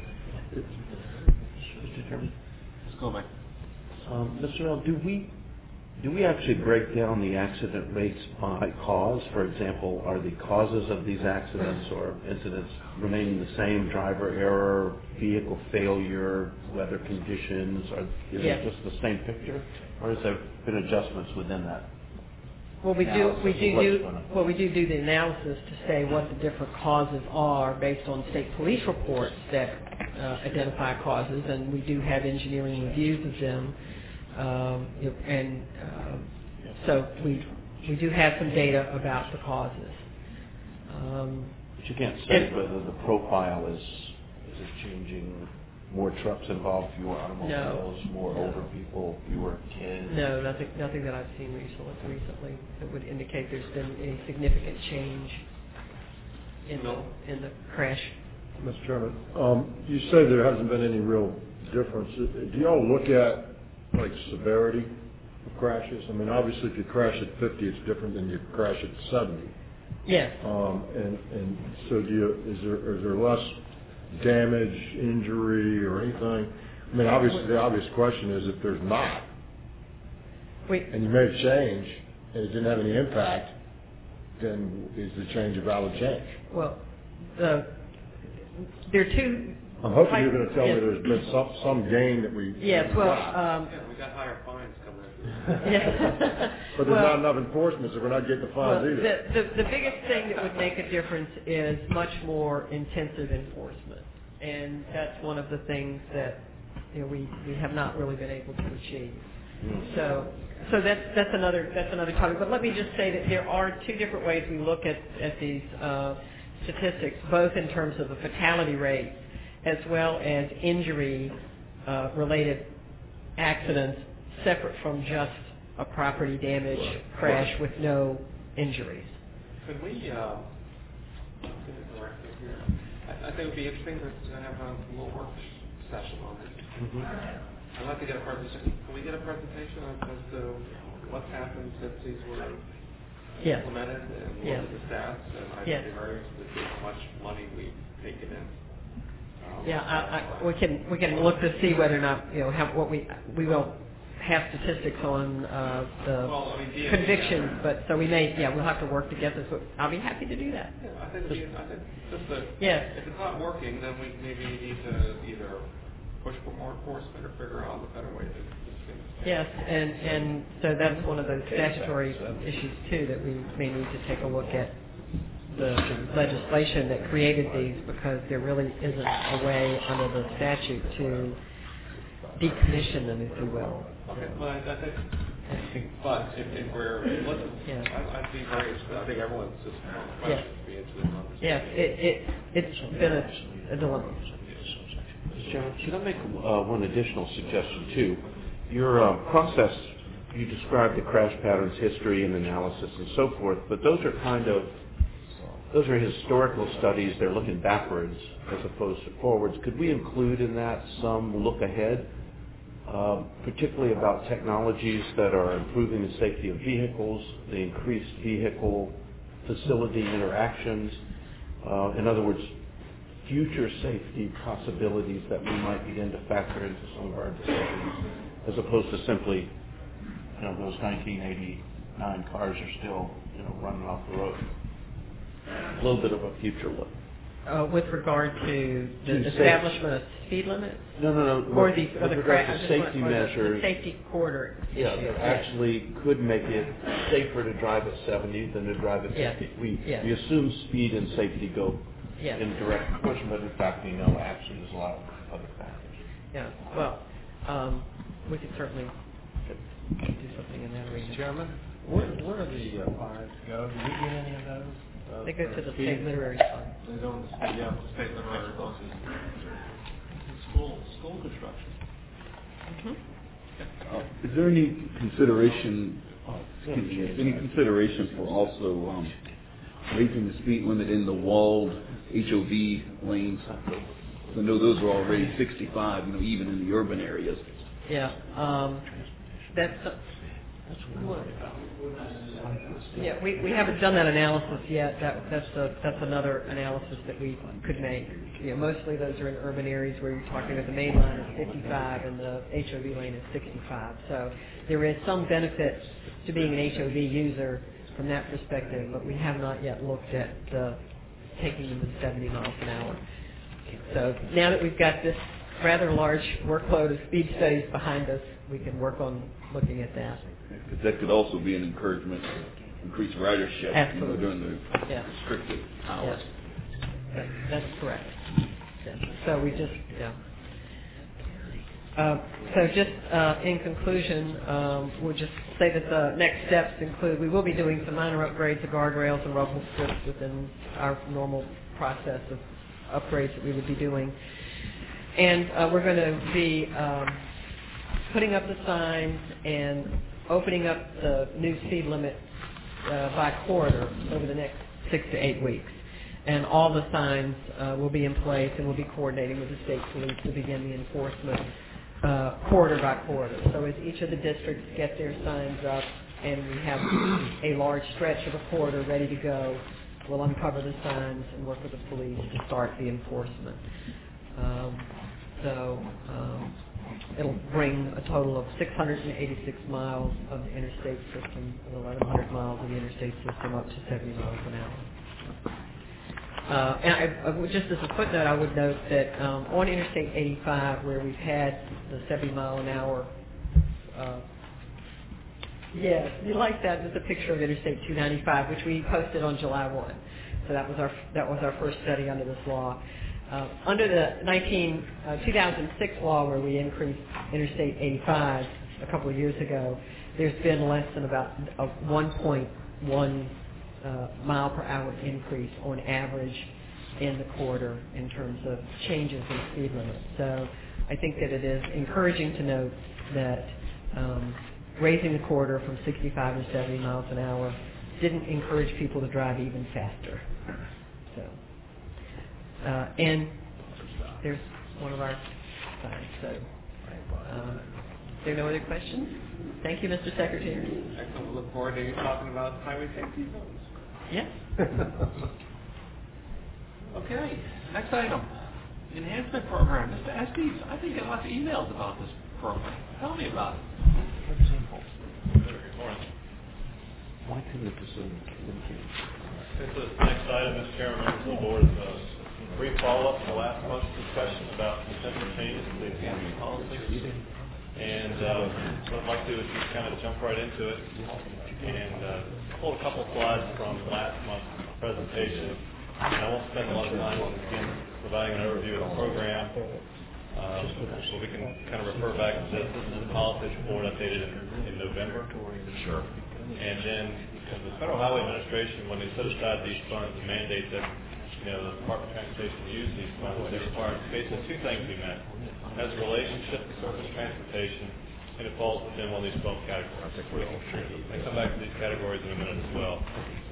Speaker 10: Mr. Chairman?
Speaker 3: Let's go back.
Speaker 10: Mr. Earl, do we actually break down the accident rates by cause? For example, are the causes of these accidents or incidents remaining the same? Driver error, vehicle failure, weather conditions? Is it just the same picture, or has there been adjustments within that?
Speaker 15: Well, we do the analysis to say what the different causes are based on state police reports that identify causes, and we do have engineering reviews of them. So we do have some data about the causes.
Speaker 10: But you can't say whether the profile is it changing? More trucks involved, fewer automobiles, more older people, fewer kids?
Speaker 15: No, nothing that I've seen recently that would indicate there's been a significant change in the crash.
Speaker 2: Mr. Chairman, you say there hasn't been any real difference. Do y'all look at like severity of crashes? I mean, obviously, if you crash at 50, it's different than you crash at 70.
Speaker 15: Yes.
Speaker 2: And so, is there less damage, injury, or anything? I mean, obviously, the obvious question is if there's not, and you made a change, and it didn't have any impact, then is the change a valid change?
Speaker 15: Well, there are two.
Speaker 2: I'm hoping you're going to tell me there's been some gain that we.
Speaker 15: Yes, well.
Speaker 3: We got higher fines coming in.
Speaker 15: Yeah.
Speaker 2: But there's not enough enforcement, so we're not getting the fines either.
Speaker 15: The biggest thing that would make a difference is much more intensive enforcement, and that's one of the things that we have not really been able to achieve. So that's another topic. But let me just say that there are two different ways we look at these statistics, both in terms of the fatality rate as well as injury related accidents, separate from just a property damage crash with no injuries.
Speaker 3: Could we, I think it would be interesting to have a little work session on it. I'd like to get a presentation. Can we get a presentation as to what's happened since these were implemented, and what are the stats? And I'd be very interested to see how much money we've taken in.
Speaker 15: We can look to see whether or not we will have statistics on the convictions, but so we'll have to work to get this. But I'll be happy to do that.
Speaker 3: Yeah, I think just that
Speaker 15: if
Speaker 3: it's not working, then we maybe need to either push for more enforcement or figure out a better way to do things.
Speaker 15: Yes, and so that's one of those statutory issues too that we may need to take a look at the legislation that created these because there really isn't a way under the statute to decommission them, if you will.
Speaker 3: Okay, well, I think, but if we're looking, I'd be very interested. I think everyone's just questions would be interested in understanding.
Speaker 15: Yes, it's been a dilemma.
Speaker 10: Mr. Chairman, should I make one additional suggestion too? Your process, you described the crash patterns, history, and analysis, and so forth. But those are historical studies. They're looking backwards as opposed to forwards. Could we include in that some look ahead, particularly about technologies that are improving the safety of vehicles, the increased vehicle facility interactions? In other words, future safety possibilities that we might begin to factor into some of our decisions, as opposed to simply, those 1989 cars are still, running off the road. A little bit of a future look.
Speaker 15: With regard to the establishment of speed limits?
Speaker 10: No.
Speaker 15: Or
Speaker 10: with regard to safety measures.
Speaker 15: The safety corridor issue.
Speaker 10: Yeah, that actually could make it safer to drive at 70 than to drive at 50. We assume speed and safety go in direct proportion, but in fact we know actually there's a lot of other factors.
Speaker 15: Yeah, well, we could certainly do something in that arena.
Speaker 12: Mr. Chairman, where do the fines go? Do we get any of those?
Speaker 15: They go to the state literary fund.
Speaker 3: They don't, the state literary funds is school construction.
Speaker 15: Mm-hmm.
Speaker 17: Is there any consideration for also raising the speed limit in the walled HOV lanes? I know those are already 65, even in the urban areas.
Speaker 15: Yeah, we haven't done that analysis yet. That's another analysis that we could make. Mostly those are in urban areas where you're talking about the main line is 55 and the HOV lane is 65. So there is some benefit to being an HOV user from that perspective, but we have not yet looked at taking them to 70 miles an hour. So now that we've got this rather large workload of speed studies behind us, we can work on looking at that.
Speaker 17: Because that could also be an encouragement to increase ridership during the restricted hours.
Speaker 15: Yeah. That's correct. Yeah. So we just, in conclusion, we'll just say that the next steps include we will be doing some minor upgrades to guardrails and rumble strips within our normal process of upgrades that we would be doing. And we're going to be putting up the signs and opening up the new speed limit by corridor over the next 6 to 8 weeks. And all the signs will be in place, and we'll be coordinating with the state police to begin the enforcement corridor by corridor. So as each of the districts get their signs up and we have a large stretch of a corridor ready to go, we'll uncover the signs and work with the police to start the enforcement. It'll bring a total of 686 miles of the interstate system and 1,100 miles of the interstate system up to 70 miles an hour. And just as a footnote, I would note that on Interstate 85, where we've had the 70 mile an hour, you like that? There's a picture of Interstate 295, which we posted on July 1. So that was our first study under this law. Under the 2006 law, where we increased Interstate 85 a couple of years ago, there's been less than about a 1.1 mile per hour increase on average in the corridor in terms of changes in speed limits. So I think that it is encouraging to note that raising the corridor from 65 to 70 miles an hour didn't encourage people to drive even faster. So. And there's one of our signs. So, there are no other questions? Thank you, Mr. Secretary.
Speaker 3: Excellent. We look forward to you talking about highway safety zones.
Speaker 15: Yes.
Speaker 3: Okay. Next item. The enhancement program. Mr. Estes, I think I got lots of emails about this program. Tell me about it.
Speaker 10: Why couldn't the facility?
Speaker 2: This next item, Mr. Chairman, members of the board, is a brief follow-up to last month's discussion about potential changes to the enhancement policy.
Speaker 18: And what I'd like to do is just kind of jump right into it and pull a couple slides from last month's presentation. And I won't spend a lot of time on providing an overview of the program. So we can kind of refer back to this. This is the policy report updated in November. Sure. And then the Federal Highway Administration, when they set aside these funds and mandate that the Department of Transportation use these funds, they require basically two things be met. It has a relationship to surface transportation, and it falls within one of these 12 categories. I'll come back to these categories in a minute as well.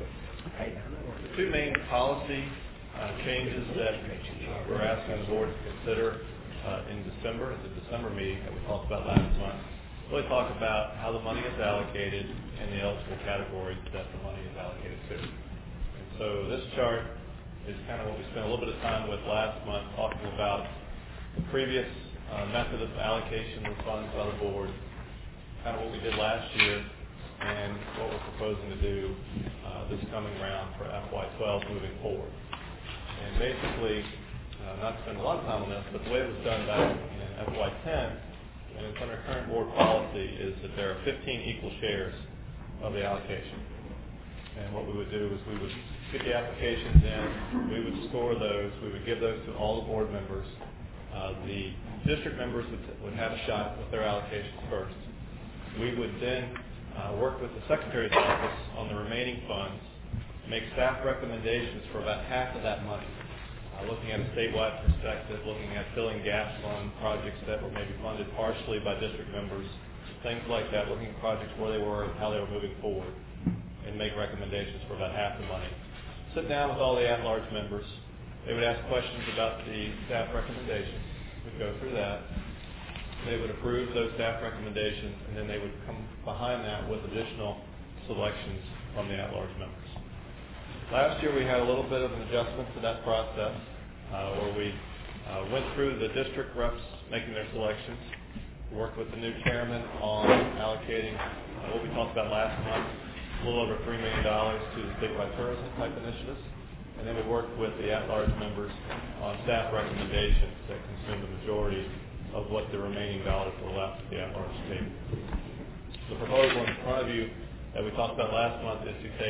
Speaker 18: The two main policy changes that we're asking the board to consider in December, at the December meeting that we talked about last month, really talk about how the money is allocated and the eligible categories that the money is allocated to. And so this chart is kind of what we spent a little bit of time with last month, talking about the previous method of allocation of funds by the board, kind of what we did last year, and what we're proposing to do this coming round for FY12 moving forward. And basically, not to spend a lot of time on this, but the way it was done back in FY10, and it's under current board policy, is that there are 15 equal shares of the allocation. And what we would do is we would get the applications in, we would score those, we would give those to all the board members. The district members would have a shot with their allocations first. We would then work with the Secretary's office on the remaining funds, make staff recommendations for about half of that money, looking at a statewide perspective, looking at filling gaps on projects that were maybe funded partially by district members, things like that, looking at projects where they were and how they were moving forward, and make recommendations for about half the money. Sit down with all the at-large members. They would ask questions about the staff recommendations. We'd go through that. They would approve those staff recommendations, and then they would come behind that with additional selections from the at-large members. Last year we had a little bit of an adjustment to that process where we went through the district reps making their selections. We worked with the new chairman on allocating what we talked about last month, a little over $3 million to the statewide tourism type initiatives. And then we worked with the at-large members on staff recommendations that consumed the majority of what the remaining dollars were left at the at-large table. The proposal in front of you that we talked about last month is to take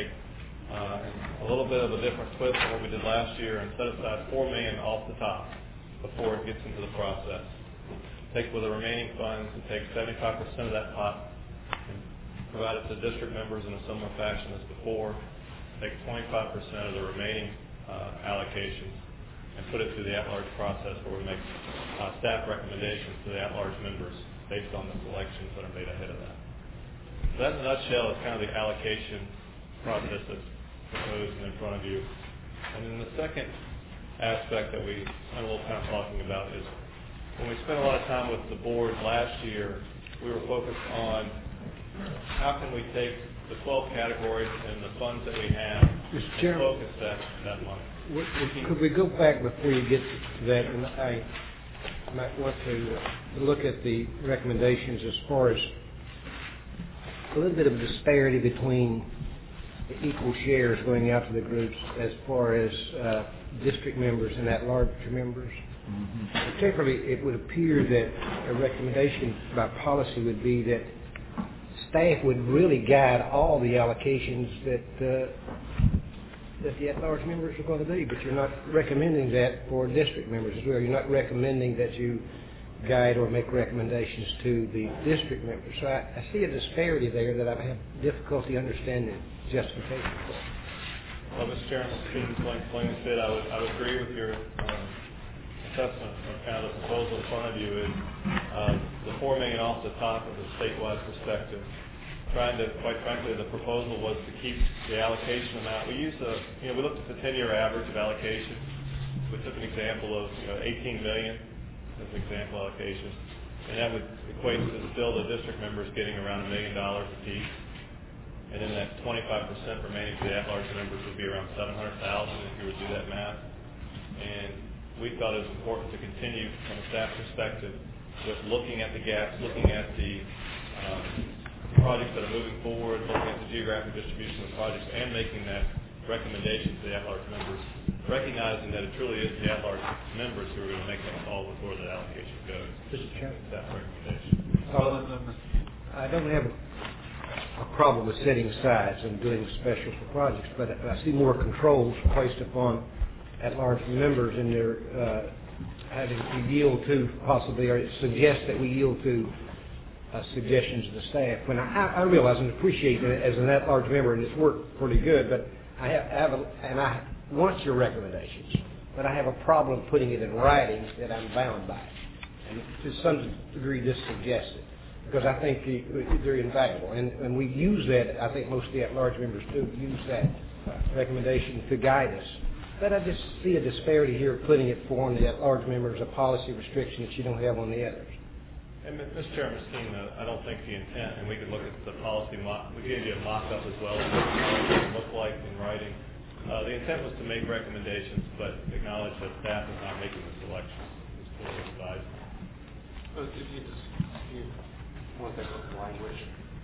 Speaker 18: a little bit of a different twist than what we did last year and set aside $4 million off the top before it gets into the process. Take with the remaining funds and take 75% of that pot and provide it to district members in a similar fashion as before. Take 25% of the remaining allocations and put it through the at-large process where we make staff recommendations to the at-large members based on the selections that are made ahead of that. So that in a nutshell is kind of the allocation process that's proposed and in front of you. And then the second aspect that we spent a little time talking about is when we spent a lot of time with the board last year, we were focused on how can we take the 12 categories and the funds that we have and focus that money.
Speaker 19: Could we go back before you get to that? And I might want to look at the recommendations as far as a little bit of a disparity between the equal shares going out to the groups as far as district members and at-large members. Mm-hmm. Particularly, it would appear that a recommendation by policy would be that staff would really guide all the allocations that the at-large members are going to be, but you're not recommending that for district members as well. You're not recommending that you guide or make recommendations to the district members. So I see a disparity there that I have difficulty understanding justification for.
Speaker 18: Well, Mr. Chairman, plain and said, I would agree with your assessment of kind of the proposal in front of you is the $4 million off the top of the statewide perspective. Trying to, quite frankly, the proposal was to keep the allocation amount. We used we looked at the 10-year average of allocation. We took an example of 18 million as an example allocation, and that would equate to still the district members getting around $1 million apiece. And then that 25% remaining to the at-large members would be around $700,000 if you would do that math. And we thought it was important to continue from a staff perspective with looking at the gaps, looking at the projects that are moving forward, looking at the geographic distribution of projects, and making that recommendation to the at-large members, recognizing that it truly is the at-large members who are going to make that call with where the allocation goes.
Speaker 19: Mr. Chairman.
Speaker 18: Staff recommendation.
Speaker 19: I don't have a problem with setting asides and doing specials for projects, but I see more controls placed upon at-large members in their having to yield to possibly, or suggest that we yield to suggestions of the staff. When I realize and appreciate it as an at-large member, and it's worked pretty good, but I want your recommendations, but I have a problem putting it in writing that I'm bound by. And to some degree, this suggests it, because I think they're invaluable. And we use that, I think most of the at-large members do use that recommendation to guide us. But I just see a disparity here, putting it for the at-large members, a policy restriction that you don't have on the others.
Speaker 18: And Mr. Chairman, I don't think the intent, and we could look at the policy, we gave you a mock-up as well as what the policy would look like in writing. The intent was to make recommendations, but acknowledge that staff is not making the selection. It's fully advised.
Speaker 2: If you want to take a look at the language,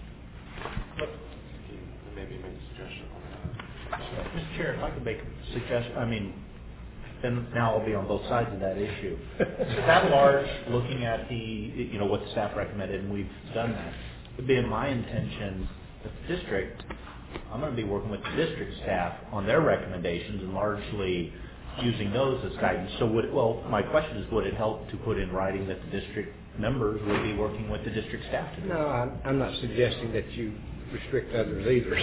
Speaker 2: maybe make a suggestion on that.
Speaker 9: Mr. Chair, if I could make a suggestion, then now I'll be on both sides of that issue. That large, looking at what the staff recommended, and we've done that, it would be in my intention that the district, I'm going to be working with the district staff on their recommendations and largely using those as guidance. So my question is, would it help to put in writing that the district members would be working with the district staff to do?
Speaker 19: No, I'm not suggesting that you restrict others either.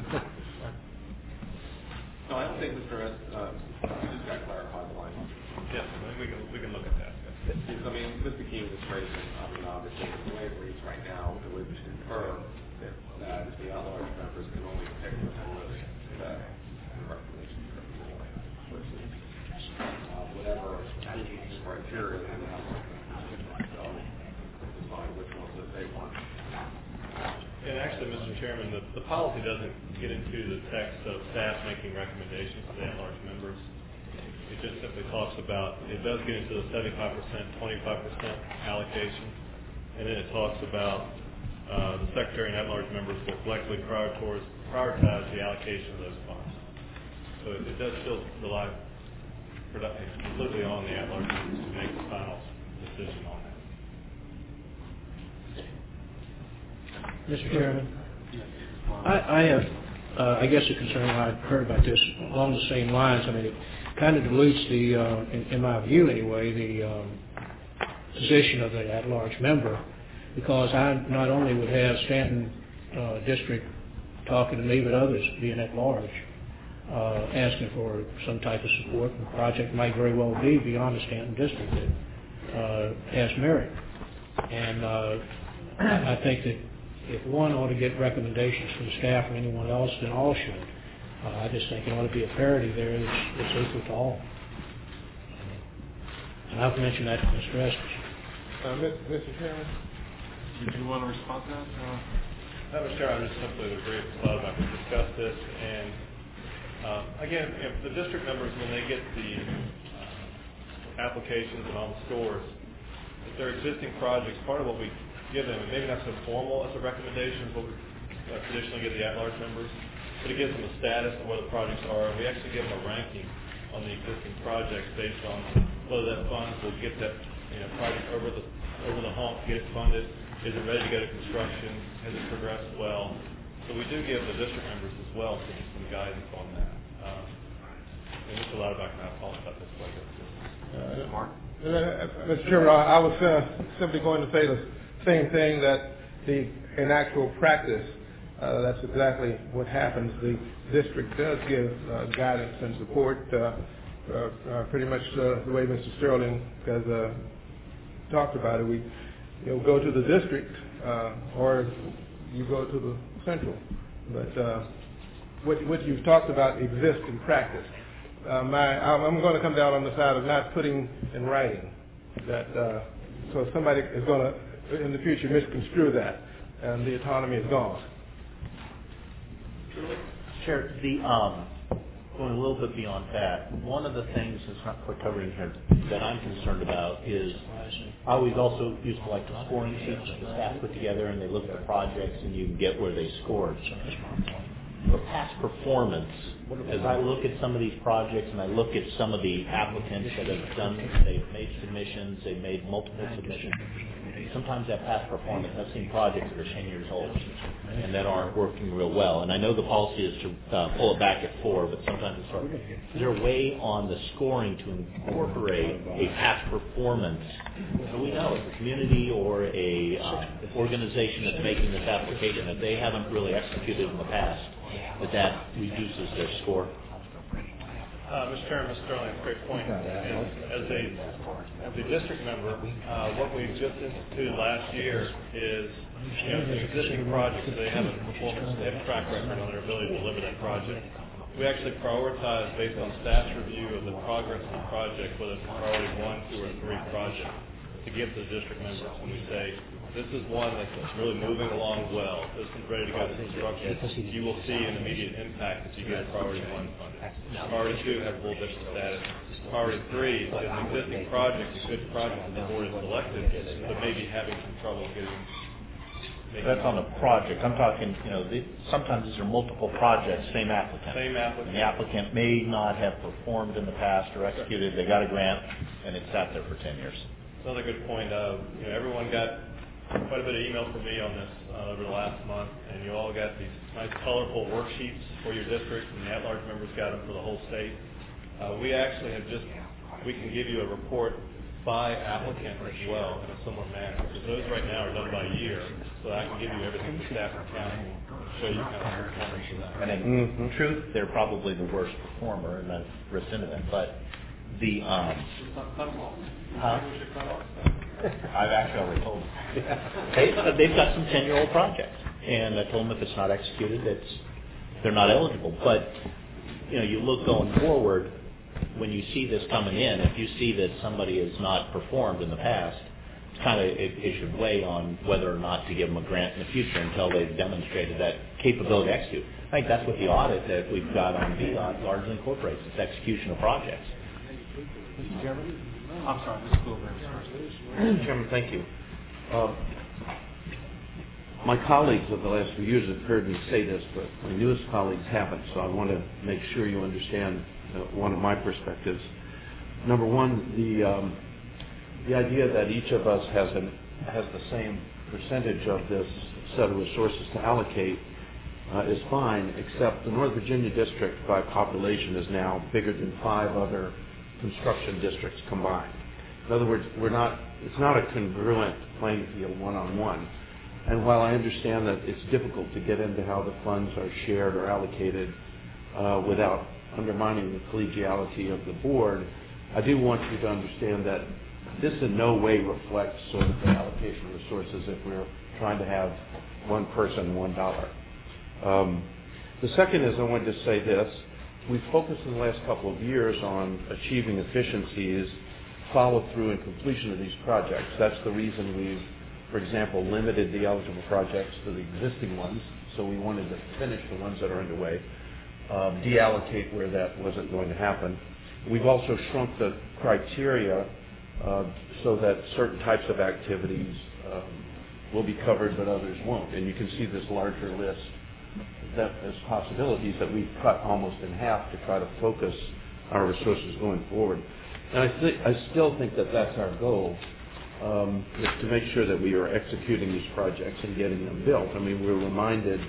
Speaker 2: No, I don't think Mr. Just got to clarify the language.
Speaker 18: Yes, we can look at that.
Speaker 2: Yes. Mr. King was raising, obviously, the way it reads right now, it would infer that the at-large members can only pick from the list that the recommendation versus whatever criteria they have to decide which ones that they want.
Speaker 18: And actually, Mr. Chairman, the policy doesn't get into the text of staff making recommendations to the at-large members. It just simply talks about, it does get into the 75%, 25% allocation, and then it talks about the secretary and at-large members will collectively prioritize the allocation of those funds. So it does still rely completely on the at-large members to make the final decision on that.
Speaker 12: Mr. Chairman, I have, I guess, a concern. I've heard about this along the same lines. It kind of dilutes in my view anyway, the position of the at-large member, because I not only would have Stanton District talking to me, but others being at large, asking for some type of support. The project might very well be beyond the Stanton District that has merit. And I think that if one ought to get recommendations from staff or anyone else, then all should. I just think it ought to be a parity there that's equal to all. And I've mentioned that to Mr. Estes.
Speaker 2: Mr. Chairman?
Speaker 3: Did you want to respond to that?
Speaker 18: No, Mr. Chairman, I just simply agree with a lot about we discussed this. And again, if the district members, when they get the applications and all the scores, if they're existing projects, part of what we give them, and maybe not so formal as a recommendation, but we traditionally give the at-large members, but it gives them a status of where the projects are, and we actually give them a ranking on the existing projects based on whether that fund will get that project over the hump, get it funded, is it ready to go to construction, has it progressed well. So we do give the district members as well some guidance on that. And Mr. Lauterbach and I have talked about this later.
Speaker 2: Mark?
Speaker 20: Mr. Chairman, I was simply going to say the same thing, that in actual practice, that's exactly what happens. The district does give guidance and support, pretty much the way Mr. Sterling has talked about it. We go to the district or you go to the central. But what you've talked about exists in practice. I'm going to come down on the side of not putting in writing that, so somebody is going to in the future misconstrue that, and the autonomy is gone.
Speaker 9: Chair, going a little bit beyond that, one of the things that's not quite covered in here that I'm concerned about is I always also used to like the scoring sheets the staff put together, and they look at the projects and you can get where they scored. for past performance, as I look at some of these projects and I look at some of the applicants that have done, they've made submissions, they've made multiple submissions. Sometimes that past performance, I've seen projects that are 10 years old and that aren't working real well. And I know the policy is to pull it back at 4, but sometimes it's hard. Is there a way on the scoring to incorporate a past performance so we know if a community or a organization that's making this application that they haven't really executed in the past, that reduces their score?
Speaker 18: Mr. Chairman, Mr. Sterling, that's a great point. And as a district member, what we just instituted last year is, the existing projects, they have a performance, they have a track record on their ability to deliver that project. We actually prioritize based on staff's review of the progress of the project, whether it's a priority 1, 2, or 3 project, to give to the district members. And we say, this is one that's really moving along well. This is ready to go to construction. You will see an immediate impact if you get priority 1 funded. Priority 2 has a little different status. Priority 3 is an existing project, a good project that the board has selected, but maybe having some trouble getting.
Speaker 9: That's on the project. I'm talking, sometimes these are multiple projects, same applicant.
Speaker 18: Same applicant.
Speaker 9: And the applicant may not have performed in the past or executed. They got a grant, and it sat there for 10 years.
Speaker 18: Another good point. Everyone got quite a bit of email from me on this over the last month, and you all got these nice colorful worksheets for your district, and the at-large members got them for the whole state. We actually we can give you a report by applicant as well in a similar manner, because those right now are done by year, so I can give you everything for staff and county, show you kind of performance of that.
Speaker 9: And in truth, they're probably the worst performer, and I've rescinded them, but the, I've actually already told them. They've got some 10-year-old projects, and I told them if it's not executed, they're not eligible. But you look going forward, when you see this coming in, if you see that somebody has not performed in the past, it should weigh on whether or not to give them a grant in the future until they've demonstrated that capability to execute. I think that's what the audit that we've got on VDOT largely incorporates. It's execution of projects.
Speaker 2: Mr. Chairman? I'm sorry, Mr. Goldberg.
Speaker 10: Mr. Chairman, thank you. My colleagues of the last few years have heard me say this, but my newest colleagues haven't, so I want to make sure you understand one of my perspectives. Number one, the idea that each of us has the same percentage of this set of resources to allocate is fine, except the North Virginia district by population is now bigger than 5 other construction districts combined. In other words, it's not a congruent playing field one-on-one. And while I understand that it's difficult to get into how the funds are shared or allocated without undermining the collegiality of the board, I do want you to understand that this in no way reflects sort of the allocation of resources if we're trying to have one person, $1. The second is I wanted to say this. We've focused in the last couple of years on achieving efficiencies, follow-through, and completion of these projects. That's the reason we've, for example, limited the eligible projects to the existing ones, so we wanted to finish the ones that are underway, deallocate where that wasn't going to happen. We've also shrunk the criteria so that certain types of activities will be covered but others won't. And you can see this larger list that as possibilities that we've cut almost in half to try to focus our resources going forward. And I still think that that's our goal, is to make sure that we are executing these projects and getting them built. I mean, we're reminded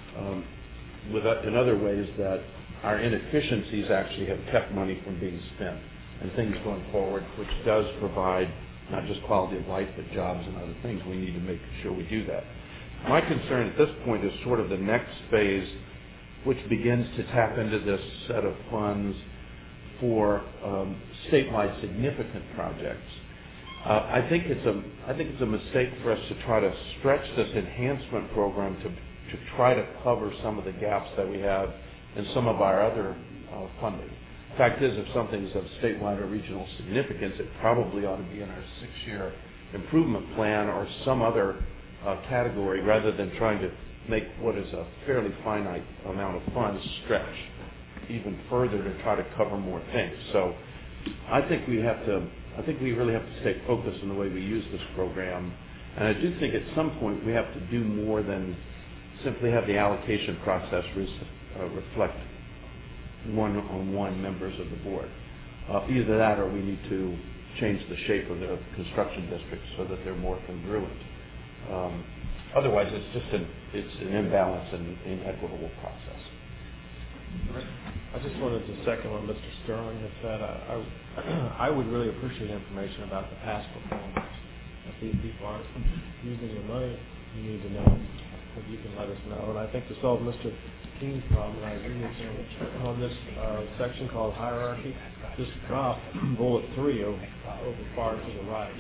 Speaker 10: in other ways that our inefficiencies actually have kept money from being spent and things going forward, which does provide not just quality of life, but jobs and other things. We need to make sure we do that. My concern at this point is sort of the next phase, which begins to tap into this set of funds for statewide significant projects. I think it's a mistake for us to try to stretch this enhancement program to try to cover some of the gaps that we have in some of our other funding. The fact is, if something's of statewide or regional significance, it probably ought to be in our 6-year improvement plan or some other category, rather than trying to make what is a fairly finite amount of funds stretch even further to try to cover more things. So I think we really have to stay focused in the way we use this program. And I do think at some point we have to do more than simply have the allocation process reflect one-on-one members of the board. Either that, or we need to change the shape of the construction districts so that they're more congruent. Otherwise, it's an imbalance and inequitable process.
Speaker 12: I just wanted to second what Mr. Sterling had said. I would really appreciate information about the past performance. If these people aren't using your money, you need to know. If you can let us know. And I think to solve Mr. Keene's problem, I agree with him on this section called hierarchy. Just drop bullet 3 over far to the right.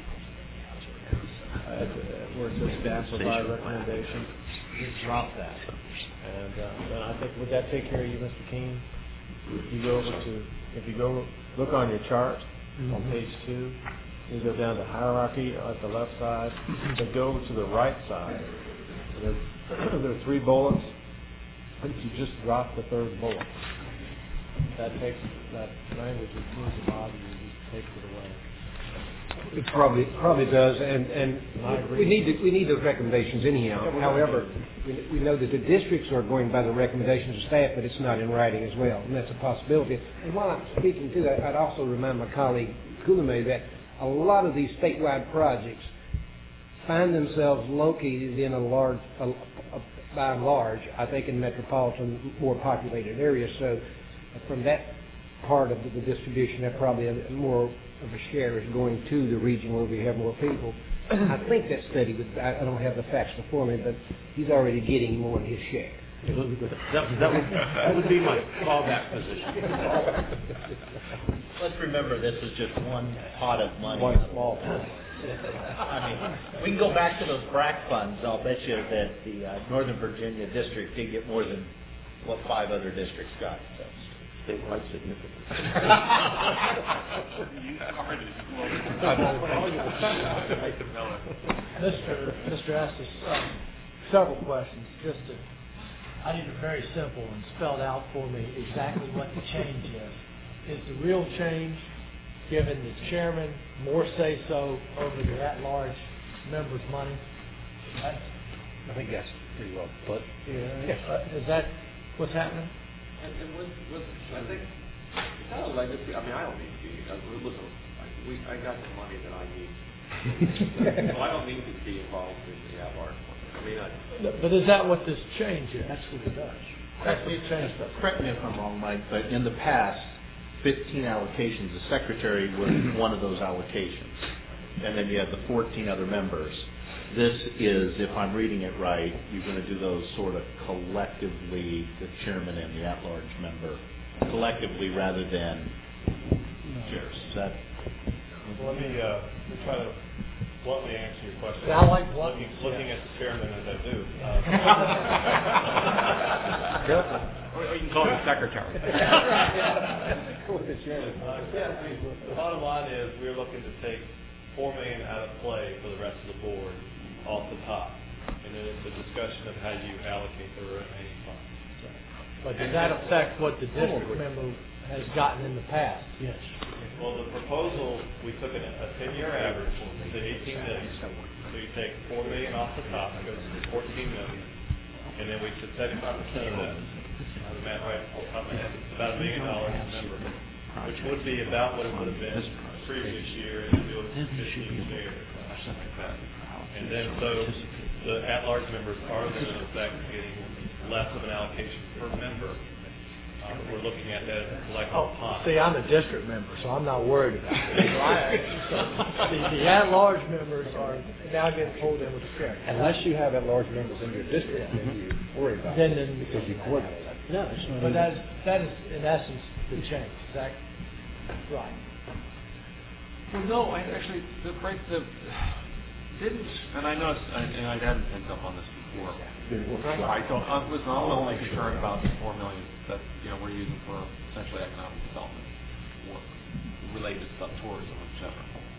Speaker 12: Where it says staff provide recommendation, just drop that. And then I think, would that take care of you, Mr. Keene? If you go look on your chart on page 2, you go down to hierarchy at the left side, then go to the right side. There are 3 bullets. I think you just drop the 3rd bullet. That takes that language that seems to bother you, just takes it away.
Speaker 19: It probably does, and we need those recommendations anyhow. However, we know that the districts are going by the recommendations of staff, but it's not in writing as well, and that's a possibility. And while I'm speaking to that, I'd also remind my colleague Coulombe that a lot of these statewide projects find themselves located in by and large, I think, in metropolitan, more populated areas. So, from that part of the distribution, that probably more of a share is going to the region where we have more people. I think that study, I don't have the facts before me, but he's already getting more than his share.
Speaker 9: That would be my fallback position. Let's remember this is just one pot of money.
Speaker 19: One small pot.
Speaker 9: I mean, we can go back to those BRAC funds. I'll bet you that the Northern Virginia district did get more than what 5 other districts got. So.
Speaker 10: Statewide significance.
Speaker 11: Mr. Estes, several questions. I need it very simple and spelled out for me exactly what the change is. Is the real change giving the chairman more say-so over the at-large members' money?
Speaker 8: I think that's pretty well put.
Speaker 11: Is that what's happening?
Speaker 3: And with I think it's kind of legacy. I mean, I don't need to be. Listen, I got the money that I need, so I don't need to be involved in the at-large one. I mean,
Speaker 11: but is that what this change is? That's what it does. That's what the change does.
Speaker 9: Correct me if I'm wrong, Mike, but in the past, 15 allocations, the secretary was one of those allocations, and then you had the 14 other members. This is, if I'm reading it right, you're going to do those sort of collectively, the chairman and the at-large member, collectively rather than chairs. Is that?
Speaker 18: Well, let me try to bluntly answer your question.
Speaker 11: I like bluntly.
Speaker 18: Looking at the chairman as I do.
Speaker 3: Or you can call him the secretary.
Speaker 18: The bottom line is we're looking to take $4 million out of play for the rest of the board off the top, and then it's a discussion of how you allocate the remaining funds.
Speaker 11: But does that affect what the district member has gotten in the past? Yes.
Speaker 18: Well, the proposal, we took a 10-year average to 18 million. So you take $4 million off the top, it goes to 14 million, and then we took 75% of that. The math right off the top of my head, it's about $1 million a member, which would be about what it would have been the previous year if you do it 15 shares. And then so the at-large members are then in effect getting less of an allocation per member. We're looking at that as a collective pot.
Speaker 11: See, I'm a district member, so I'm not worried about it. The at-large members are now getting pulled in with the share.
Speaker 19: Unless you have at-large members in your district, then you worry about it because you coordinate.
Speaker 11: No, but that is in essence the change. Is that right?
Speaker 3: Well, no, actually, didn't, and I noticed, and I hadn't picked up on this before. I was not only concerned about the $4 million that we're using for essentially economic development work related to tourism, etc.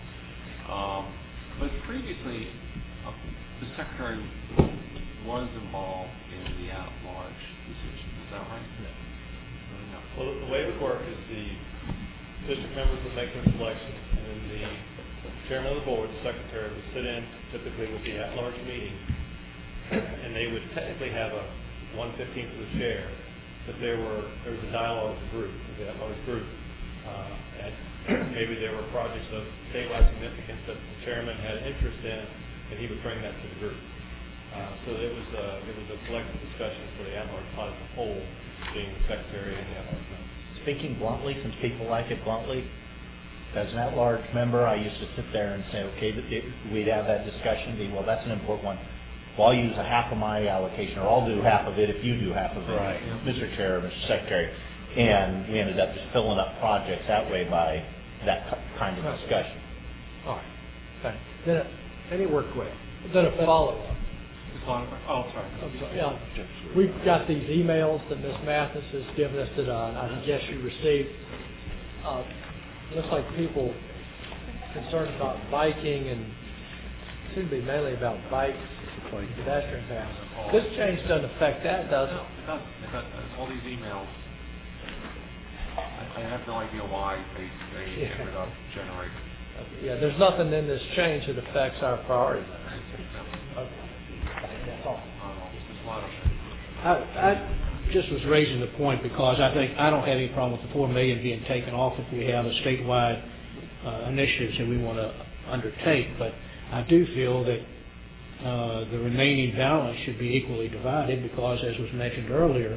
Speaker 3: But previously, the secretary was involved in the at-large decision. Is that right? No.
Speaker 18: Well, the way it would work is the district members would make their selection, and then the chairman of the board, the secretary, would sit in typically with the at-large meeting, and they would technically have a 1/15 of the share,
Speaker 5: that there was a dialogue group, the at-large group, and maybe there were projects of statewide significance that the chairman had interest in, and he would bring that to the group. So it was a collective discussion for the at-large body as a whole, being the secretary and the at-large member.
Speaker 9: Speaking bluntly, since people like it bluntly, as an at-large member, I used to sit there and say, okay, we'd have that discussion, well, that's an important one. Well, I'll use a half of my allocation, or I'll do half of it if you do half of it,
Speaker 8: Right.
Speaker 9: Mr. Chair, Mr. Secretary. And we ended up just filling up projects that way by that kind of discussion.
Speaker 8: All right. Thanks. Then, any more questions? Then a follow-up.
Speaker 3: Oh, sorry.
Speaker 8: I'm sorry. Yeah. We've got these emails that Ms. Mathis has given us that I guess you received. Looks like people concerned about biking and seem to be mainly about bikes, pedestrian paths. This change doesn't affect that, does it?
Speaker 3: No, it doesn't. All these emails, I have no idea why they ended up generating.
Speaker 8: Yeah, there's nothing in this change that affects our priorities. Okay. That's all. I just was raising the point because I don't have any problem with the $4 million being taken off if we have a statewide initiatives that we want to undertake, but I do feel that the remaining balance should be equally divided because, as was mentioned earlier,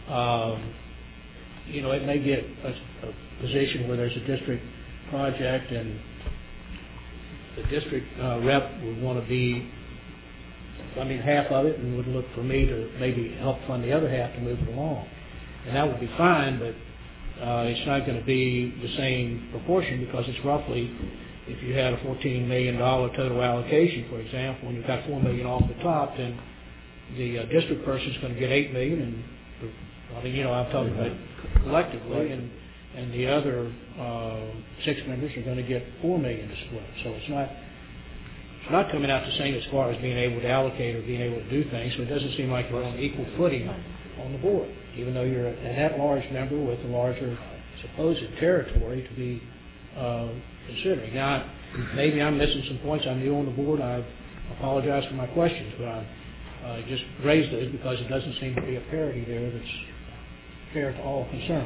Speaker 8: it may get a position where there's a district project and the district rep would want to be half of it and would look for me to maybe help fund the other half to move it along. And that would be fine, but it's not going to be the same proportion because it's roughly, if you had a $14 million total allocation, for example, and you've got $4 million off the top, then the district person's going to get $8 million, and I'm talking about collectively, and the other 6 members are going to get $4 million to split. So it's not coming out the same as far as being able to allocate or being able to do things. So it doesn't seem like you're on equal footing on the board, even though you're an at-large member with a larger supposed territory to be considering. Now, maybe I'm missing some points. I'm new on the board. I apologize for my questions, but I just raised those because it doesn't seem to be a parity there that's fair to all concerned.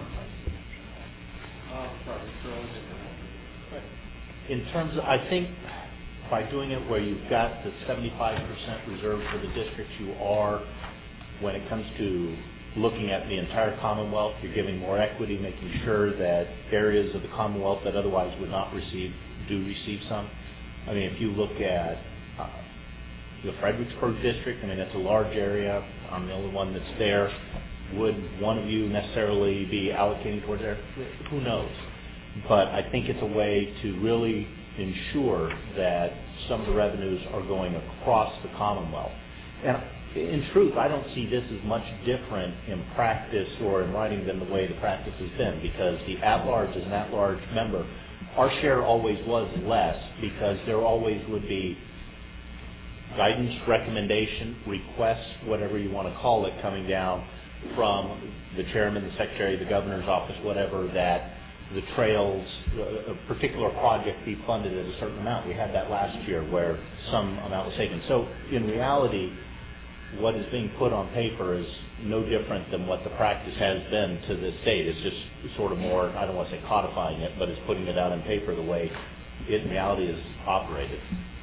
Speaker 9: In terms of, I think by doing it where you've got the 75% reserved for the districts, you are, when it comes to looking at the entire Commonwealth, you're giving more equity, making sure that areas of the Commonwealth that otherwise would not receive some. If you look at the Fredericksburg district, that's a large area. I'm the only one that's there. Would one of you necessarily be allocating towards there? Who knows? But I think it's a way to really ensure that some of the revenues are going across the Commonwealth. And in truth, I don't see this as much different in practice or in writing than the way the practice has been, because the at-large, as an at-large member, our share always was less because there always would be guidance, recommendation, requests, whatever you want to call it, coming down from the chairman, the secretary, the governor's office, whatever, that the trails, a particular project be funded at a certain amount. We had that last year where some amount was taken. So in reality, what is being put on paper is no different than what the practice has been to this date. It's just sort of more, I don't want to say codifying it, but it's putting it out on paper the way it in reality is operated.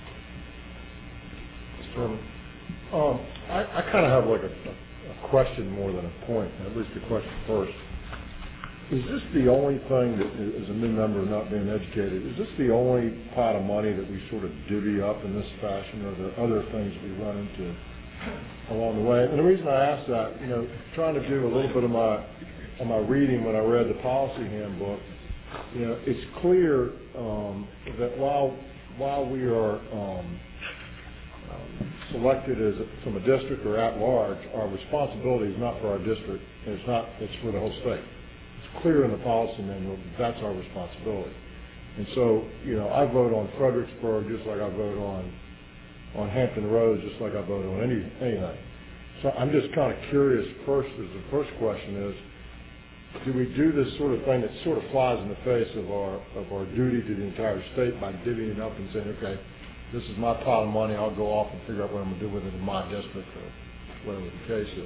Speaker 2: Mr. Chairman, I kind of have like a question more than a point, at least a question first. Is this the only thing that, as a new member not being educated, is this the only pot of money that we sort of divvy up in this fashion, or are there other things we run into along the way? And the reason I ask that, trying to do a little bit of my reading when I read the policy handbook, it's clear that while we are selected from a district or at large, our responsibility is not for our district, and it's for the whole state. It's clear in the policy manual that that's our responsibility. And so, I vote on Fredericksburg just like I vote on Hampton Roads, just like I vote on anything. So I'm just kind of curious first, as the first question is, do we do this sort of thing that sort of flies in the face of our duty to the entire state by divvying it up and saying, okay, this is my pot of money, I'll go off and figure out what I'm going to do with it in my district or whatever the case is?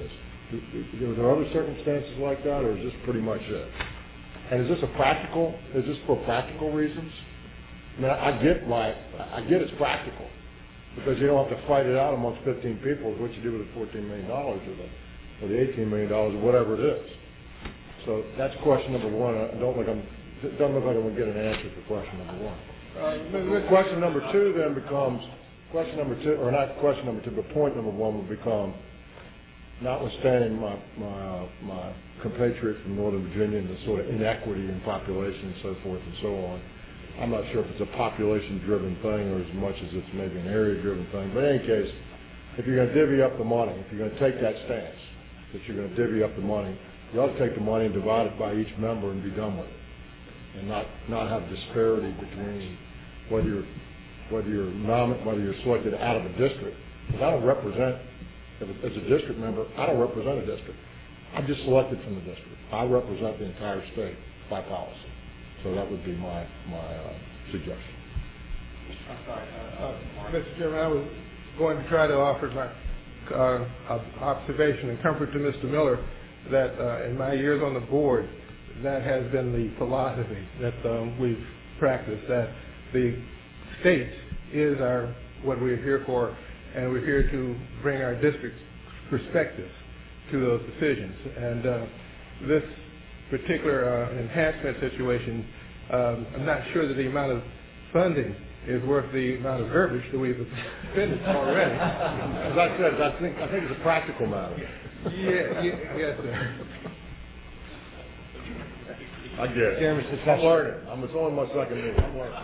Speaker 2: Are there other circumstances like that, or is this pretty much it? And is this for practical reasons? I mean, I get it's practical, because you don't have to fight it out amongst 15 people, what you do with the $14 million or the $18 million or whatever it is. So that's question number one. It doesn't look like I'm going to get an answer for question number one. Question number two then becomes, point number one will become, notwithstanding my compatriot from Northern Virginia and the sort of inequity in population and so forth and so on, I'm not sure if it's a population-driven thing or as much as it's maybe an area-driven thing. But in any case, if you're going to divvy up the money, if you're going to take that stance, that you're going to divvy up the money, you ought to take the money and divide it by each member and be done with it, and not have disparity between whether you're selected out of a district. Because I don't represent, as a district member, I don't represent a district. I'm just selected from the district. I represent the entire state by policy. So that would be my suggestion.
Speaker 20: I'm sorry. Mr. Chairman, I was going to try to offer my observation and comfort to Mr. Miller that in my years on the board, that has been the philosophy that we've practiced, that the state is what we're here for, and we're here to bring our district's perspectives to those decisions. And this particular enhancement situation, I'm not sure that the amount of funding is worth the amount of verbiage that we've expended already.
Speaker 2: As I said, I think it's a practical matter.
Speaker 20: Yes, sir.
Speaker 2: I get it.
Speaker 19: Chairman,
Speaker 2: I'm learning. It's only my second meeting. I'm learning.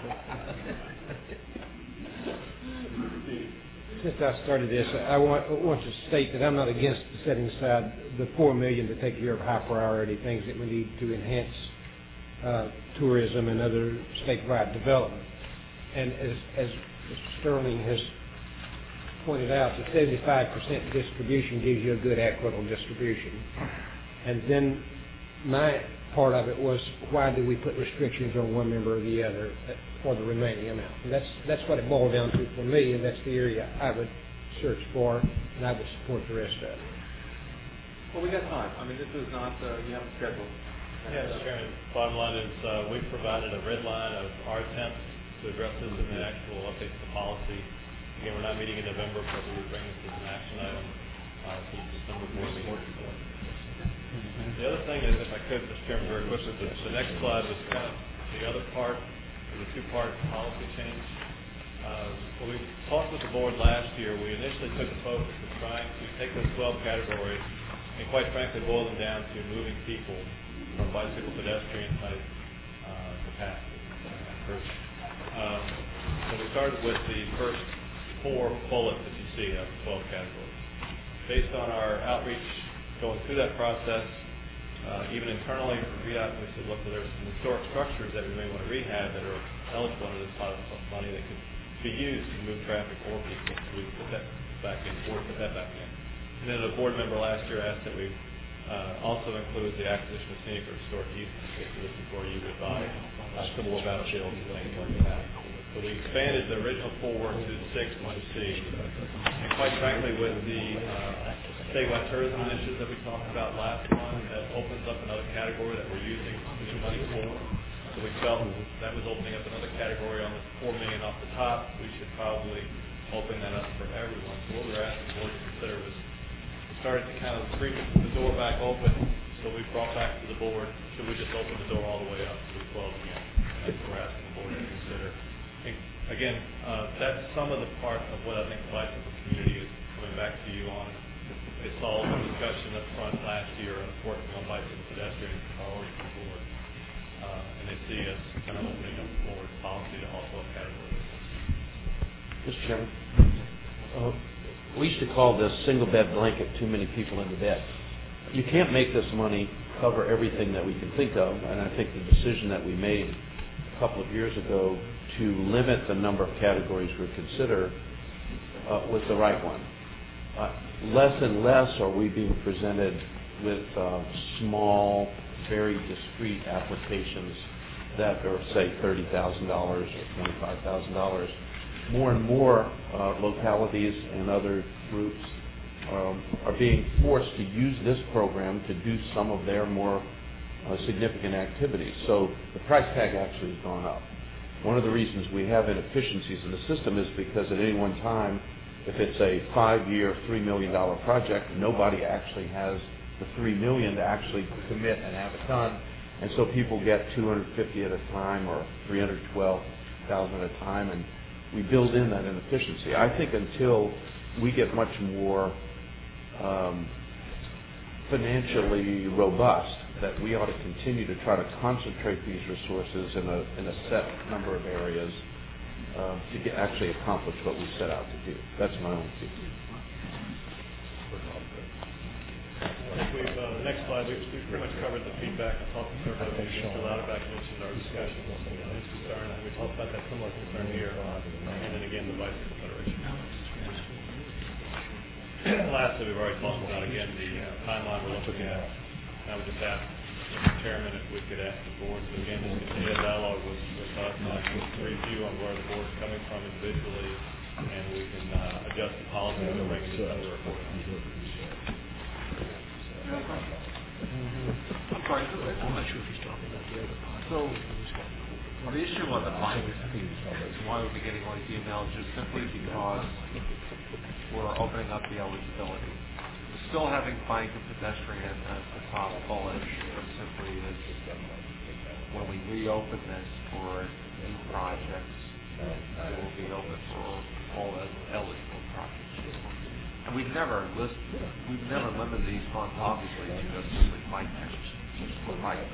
Speaker 19: Since I started this, I want to state that I'm not against setting aside the $4 million to take care of high priority things that we need to enhance tourism and other statewide development. And as Mr. Sterling has pointed out, the 75% distribution gives you a good equitable distribution. And then my part of it was, why do we put restrictions on one member or the other for the remaining amount? And that's what it boiled down to for me, and that's the area I would search for, and I would support the rest of it.
Speaker 3: Well, we got time. I mean, this is not, you haven't scheduled.
Speaker 18: Yes, Chairman. Bottom line is we've provided a red line of our attempts to address this in the actual updates to policy. Again, we're not meeting in November, but we would bring this as an action item to the December board meeting. The other thing is, if I could, Mr. Chairman, very quickly, the next slide was kind of the other part, the two-part policy change. When we talked with the board last year, we initially took the focus of trying to take those 12 categories and, quite frankly, boil them down to moving people from bicycle pedestrian type capacity. So we started with the first 4 bullets that you see of the 12 categories. Based on our outreach going through that process, even internally for VDOT, we said, look, there's some historic structures that we may want to rehab that are eligible under this pot of money that could be used to move traffic or people. So we put that back in, put that back in. And then a board member last year asked that we also include the acquisition of scenic or historic uses. So this is where you would buy civil battlefields and things like that. So we expanded the original 4 to 6 and to C. And quite frankly, with the statewide tourism initiative that we talked about last month, that opens up another category that we're using new money for. So we felt that was opening up another category on the $4 million off the top. We should probably open that up for everyone. So what we were asking the board to consider was, we started to kind of bring the door back open. So we brought back to the board, should we just open the door all the way up to 12 again? That's what we're asking the board to consider. And again, that's some of the part of what I think the bicycle community is coming back to you on. It's all the discussion up front last year of working on bicycle pedestrians priority for the board. And they see us kind of opening up the board policy to also categories.
Speaker 10: Mr. Chairman, we used to call this single bed blanket, too many people in the bed. You can't make this money cover everything that we can think of, and I think the decision that we made a couple of years ago to limit the number of categories we consider was the right one. Less and less are we being presented with small, very discrete applications that are, say, $30,000 or $25,000. More and more localities and other groups are being forced to use this program to do some of their more significant activities. So the price tag actually has gone up. One of the reasons we have inefficiencies in the system is because at any one time, if it's a 5-year, $3 million project, nobody actually has the $3 million to actually commit and have it done. And so people get $250 at a time or $312,000 at a time, and we build in that inefficiency. I think until we get much more financially robust, that we ought to continue to try to concentrate these resources in a set number of areas to actually accomplish what we set out to do. That's my own view.
Speaker 18: I think the next slide, we've pretty much covered the feedback and talked to everybody. Mr. Lauterbach mentioned our discussion, his concern. I think we talked about that similar concern here, and then again, the Bicycle Federation. Lastly, we've already talked about, again, the timeline we're looking at. I would just ask Mr. Chairman if we could ask the board to, again, just continue a dialogue with us to review on where the board's coming from individually, and we can adjust the policy to bring this under report.
Speaker 3: I'm sorry, I'm not sure if he's talking about the other part. So, the issue on the bike is why we're getting all these emails just simply because we're opening up the eligibility. We're still having bike and pedestrian as the top bullet, but simply is when we reopen this for new projects, it will be open for all eligible projects. And we've never limited these funds, obviously, to just simply bike improvements.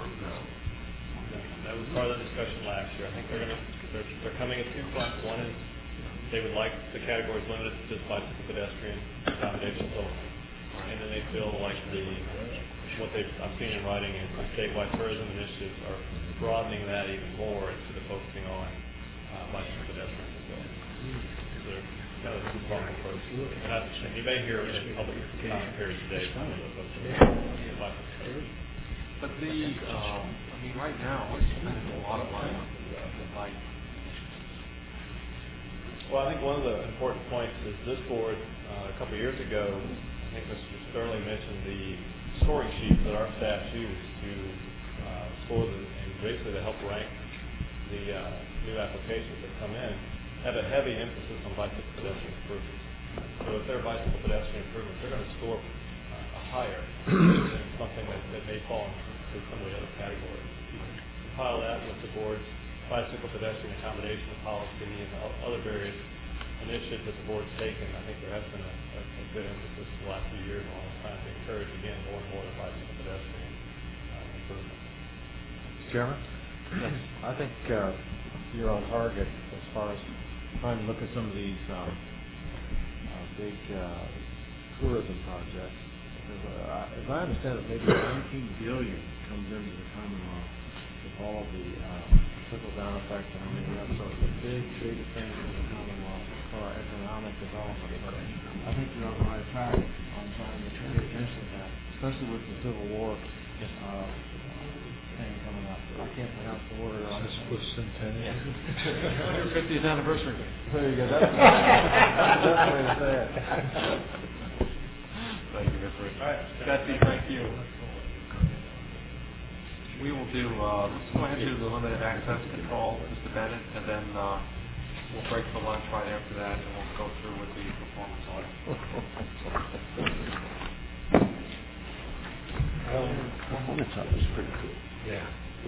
Speaker 18: That was part of the discussion last year. I think they're coming at two fronts. One is they would like the categories limited to just bicycle pedestrian accommodations only. And then they feel like what I've seen in writing is the statewide tourism initiatives are broadening that even more instead of focusing on bicycle pedestrians as well. So they're kind of a two-pronged approach. And you may hear in public comment period today some of those folks.
Speaker 3: But right now we're spending a lot of money on the bike.
Speaker 18: Well, I think one of the important points is this board, a couple of years ago, I think Mr. Sterling mentioned the scoring sheets that our staff use to score and basically to help rank the new applications that come in, have a heavy emphasis on bicycle pedestrian improvements. So if they're bicycle pedestrian improvements, they're going to score higher than something that may fall into some of the other categories. Compile that with the board's bicycle pedestrian accommodation policy and other various initiatives that the board's taken. I think there has been a good emphasis in the last few years on trying to encourage, again, more and more the bicycle pedestrian improvement.
Speaker 2: Mr. Chairman?
Speaker 12: Yes, I think you're on target as far as trying to look at some of these big tourism projects. As I understand it, maybe $19 billion comes into the Commonwealth with all of the trickle-down effect. I mean, we have some of the big things in the Commonwealth for our economic development. But I think you're on the right track on trying to pay attention to that, especially with the Civil War thing coming up. I can't pronounce the word.
Speaker 7: Centennial.
Speaker 12: 150th anniversary. There you go. That's the best way to say it.
Speaker 3: Thank you, Mr. All right, Betsy, thank you. We will do, let's go ahead and do the limited access control, Mr. Bennett, and then we'll break for lunch right after that, and we'll go through with the performance audit.
Speaker 10: 4 minutes up is pretty cool.
Speaker 3: Yeah.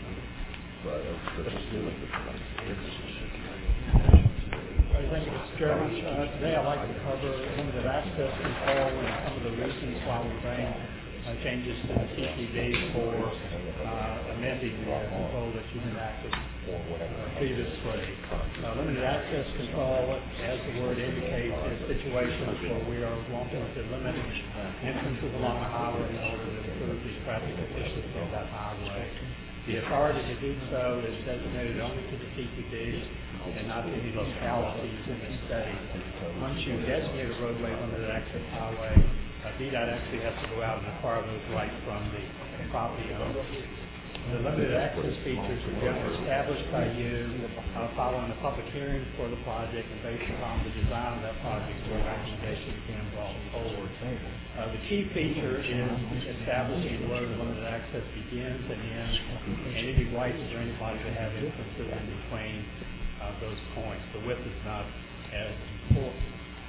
Speaker 21: Thank you, Mr. Chairman. Today I'd like to cover limited access control and some of the reasons why we bring changes to the CPD for amending the control that you've enacted previously. Limited access control, as the word indicates, is situations where we are wanting to limit entrances along the highway in order to improve the traffic efficiency of that highway. The authority to do so is designated only to the CPD and not to any localities in the state. Once you designate a roadway limited access highway, DDOT actually has to go out and acquire those rights from the property owner. The limited access features were generally established by you following a public hearing for the project and based upon the design of that project where recommendations began brought forward. The key feature is establishing where the limited access begins and ends and any rights for anybody to have inferences in between those points. The width is not as important.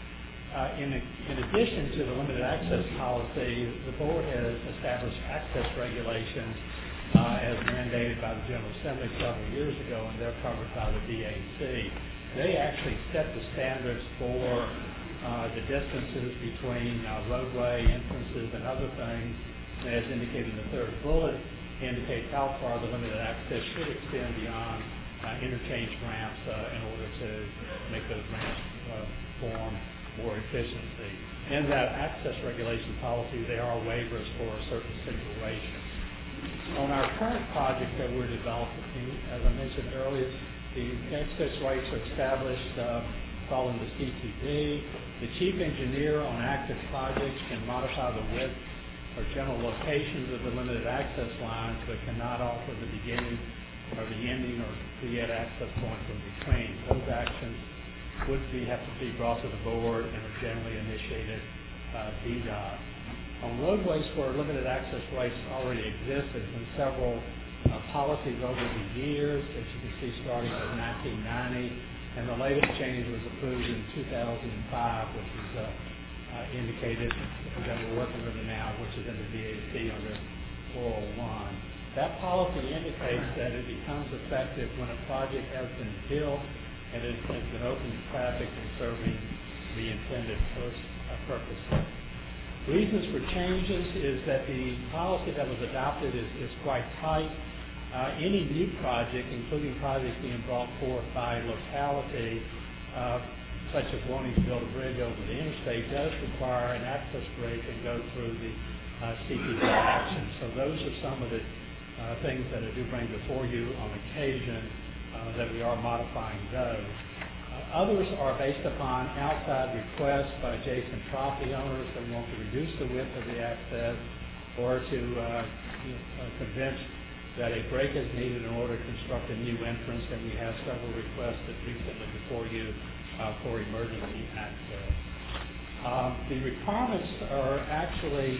Speaker 21: In addition to the limited access policy, the board has established access regulations as mandated by the General Assembly several years ago, and they're covered by the DAC. They actually set the standards for the distances between roadway entrances and other things, as indicated in the third bullet, indicates how far the limited access should extend beyond interchange ramps in order to make those ramps form more efficiency. In that access regulation policy, there are waivers for certain situations. On our current project that we're developing, as I mentioned earlier, the access rights are established following the CTD. The chief engineer on active projects can modify the width or general locations of the limited access lines, but cannot alter the beginning or the ending or create access points in between. Those actions would have to be brought to the board and are generally initiated DDOT. On roadways where limited access rights already exist, there's been several policies over the years, as you can see, starting in 1990, and the latest change was approved in 2005, which is indicated that we're working with it now, which is in the DAC under 401. That policy indicates that it becomes effective when a project has been built and it has been open to traffic and serving the intended purpose. Reasons for changes is that the policy that was adopted is quite tight. Any new project, including projects being brought forth by locality, such as wanting to build a bridge over the interstate, does require an access break and go through the CPD action. So those are some of the things that I do bring before you on occasion that we are modifying those. Others are based upon outside requests by adjacent property owners that want to reduce the width of the access or to convince that a break is needed in order to construct a new entrance, and we have several requests that recently before you for emergency access. The requirements are actually,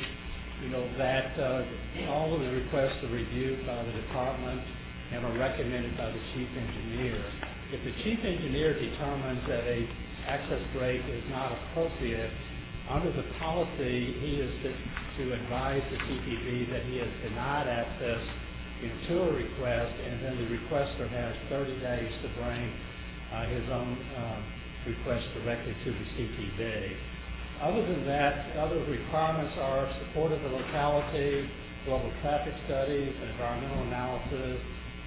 Speaker 21: that all of the requests are reviewed by the department and are recommended by the chief engineer. If the chief engineer determines that a access break is not appropriate, under the policy, he is to advise the CPD that he has denied access to a request, and then the requester has 30 days to bring his own request directly to the CPD. Other than that, other requirements are support of the locality, global traffic studies, environmental analysis,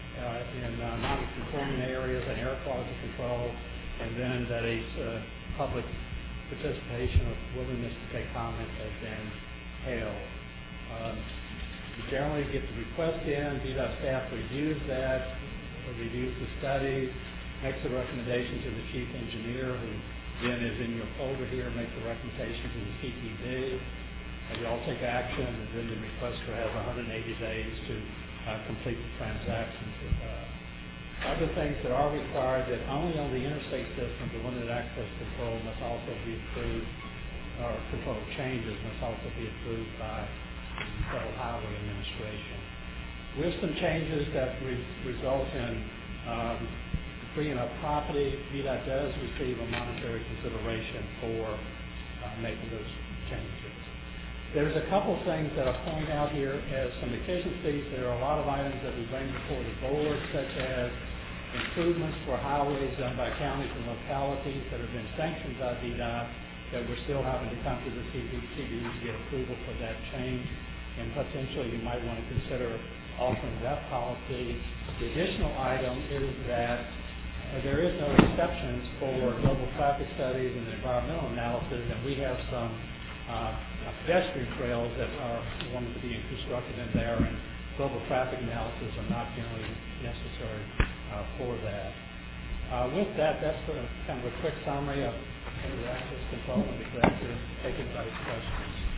Speaker 21: in non-conforming areas and air quality control, and then that a public participation or willingness to take comment has been held. You generally get the request in, DDOT staff reviews that, reviews the study, makes a recommendation to the chief engineer, who then is in your folder here, makes a recommendation to the CPD, and you all take action, and then the requester has 180 days to complete the transactions with other things that are required that only on the interstate system, the limited access control must also be approved, or control changes must also be approved by the Federal Highway Administration. With some changes that result in freeing up property, DDOT does receive a monetary consideration for making those changes. There's a couple things that I'll point out here as some efficiencies. There are a lot of items that we bring before the board, such as improvements for highways done by counties and localities that have been sanctioned by DDOT that we're still having to come to the CPD to get approval for that change. And potentially you might want to consider altering that policy. The additional item is that there is no exceptions for global traffic studies and environmental analysis, and we have some pedestrian trails that are wanting to be constructed in there, and global traffic analysis are not generally necessary for that. With that, that's kind of a quick summary of the access control, and be glad to take anybody's questions.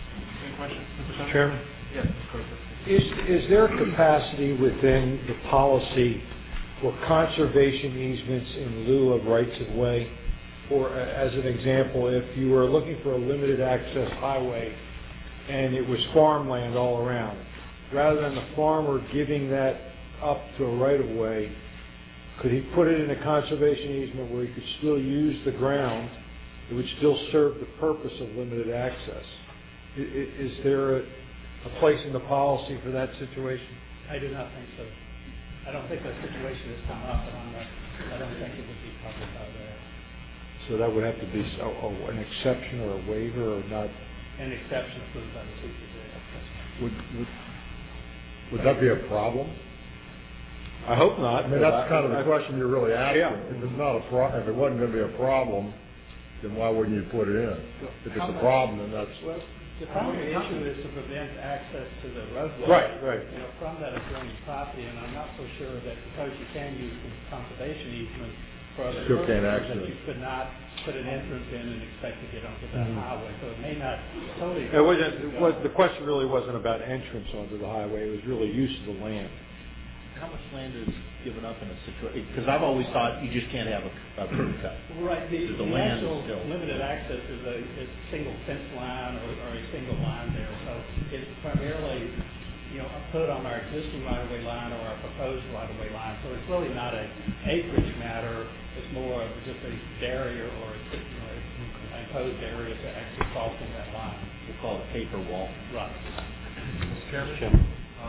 Speaker 3: Any questions, Mr. Senator?
Speaker 7: Chairman?
Speaker 3: Yes, Mr. Coker.
Speaker 7: Is there capacity within the policy for conservation easements in lieu of rights of way? Or as an example, if you were looking for a limited access highway and it was farmland all around, rather than the farmer giving that up to a right of way, could he put it in a conservation easement where he could still use the ground? It would still serve the purpose of limited access. Is there a place in the policy for that situation?
Speaker 21: I do not think so. I don't think that situation has come up, and I don't think it would be covered by that.
Speaker 7: So that would have to be an exception or a waiver, or not?
Speaker 21: An exception approved by the CPJ.
Speaker 2: Would that be a problem?
Speaker 7: I hope not.
Speaker 2: I mean, that's kind of the question you're really asking.
Speaker 7: Yeah.
Speaker 2: If it's not if it wasn't going to be a problem, then why wouldn't you put it in? If it's a problem, then that's.
Speaker 21: Well, the primary issue is to prevent access to the roadway.
Speaker 7: Right.
Speaker 21: From that adjoining property, and I'm not so sure that because you can use the conservation easement for other
Speaker 2: Still can't
Speaker 21: purposes,
Speaker 2: access.
Speaker 21: that you could not put an entrance in and expect to get onto that highway. So it may not totally.
Speaker 7: The question really wasn't about entrance onto the highway. It was really use of the land.
Speaker 9: How much land is given up in a situation? Because I've always thought you just can't have a curb cut.
Speaker 21: Right. The
Speaker 9: land
Speaker 21: actual
Speaker 9: is still
Speaker 21: limited access is a single fence line or a single line there. So it's primarily, put on our existing right-of-way line or our proposed right-of-way line. So it's really not an acreage matter. It's more of just a barrier or an imposed area to actually crossing that line.
Speaker 9: We'll call it a paper wall.
Speaker 21: Right.
Speaker 3: Mr.
Speaker 10: Chairman.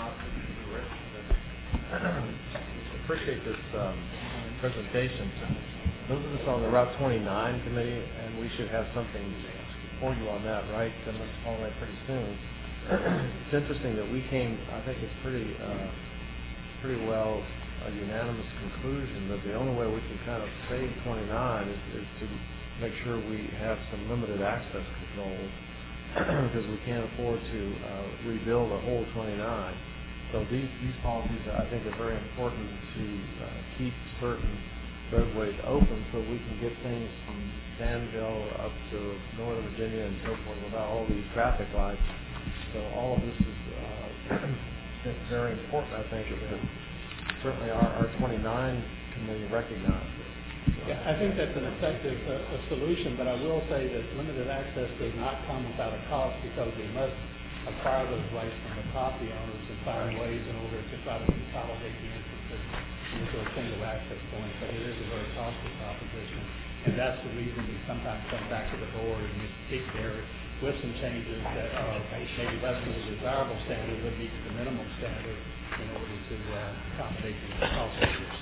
Speaker 12: Appreciate this presentation. Those of us on the Route 29 committee, and we should have something for you on that, right? And that's all right pretty soon. It's interesting that we came, I think it's pretty well a unanimous conclusion that the only way we can kind of save 29 is to make sure we have some limited access controls because we can't afford to rebuild a whole 29. So these policies, I think, are very important to keep certain roadways open so we can get things from Danville up to Northern Virginia and so forth without all these traffic lights. So all of this is very important, I think. Certainly our 29 committee recognizes it.
Speaker 21: Yeah, I think that's an effective solution, but I will say that limited access does not come without a cost because we must acquire those rights from the property owners and find ways in order to try to consolidate the entrances into a single access point. But it is a very costly proposition, and that's the reason we sometimes come back to the board and speak there with some changes that are maybe less than the desirable standard, but meet the minimum standard in order to accommodate the cost issues.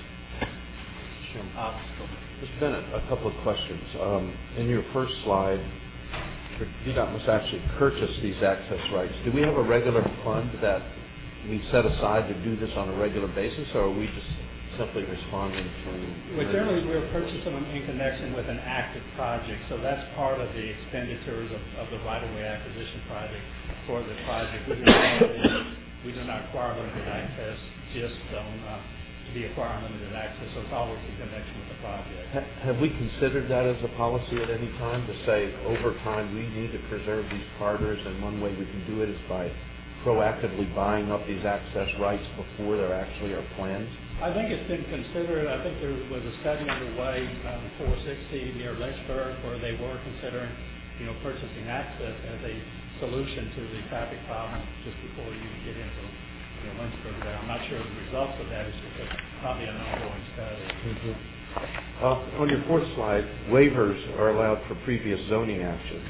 Speaker 10: Mr. Bennett, a couple of questions. In your first slide, VDOT must actually purchase these access rights. Do we have a regular fund that we set aside to do this on a regular basis, or are we just simply responding to?
Speaker 21: Well, generally, we're purchasing them in connection with an active project, so that's part of the expenditures of the right-of-way acquisition project for the project. We do not acquire limited access just to be acquiring limited access, so it's always in connection with the project.
Speaker 10: Have we considered that as a policy at any time to say, over time, we need to preserve these corridors, and one way we can do it is by proactively buying up these access rights before there actually are plans?
Speaker 21: I think it's been considered. I think there was a study underway on 460 near Lynchburg where they were considering, purchasing access as a solution to the traffic problem just before you get into Lynchburg there. I'm not sure the results of that is probably an ongoing study.
Speaker 10: On your fourth slide, waivers are allowed for previous zoning actions.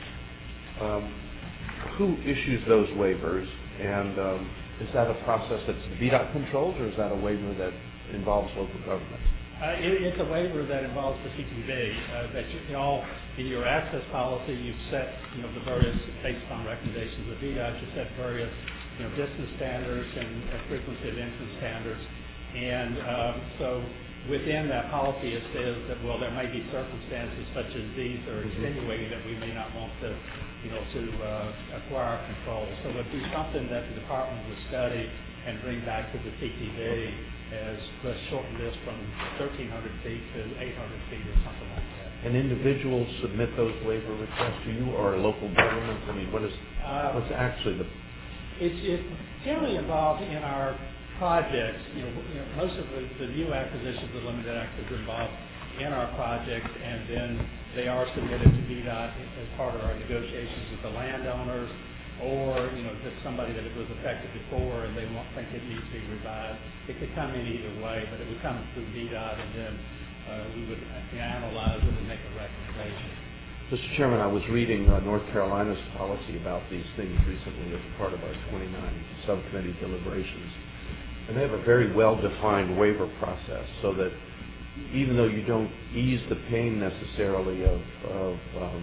Speaker 10: Who issues those waivers, and is that a process that's VDOT controlled, or is that a waiver that involves local government?
Speaker 21: It's a waiver that involves the CTV. That in your access policy, you've set the various, based on recommendations of VDOT, you set various distance standards and frequency of entrance standards, and so within that policy it says that there may be circumstances such as these are extenuating that we may not want to acquire control. So it would be something that the department would study and bring back to the CTV as let's shorten this from 1,300 feet to 800 feet or something like that.
Speaker 10: And individuals submit those waiver requests to you, or local governments? I mean, what's actually the...
Speaker 21: It's generally involved in our projects. Most of the new acquisitions of limited access are involved in our projects, and then they are submitted to VDOT as part of our negotiations with the landowners, or just somebody that it was affected before and they think it needs to be revised. It could come in either way, but it would come through VDOT, and then we would analyze it and make a recommendation.
Speaker 10: Mr. Chairman, I was reading North Carolina's policy about these things recently as part of our 29 subcommittee deliberations. And they have a very well-defined waiver process so that even though you don't ease the pain necessarily of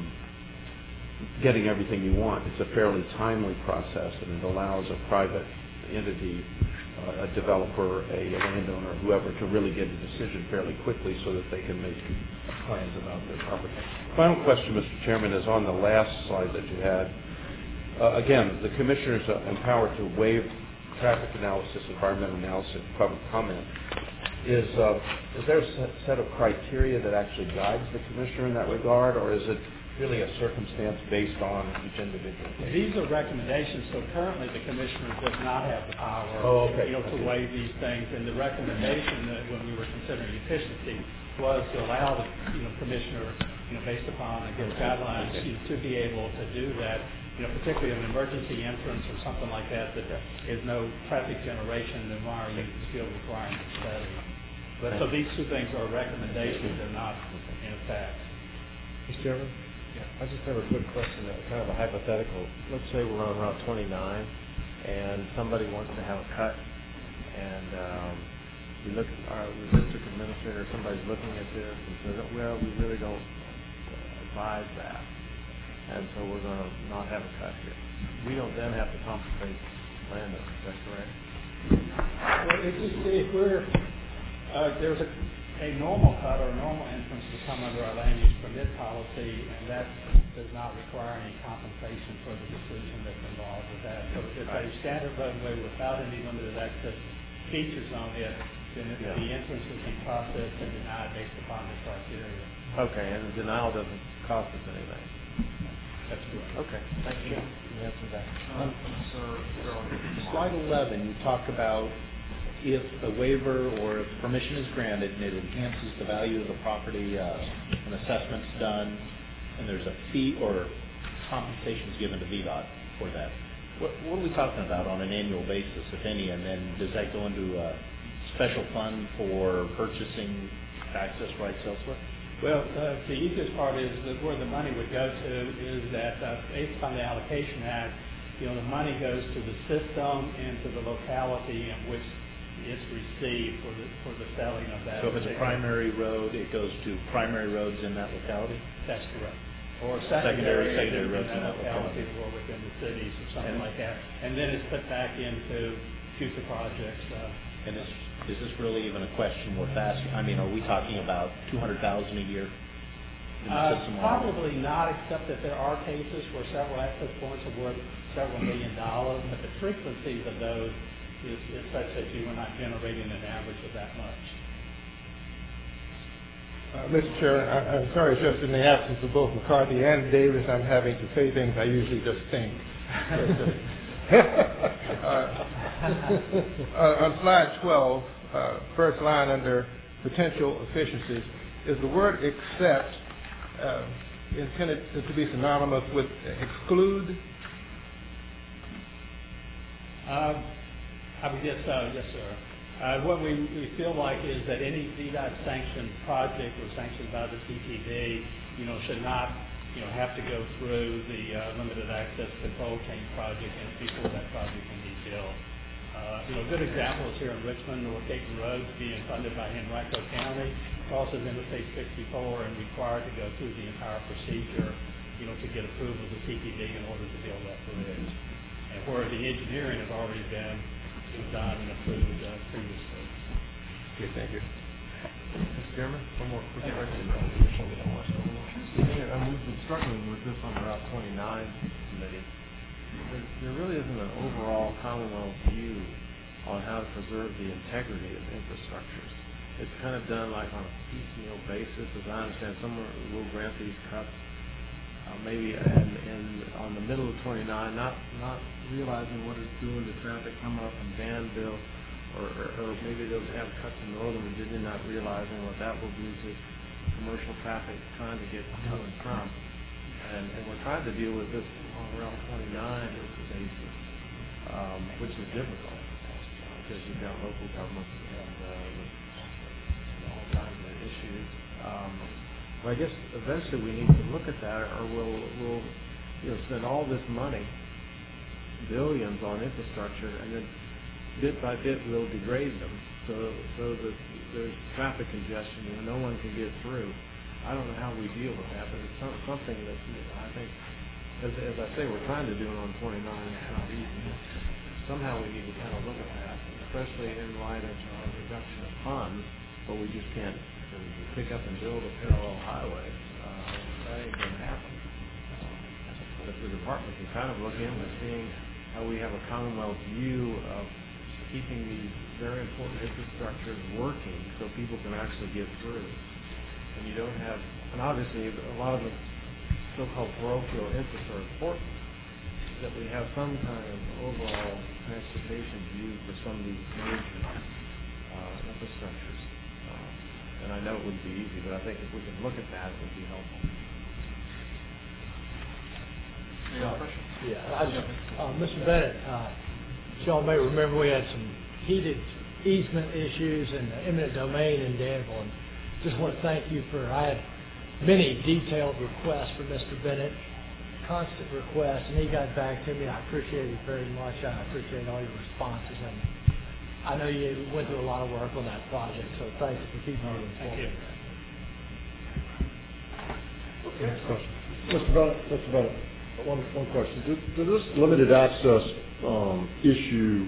Speaker 10: getting everything you want, it's a fairly timely process, and it allows a private entity, a developer, a landowner, whoever, to really get a decision fairly quickly so that they can make plans about their property. Final question, Mr. Chairman, is on the last slide that you had. Again, the commissioners are empowered to waive traffic analysis, environmental analysis, public comment. Is there a set of criteria that actually guides the commissioner in that regard, or is it really a circumstance based on each individual case?
Speaker 21: These are recommendations, so currently the commissioner does not have the power to waive these things. And the recommendation that when we were considering efficiency was to allow the commissioner, based upon again guidelines, to be able to do that. Particularly an emergency entrance or something like that, that is no traffic generation, then why are you still requiring the study? But so these two things are recommendations, they're not in effect.
Speaker 12: Mr. Chairman? I just have a quick question, kind of a hypothetical. Let's say we're on Route 29 and somebody wants to have a cut, and we look at the district administrator, somebody's looking at this and says, well, we really don't advise that, and so we're going to not have a cut here. We don't then have to compensate landowners, is that correct?
Speaker 21: Well, if we're, there's a normal cut or a normal entrance to come under our land use permit policy, and that does not require any compensation for the decision that's involved with that. So if it's a standard roadway without any limited access features on it, then the entrance is in process and denied based upon the criteria.
Speaker 12: Okay, and the denial doesn't cost us anything.
Speaker 21: That's correct.
Speaker 12: Okay, thank you. You answered that.
Speaker 9: Slide 11, you talk about if a waiver or if permission is granted and it enhances the value of the property, an assessment's done, and there's a fee or compensation is given to VDOT for that. What are we talking about on an annual basis, if any, and then does that go into a special fund for purchasing access rights elsewhere?
Speaker 21: Well, the easiest part is that where the money would go to is that based on the Allocation Act, the money goes to the system and to the locality in which it's received for the selling of that.
Speaker 9: So if it's a primary road, it goes to primary roads in that locality?
Speaker 21: That's correct. Or secondary
Speaker 9: roads in that locality.
Speaker 21: Or within the cities or something like that. And then it's put back into future projects.
Speaker 9: And is this really even a question worth asking? I mean, are we talking about $200,000 a year in the system?
Speaker 21: Probably not, except that there are cases where several access points are worth several $1 million, but the frequencies of those is such that you are not generating an average of that much.
Speaker 20: Mr. Chair, I'm sorry, just in the absence of both McCarthy and Davis, I'm having to say things I usually just think. On slide 12, first line under potential efficiencies, is the word except intended to be synonymous with exclude?
Speaker 21: Yes, sir. What we feel like is that any VDOT sanctioned project or sanctioned by the CTD, should not, have to go through the limited access control chain project and before that project can be built. A good example is here in Richmond, North Dayton Road being funded by Henrico County, crosses Interstate 64 and required to go through the entire procedure, to get approval of the CTD in order to build that bridge. And where the engineering has already been done and approved previously.
Speaker 20: Okay, thank you.
Speaker 12: Mr. Chairman, one more quick question. We've been struggling with this on the Route 29 committee. There really isn't an overall Commonwealth view on how to preserve the integrity of infrastructures. it's kind of done like on a piecemeal basis, as I understand. Some will grant these cuts, maybe and on the middle of 29, not realizing what it's doing to traffic coming up from Danville, or maybe they'll have cuts in Northern Virginia, not realizing what that will do to commercial traffic trying to get to and from. And we're trying to deal with this on Route 29 basis, which is difficult because you've got local governments and all kinds of issues. Well, I guess eventually we need to look at that, or we'll spend all this money, billions on infrastructure, and then bit by bit we'll degrade them so that there's traffic congestion and no one can get through. I don't know how we deal with that, but it's something that I think, as I say, we're trying to do it on 29. It's not easy. Somehow we need to kind of look at that, especially in light of reduction of funds, but we just can't pick up and build a parallel highway. That ain't going to happen. But the department can kind of look into seeing how we have a Commonwealth view of keeping these very important infrastructures working so people can actually get through. And you don't have, and obviously a lot of the so-called parochial interests are important, that we have some kind of overall transportation view for some of these major infrastructures. And I know it wouldn't be easy, but I think if we can look at that, it would be helpful.
Speaker 3: Any other questions?
Speaker 11: Mr. Bennett, y'all may remember we had some heated easement issues in the eminent domain in Danville, and just want to thank you I had many detailed requests from Mr. Bennett, constant requests, and he got back to me. I appreciate it very much. I appreciate all your responses, and I know you went through a lot of work on that project, so thank you for keeping me informed.
Speaker 2: Thank you. Next question. Mr. Bennett, one question. Does this limited access issue,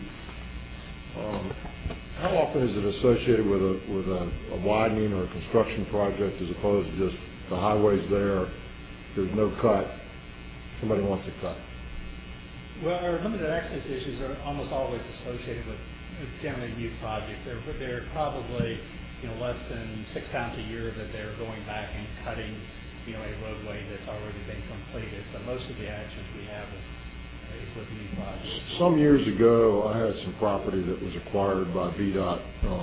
Speaker 2: how often is it associated with a widening or a construction project as opposed to just the highway's there's no cut, somebody wants a cut?
Speaker 21: Well, our limited access issues are almost always associated with generally new projects. They're probably less than 6 times a year that they're going back and cutting a roadway that's already been completed. So most of the actions we have is with new projects.
Speaker 2: Some years ago, I had some property that was acquired by VDOT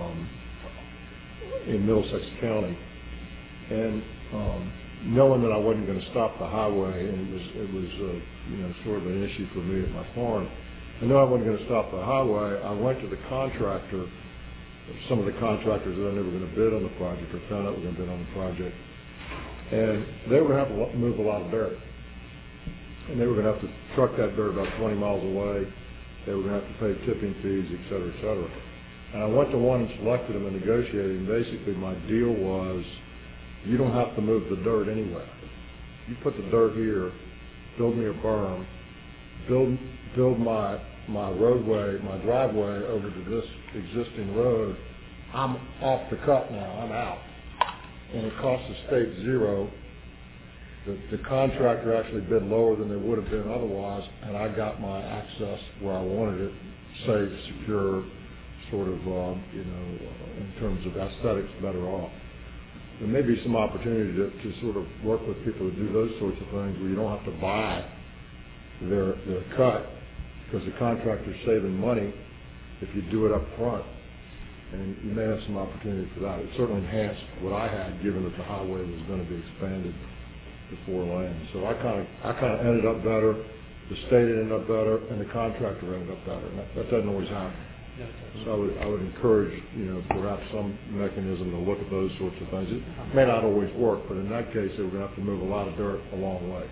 Speaker 2: in Middlesex County, and knowing that I wasn't going to stop the highway, and it was sort of an issue for me at my farm. I know I wasn't going to stop the highway. I went to the contractor, some of the contractors that I knew were going to bid on the project, or found out were going to bid on the project, and they were going to have to move a lot of dirt. And they were going to have to truck that dirt about 20 miles away. They were going to have to pay tipping fees, et cetera, et cetera. And I went to one and selected them and negotiated, and basically my deal was, you don't have to move the dirt anywhere. You put the dirt here, build me a berm, build my roadway, my driveway over to this existing road. I'm off the cut now. I'm out. And it cost the state zero. The contractor actually bid lower than they would have been otherwise, and I got my access where I wanted it, safe, secure, sort of, in terms of aesthetics, better off. There may be some opportunity to sort of work with people to do those sorts of things where you don't have to buy their cut, because the contractor's saving money if you do it up front. And you may have some opportunity for that. It certainly enhanced what I had, given that the highway was going to be expanded to 4 lanes. So I kind of ended up better. The state ended up better, and the contractor ended up better. And that doesn't always happen. So I would encourage, perhaps some mechanism to look at those sorts of things. It may not always work, but in that case, they were going to have to move a lot of dirt a long way.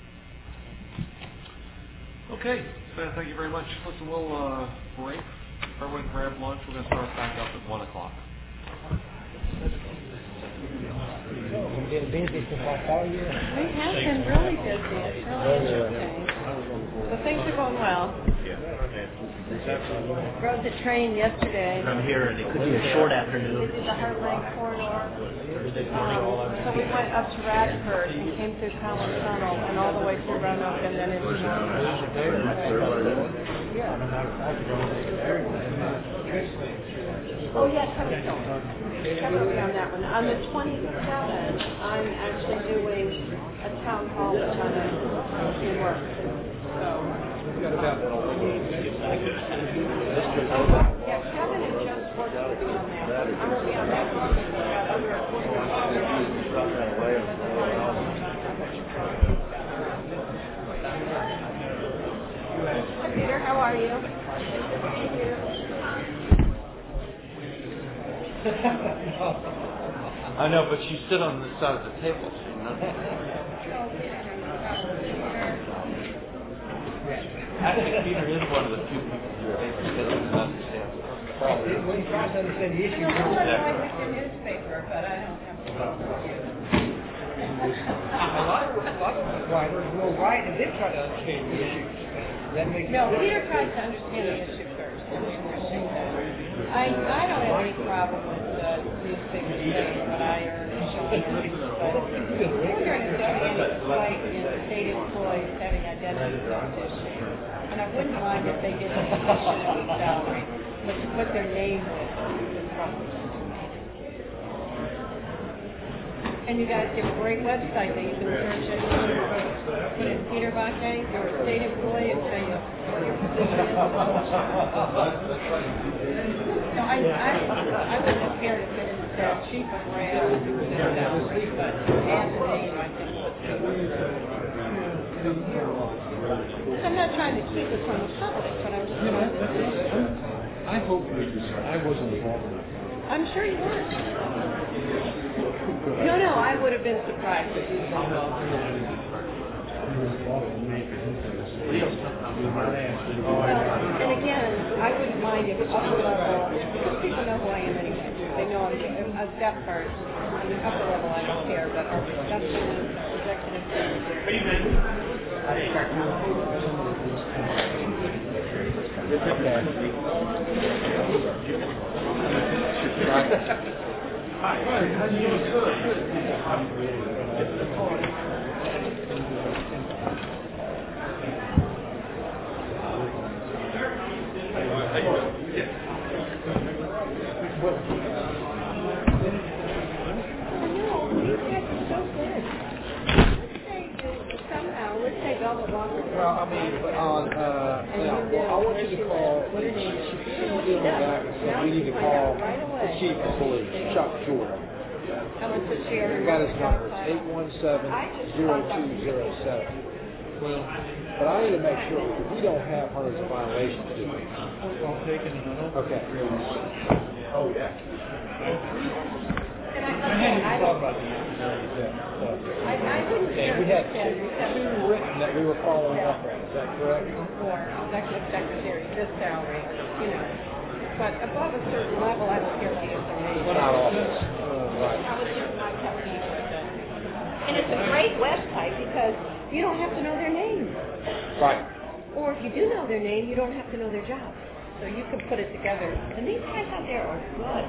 Speaker 3: Okay, so thank you very much. Listen, we'll break. Everyone grab lunch. We're going to start back up at 1 o'clock.
Speaker 11: We're getting busy since I saw you.
Speaker 4: We have been really busy. It's really interesting. So things are going well. Rode the train yesterday.
Speaker 6: From here, and it could be a short afternoon.
Speaker 4: We did the Heartland corridor. So we went up to Radford and came through Collins Tunnel and all the way through Roanoke and then into
Speaker 11: Yeah, I mean, I could go there.
Speaker 13: Oh, yeah, Kevinstone. Kevin will be on that one. On the 27th, I'm actually doing a town hall with John in work. So. Yeah, Kevin and Joe's work will be on that. I won't be on that one. Hi, Peter. How are you? Thank you.
Speaker 10: I know, but you sit on this side of the table, so you know. Actually, Peter is one of the few people who are able to sit on the understand.
Speaker 11: When you try to understand the issue,
Speaker 13: I like the newspaper, but I don't have to.
Speaker 11: A lot of writers will write and then try to understand the issue.
Speaker 13: No, Peter tries to understand the issue first. I don't have any problem with newspapers saying what I earn and showing earnings, but children is having a slight in state employees having identity theft issue. And I wouldn't mind if they did a commission on salary, but to put their name with the problem. And you guys have a great website that you can search it. Put in Peter Bache, you're a state employee, and say what your position is. No, I wouldn't have cared if it said chief of rail, salary, but add the name, I think. I'm not trying to keep it from the public, but I'm just.
Speaker 7: I hope I wasn't involved in it.
Speaker 13: I'm sure you weren't. No, I would have been surprised if you were involved. And again, I wouldn't mind if upper level, because people know who I am anyway. They know that part. On the upper level, I don't care, but our discussion, executive
Speaker 19: Well, I mean, on, I want you to call, she sent me back and said we need to call the chief of police, Chuck Jordan. I got his number, it's 817-0207. Well, but I need to make sure, because we don't have hundreds of violations, do we? Okay. Oh, yeah. And we had two written that we were following up on, is that correct?
Speaker 13: For executive secretary, this salary, But above a certain level, I don't care about information.
Speaker 19: Not office. Right.
Speaker 13: I was just my pet peeve with it. And it's a great website because you don't have to know their name.
Speaker 19: Right.
Speaker 13: Or if you do know their name, you don't have to know their job. So you can put it together. And these guys out there are good.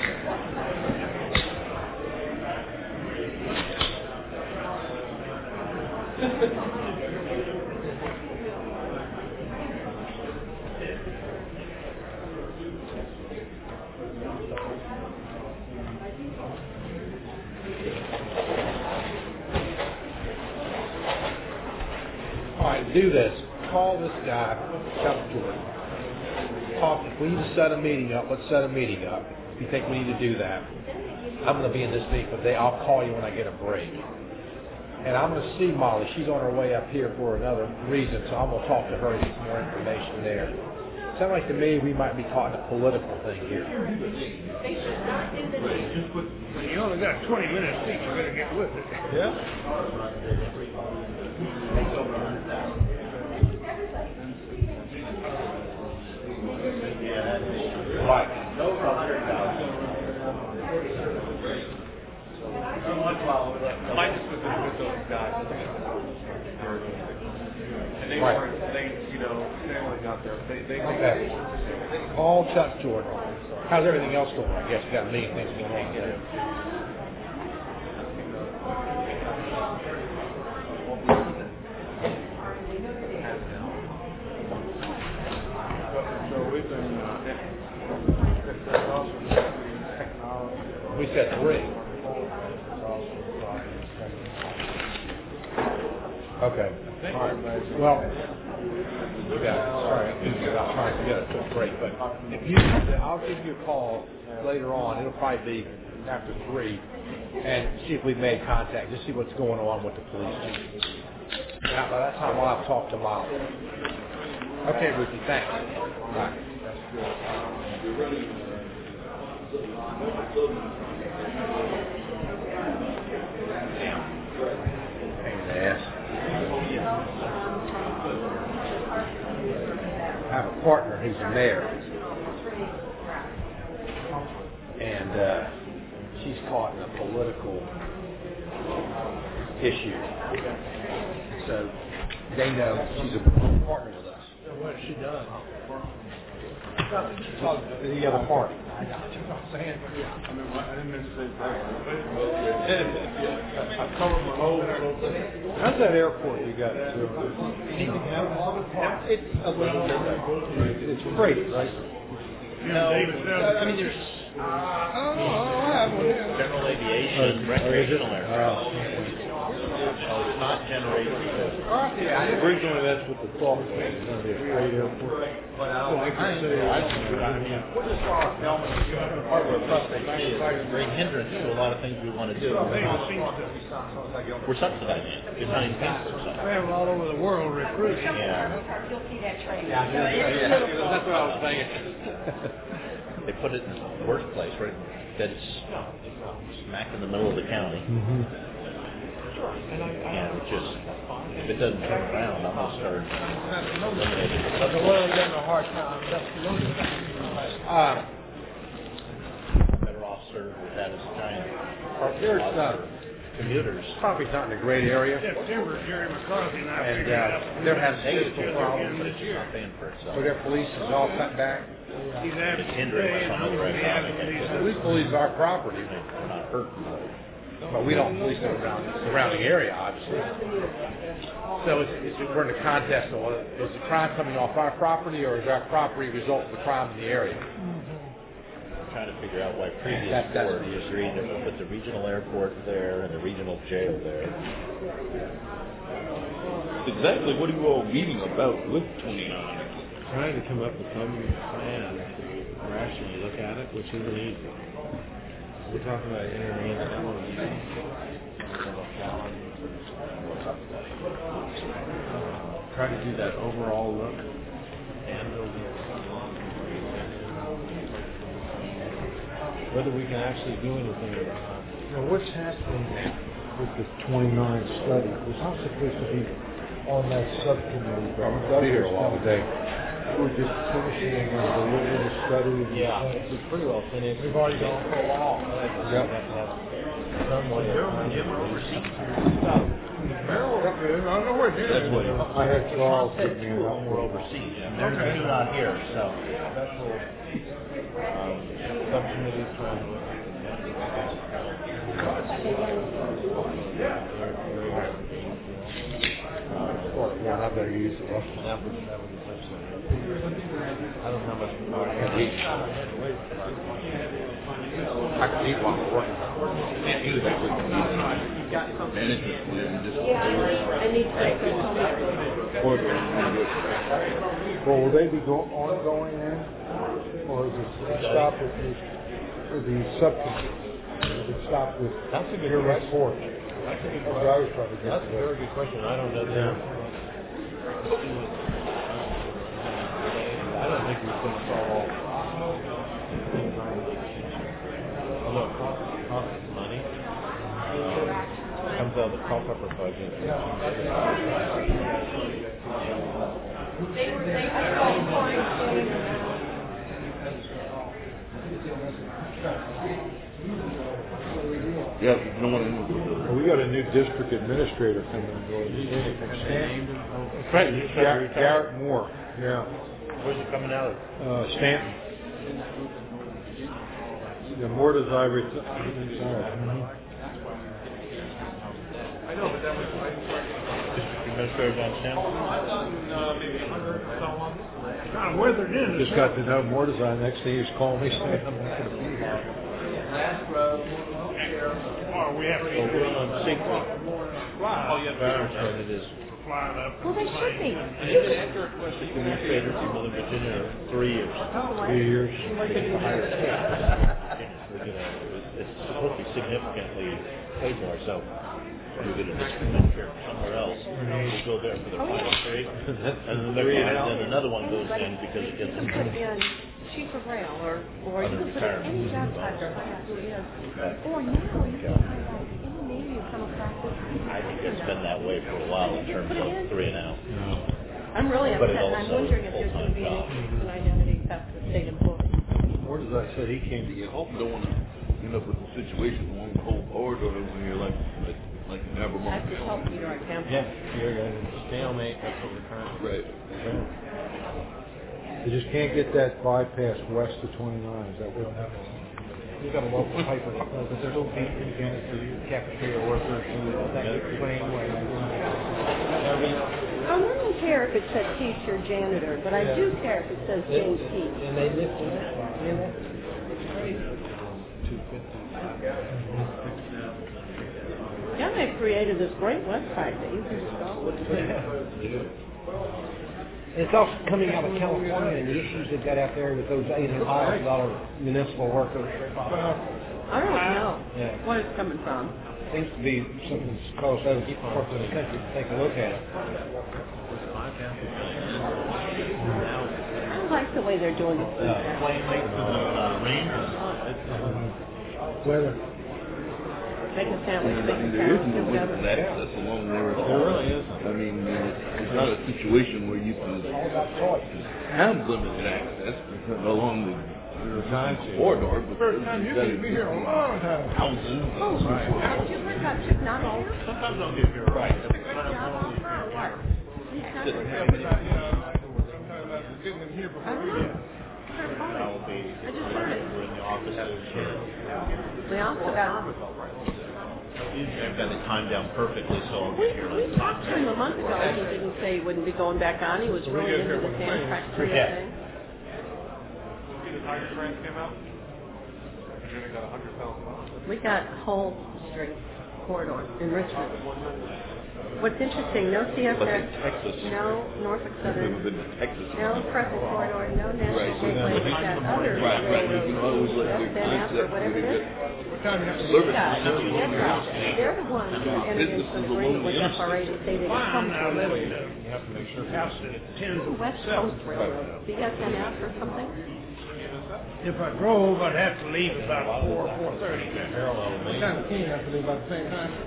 Speaker 8: All right, do this. Call this guy, Chuck Jordan. Talk. If we need to set a meeting up, let's set a meeting up. If you think we need to do that, I'm going to be in this meeting, but I'll call you when I get a break. And I'm going to see Molly. She's on her way up here for another reason, so I'm going to talk to her and get some more information there. It sounds like to me we might be caught in a political thing here.
Speaker 16: You only got 20 minutes each. You better get with it.
Speaker 7: Yeah.
Speaker 8: Right.
Speaker 3: Mike has been with those guys. And they
Speaker 8: Right.
Speaker 3: weren't, they only got there. They
Speaker 8: Okay. Call Chuck Jordan. How's everything else going? I guess you got a million things going on there.
Speaker 2: So we've been,
Speaker 8: We said 3. Okay. All right. Well, sorry, I'm trying to get it to a break, but I'll give you a call later on. It'll probably be after 3, and see if we've made contact. Just see what's going on with the police. Now, by that time, I'll have talked to Miles. Okay, Ruthie, thanks. Bye. Pain in the ass. I have a partner who's a mayor, and she's caught in a political issue. So they know she's a partner with us.
Speaker 11: What has she done?
Speaker 8: The other party.
Speaker 2: I didn't mean to say that. I covered my whole little thing.
Speaker 7: How's that airport you got?
Speaker 8: It's a little different. It's freight, right?
Speaker 9: No, I mean there's general aviation, recreational aircraft. It's not generated.
Speaker 7: Originally, that's what the thought was. It's going to be a freight airport.
Speaker 9: It's a great hindrance to a lot of things we want to do. We're subsidizing it. It's not even paying for itself.
Speaker 11: Travel all over the world recruiting.
Speaker 9: Yeah.
Speaker 4: You'll see that train.
Speaker 8: That's what I was saying.
Speaker 9: They put it in the worst place, right? That's smack in the middle of the county. And it just, if it doesn't turn around, I'm going to start eliminating the
Speaker 11: The world giving a hard time.
Speaker 9: better off served with that as a giant
Speaker 8: There's
Speaker 9: commuters.
Speaker 8: property's not in a great area.
Speaker 16: September, Jerry McCarthy and I figured out.
Speaker 8: They're having
Speaker 9: Negative
Speaker 8: fiscal
Speaker 9: problems,
Speaker 8: problems.
Speaker 9: but it's just not paying for itself.
Speaker 8: So their police is all cut back.
Speaker 16: He's having
Speaker 9: It's hindering
Speaker 16: today, and
Speaker 9: some
Speaker 16: I'm
Speaker 9: of
Speaker 16: going
Speaker 9: the
Speaker 16: to be having
Speaker 9: economic
Speaker 16: these.
Speaker 8: We police our property,
Speaker 9: We're not hurting them.
Speaker 8: but we don't police the surrounding area, obviously. So we're in a contest of is the crime coming off our property, or is our property result of the crime in the area?
Speaker 9: Trying to figure out why previous
Speaker 8: That's
Speaker 9: boards
Speaker 8: the issue.
Speaker 9: agreed to put the regional airport there and the regional jail there.
Speaker 17: Exactly what are you all meeting about with 29?
Speaker 12: Trying to come up with some plan to rationally look at it, which isn't easy. We're talking about entering into try to do that overall look and whether we can actually do anything or not.
Speaker 7: Now, what's happening with the 29 study? Was I supposed to be on that subcommittee? But
Speaker 8: I'm going to be here a while today.
Speaker 7: We're just finishing a little study.
Speaker 12: Yeah, it's pretty well finished. We've already gone for a while.
Speaker 7: Yep.
Speaker 9: That's what
Speaker 7: I had Charles give me
Speaker 9: two of them were overseas. There's two out here, so.
Speaker 12: Subcommittee trying to
Speaker 7: I better use the Russian.
Speaker 12: that would be I don't know how much
Speaker 8: I can eat while I'm working.
Speaker 17: Can't do that with the management plan. Just
Speaker 13: I need
Speaker 7: Well, will they be ongoing then? Or is it stop with the subcommittee? Is it stop with
Speaker 12: That's a good
Speaker 7: your
Speaker 12: question.
Speaker 7: report?
Speaker 12: That's a good
Speaker 7: That's what I was trying to get
Speaker 12: That's a
Speaker 7: to.
Speaker 12: very good question. I don't know that. I don't think we can solve all problems. Although it costs us money, comes out of the Culpeper budget.
Speaker 17: yeah, no one.
Speaker 7: Well, we got a new district administrator coming on board.
Speaker 12: That's right. You just got
Speaker 7: Garrett Moore. Yeah.
Speaker 9: Where's it coming out of?
Speaker 7: Stanton. Yeah, Moore does Ivory.
Speaker 3: I know, but that was
Speaker 18: Administrator John Shannon.
Speaker 3: I've done maybe 100 or so on this.
Speaker 16: Kind of weathered in.
Speaker 7: Just got to know more design. Next thing he's calling me saying I'm not going to be here.
Speaker 16: Oh, we have to
Speaker 9: Well, we're on safety.
Speaker 18: Oh, yeah,
Speaker 9: I understand it is.
Speaker 16: flying up.
Speaker 13: Well, they should be.
Speaker 9: And you've been administrators in Northern Virginia 3 years.
Speaker 7: 3 years.
Speaker 9: The higher pay. You know, it's supposed to be significantly paid more, so you're going to discriminate somewhere else. You go there for the final pay, and then another one goes in because it gets
Speaker 13: You can put in chief of rail, or you can put in any job title, who is. Or now you can highlight any name you come across.
Speaker 9: I think it's been that way for a while in terms of 3 and out.
Speaker 13: I'm really
Speaker 9: But it
Speaker 13: upset. I'm
Speaker 9: also
Speaker 13: wondering
Speaker 9: is
Speaker 13: if there's
Speaker 9: a
Speaker 13: going to be
Speaker 9: full-time
Speaker 13: an identity theft with state employees.
Speaker 7: More design said he came to
Speaker 17: You
Speaker 7: get
Speaker 17: hope you don't want to end up with a situation one cold corridor when you're like in Albemarle.
Speaker 13: I just hope you are campus.
Speaker 12: Yeah, you're going to stalemate. That's what we're trying to do.
Speaker 17: Right.
Speaker 7: You just can't get that bypass west of 29. Is that what happens?
Speaker 19: We've got a local paper that says that there's no beat again for the cafeteria workers and that gets plain way.
Speaker 13: I wouldn't care if it said teacher, janitor, but I do care if it says James Keith.
Speaker 19: And they lift it up, you know?
Speaker 13: Yeah, they created this great website that you can just go.
Speaker 19: It's also coming out of California and the issues they've got out there with those $800,000 municipal workers.
Speaker 13: I don't know what it's coming from.
Speaker 19: Seems to be something that's caused other parts of the country to take a look at it.
Speaker 13: I don't like the way they're doing it.
Speaker 7: Weather.
Speaker 13: Make a sandwich, make a
Speaker 17: There is
Speaker 13: sandwich,
Speaker 17: no
Speaker 13: do whatever.
Speaker 17: limited access along there.
Speaker 12: There really isn't.
Speaker 17: I mean, it's not a situation where you can have limited access along the corridor, but
Speaker 16: First time you can be here a long time.
Speaker 17: houses.
Speaker 13: Oh, haven't you heard about Chip not here?
Speaker 18: Sometimes I'll get here right.
Speaker 13: Sometimes
Speaker 16: Getting in here
Speaker 13: I don't know.
Speaker 9: I will be
Speaker 13: I just heard it.
Speaker 9: in the offices.
Speaker 13: We also got,
Speaker 9: I've got it timed down perfectly, so I'll
Speaker 13: we
Speaker 9: get here on
Speaker 13: talked to him a month ago. He didn't say he wouldn't be going back on. He was really into the Amtrak thing.
Speaker 3: See the Tiger Grant came out? Virginia got $100,000.
Speaker 13: We got whole street corridor in Richmond. What's interesting, no CSX,
Speaker 17: Texas.
Speaker 13: no Norfolk
Speaker 17: I've never
Speaker 13: Southern,
Speaker 17: been to Texas.
Speaker 13: no Crescent Corridor, no National Gateway. We got other railroads,
Speaker 17: You know, I always like their
Speaker 13: Van App or
Speaker 17: concept.
Speaker 13: whatever it is.
Speaker 17: Service.
Speaker 13: They're the ones who entered into an agreement with FRA to say they would come to Liberty.
Speaker 16: You have to make sure house that tends to
Speaker 13: West Coast Railroad, BSNF or something.
Speaker 16: If I drove, I'd have to leave about 4 or 4:30.
Speaker 19: What time of team have to leave about the same time?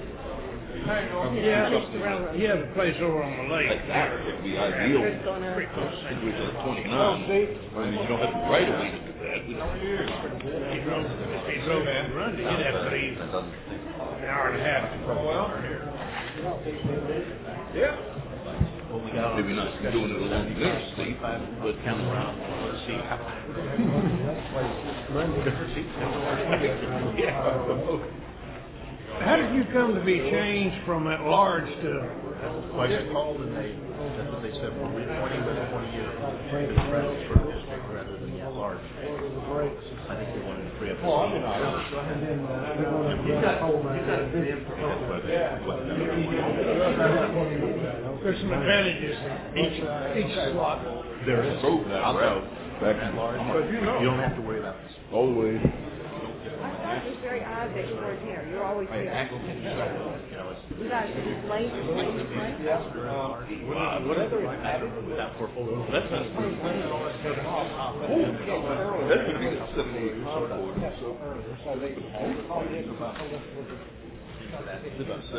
Speaker 16: Yeah, the place over on the lake.
Speaker 17: Like that would be ideal.
Speaker 16: Pretty close.
Speaker 17: Which is 29. I mean, you don't have to right away to do that.
Speaker 16: If you drove and run, you'd have to leave an hour and a half. Yeah.
Speaker 9: Well, we got
Speaker 17: Maybe not doing it along the interstate,
Speaker 9: but count around. Let's see.
Speaker 16: How did you come to be changed from at large to?
Speaker 9: Question called and that's what they said. We're reappointing with a 20-year transfer district rather than at large. I think they wanted to free up.
Speaker 16: There's some advantages each slot.
Speaker 9: There is. I'll go. At large. You don't have to worry about this.
Speaker 17: all the way.
Speaker 13: I thought it was very odd that you weren't here. You're always here. You guys are just late.
Speaker 9: Whatever is added with that portfolio. That's not
Speaker 17: That's going to be the 78 corridor. It's about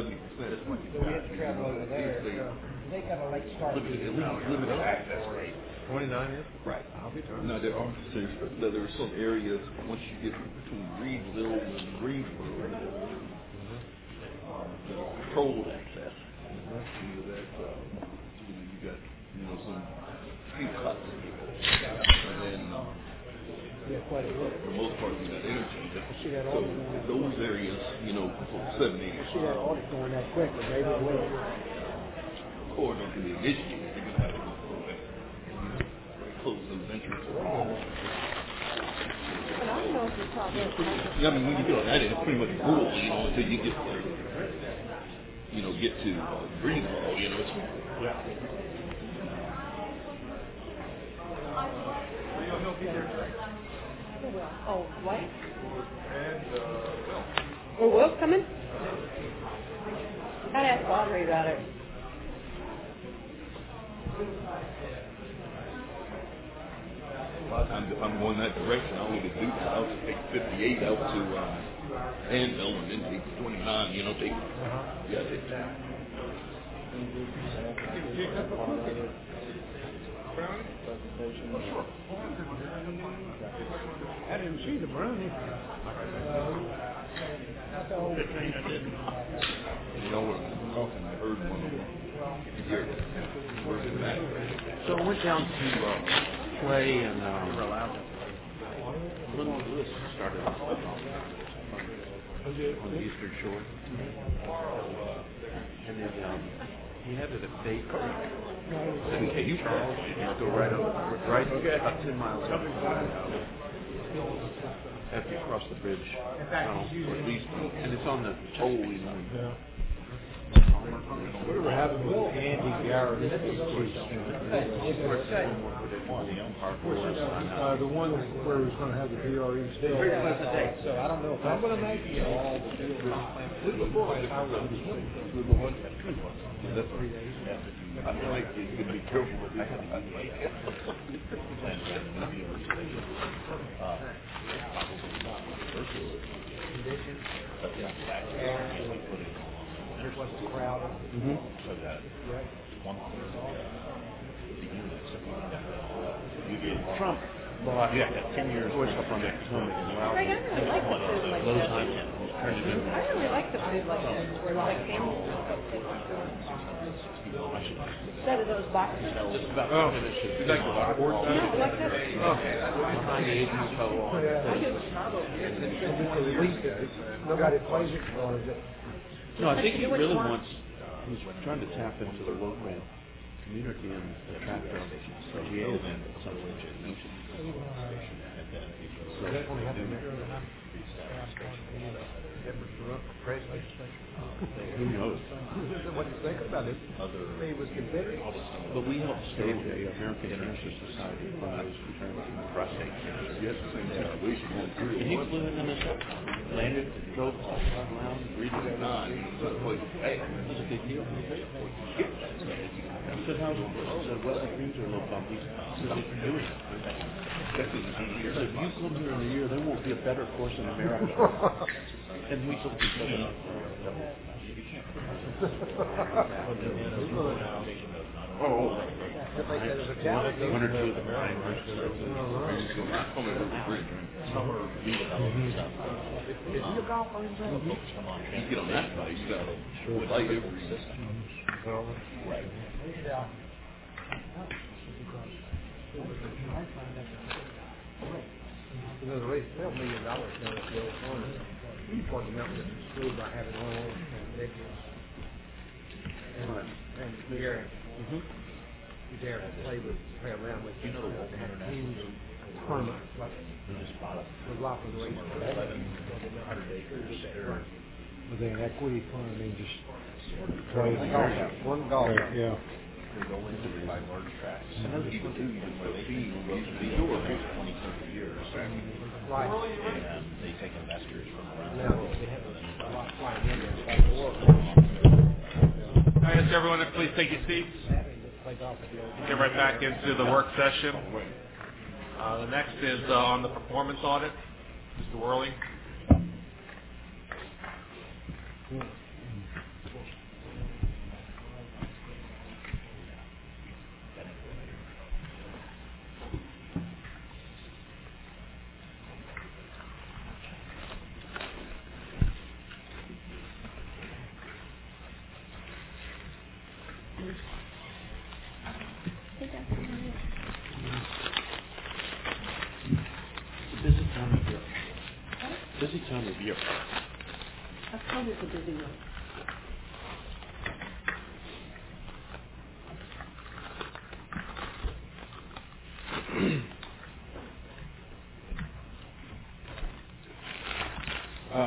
Speaker 17: 70%.
Speaker 19: They got a late start.
Speaker 17: Look at it, limited access rate.
Speaker 12: 29 is?
Speaker 17: Right. Now there are some areas once you get between Reedsville and Greensboro that are controlled access. You got some few cuts, and then for the most part you got interchange. So those areas, for 780.
Speaker 19: See that audit going that quick, but maybe it will.
Speaker 17: corridor can be initiated, they're going to have to go through that. Close those entrances. Yeah, I mean, when you do that, it's pretty much rural, until you get to, get to Greenville, it's... Yeah.
Speaker 13: Oh, what? Oh, Will's coming? I'd ask Audrey about it.
Speaker 17: A lot of times, if I'm going that direction, I'll either do that. I'll just take 58 out to Danville and then take 29, take... Yeah, take that.
Speaker 16: I didn't see the brownie.
Speaker 17: We're talking, I heard one of them here.
Speaker 10: So I went down to Clay and Little Lewis started on the Eastern Shore. And then he had it at Bay Creek. Okay, you go right over, right about 10 miles over. After you cross the bridge, or at least, and it's on the toll line.
Speaker 7: Whatever happened with Andy Garrett?
Speaker 10: The
Speaker 7: one where he was going to have the DRE still.
Speaker 19: So I don't know if I'm going to make it all the
Speaker 17: I think you can be careful with that.
Speaker 19: There's what's the crowd.
Speaker 17: So that
Speaker 10: Trump bought 10 years worth of from Potomac and
Speaker 13: Greg, I really like the food like
Speaker 10: those
Speaker 13: this.
Speaker 10: times.
Speaker 13: I really like the food like this, where like families instead of those boxes.
Speaker 10: Just about finished.
Speaker 17: You like the hardboard?
Speaker 13: No, like this.
Speaker 10: Okay. Behind the agents co on.
Speaker 19: Nobody plays it, or is it?
Speaker 10: No, I think he really wants, he's trying to tap into the local community and attract them. So he is in some way. Who knows?
Speaker 19: What do you think about it? He was considered.
Speaker 10: But we helped save the American Cancer Society from those returns from prostate cancer.
Speaker 17: Yes, the same situation.
Speaker 10: And he flew into Minnesota, landed, drove around, breathed it on. It was a big deal. I said, how's it work? I said, well, things are a little bumpy. I said, they can do it. He said, if you come here in a year, there won't be a better course in America. And we took each other up.
Speaker 17: Oh,
Speaker 10: one or two of the primers.
Speaker 17: If you get on that side, you got to light every system. Right.
Speaker 19: The race $12 million now is still on. You talked about the school by having oil and ridiculous. And Gary, you dare play around with, have teams tournaments like the Rockland race.
Speaker 17: 100 acres.
Speaker 7: With an equity fund, they just
Speaker 19: One golf.
Speaker 7: Yeah.
Speaker 17: They go into the by large tracks. Another people do, you can feed these over 20-30 years.
Speaker 19: Right.
Speaker 17: And they take investors from around the
Speaker 19: Now,
Speaker 17: world.
Speaker 19: they have a lot flying in there, like the world.
Speaker 3: I ask everyone to please take your seats. Get right back into the work session. The next is on the performance audit. Mr. Worley.
Speaker 10: Busy time of year.
Speaker 13: October's a busy month.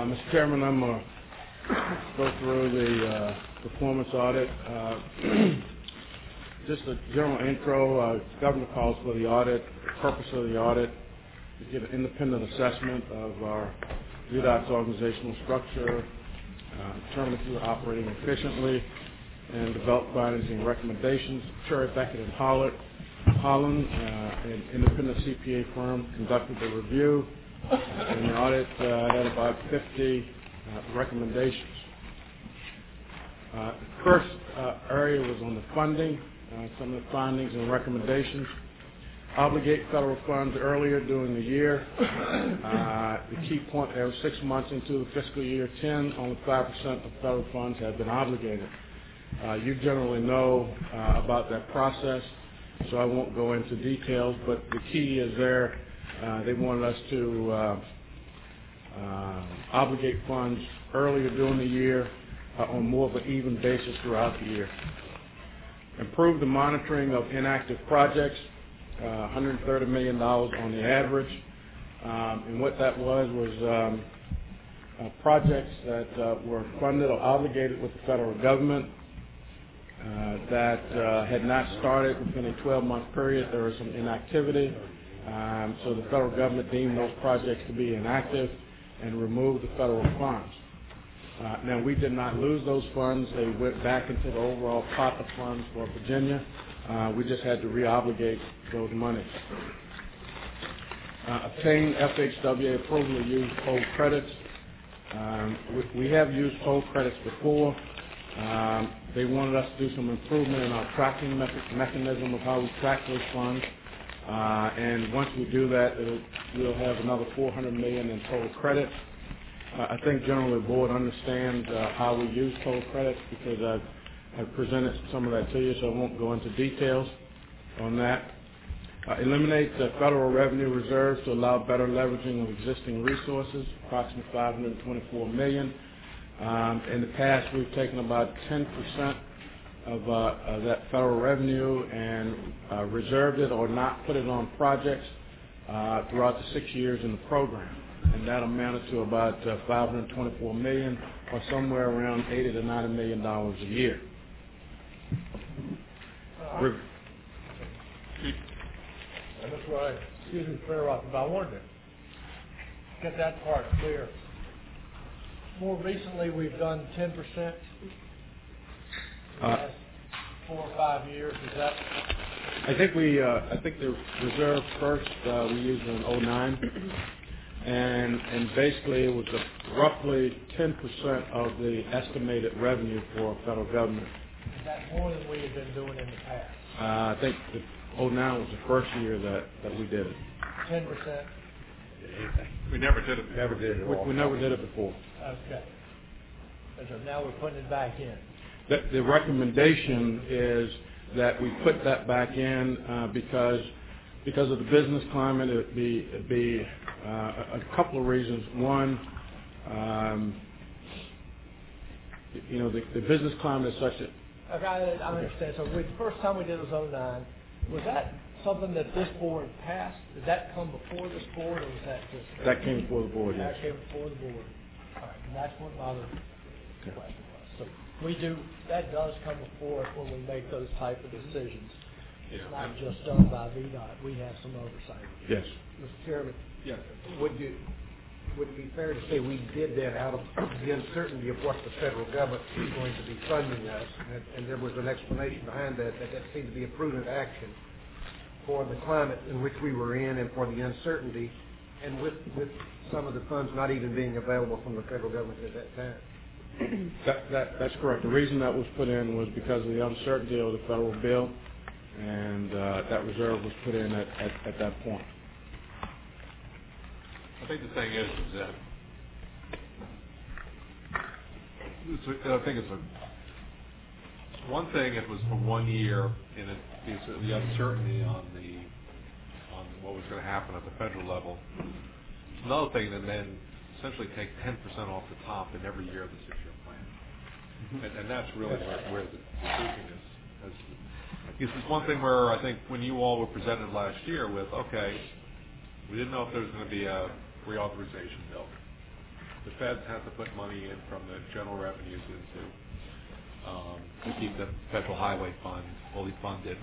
Speaker 2: Mr. Chairman, I'm going to go through the performance audit. Just a general intro. Governor calls for the audit. The purpose of the audit is to get an independent assessment of our UDOT's organizational structure, determine if we're operating efficiently, and develop findings and recommendations. Cherry Beckett and Holland, an independent CPA firm, conducted the review, and the audit had about 50 recommendations. The first area was on the funding. Some of the findings and recommendations: obligate federal funds earlier during the year. The key point there was 6 months into the fiscal year 10, only 5% of federal funds have been obligated. You generally know about that process, so I won't go into details, but the key is there. They wanted us to obligate funds earlier during the year on more of an even basis throughout the year. Improve the monitoring of inactive projects, $130 million on the average. And what that was projects that were funded or obligated with the federal government that had not started within a 12-month period. There was some inactivity. So the federal government deemed those projects to be inactive and removed the federal funds. Now, we did not lose those funds. They went back into the overall pot of funds for Virginia. We just had to reobligate those monies. Obtain FHWA approval to use toll credits. We have used toll credits before. They wanted us to do some improvement in our tracking mechanism of how we track those funds. And once we do that, we'll have another $400 million in toll credits. I think generally the board understands how we use toll credits because I've presented some of that to you, so I won't go into details on that. Eliminate the federal revenue reserves to allow better leveraging of existing resources, approximately $524 million. In the past, we've taken about 10% of that federal revenue and reserved it or not put it on projects throughout the 6 years in the program. And that amounted to about $524 million, or somewhere around $80 to $90 million a year.
Speaker 11: That's right. Excuse me for interrupting, but I wanted to get that part clear. More recently, we've done 10% in the last 4 or 5 years. Is that?
Speaker 2: I think the reserve first we used in 2009. And basically it was roughly 10% of the estimated revenue for federal government.
Speaker 11: Is that more than we have been doing in the past?
Speaker 2: I think 2009 was the first year that we did it.
Speaker 11: 10%?
Speaker 3: We never did it before.
Speaker 2: Never did it. We never did it before.
Speaker 11: Okay. And so now we're putting it back in.
Speaker 2: The recommendation is that we put that back in because of the business climate. It'd be a couple of reasons. One, the business climate is such that.
Speaker 11: Okay, I understand. So the first time we did it was 2009. Was that something that this board passed? Did that come before this board, or was that just?
Speaker 2: That came before the board.
Speaker 11: That
Speaker 2: yes.
Speaker 11: came before the board. All right, and that's what my other question was. So that does come before us when we make those type of decisions. It's not just done by VDOT. We have some oversight.
Speaker 2: Yes.
Speaker 19: Mr. Chairman.
Speaker 3: Yes.
Speaker 19: Would it be fair to say we did that out of the uncertainty of what the federal government is going to be funding us, and there was an explanation behind that seemed to be a prudent action for the climate in which we were in and for the uncertainty, and with some of the funds not even being available from the federal government at that time?
Speaker 2: That's correct. The reason that was put in was because of the uncertainty of the federal bill, and that reserve was put in at that point.
Speaker 3: I think the thing is that I think it's one thing. It was for 1 year, and the uncertainty on what was going to happen at the federal level. It's another thing to then essentially take 10% off the top in every year of the 6-year plan, and that's really where the thinking is. This is one thing where I think when you all were presented last year with, okay, we didn't know if there was going to be a reauthorization bill.
Speaker 2: the feds have to put money in from the general revenues into to keep the federal highway fund fully funded.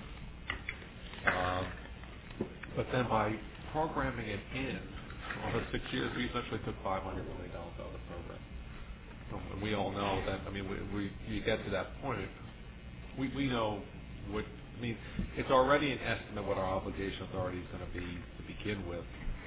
Speaker 2: But then by programming it in over 6 years, we essentially took $500 million out of the program. And we all know that. I mean, you get to that point, we know what. I mean, it's already an estimate what our obligation authority is going to be to begin with,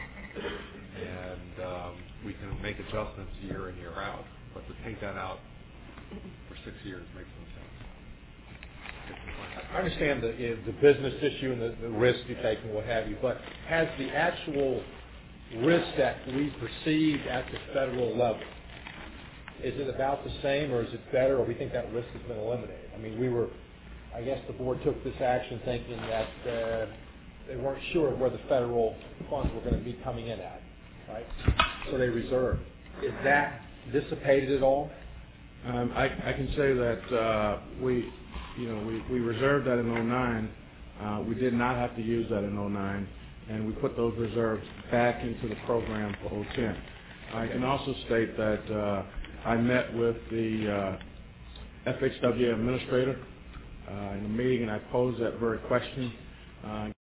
Speaker 2: and we can make adjustments year in, year out. But to take that out for 6 years makes no sense.
Speaker 8: I understand the business issue and the risk you take and what have you, but has the actual risk that we perceive at the federal level, is it about the same, or is it better, or we think that risk has been eliminated? I mean, I guess the board took this action thinking that they weren't sure where the federal funds were going to be coming in at, right? So they reserved. Is that dissipated at all?
Speaker 20: I can say that we reserved that in 2009. We did not have to use that in 2009, and we put those reserves back into the program for 2010. I can also state that I met with the FHWA administrator in a meeting, and I posed that very question.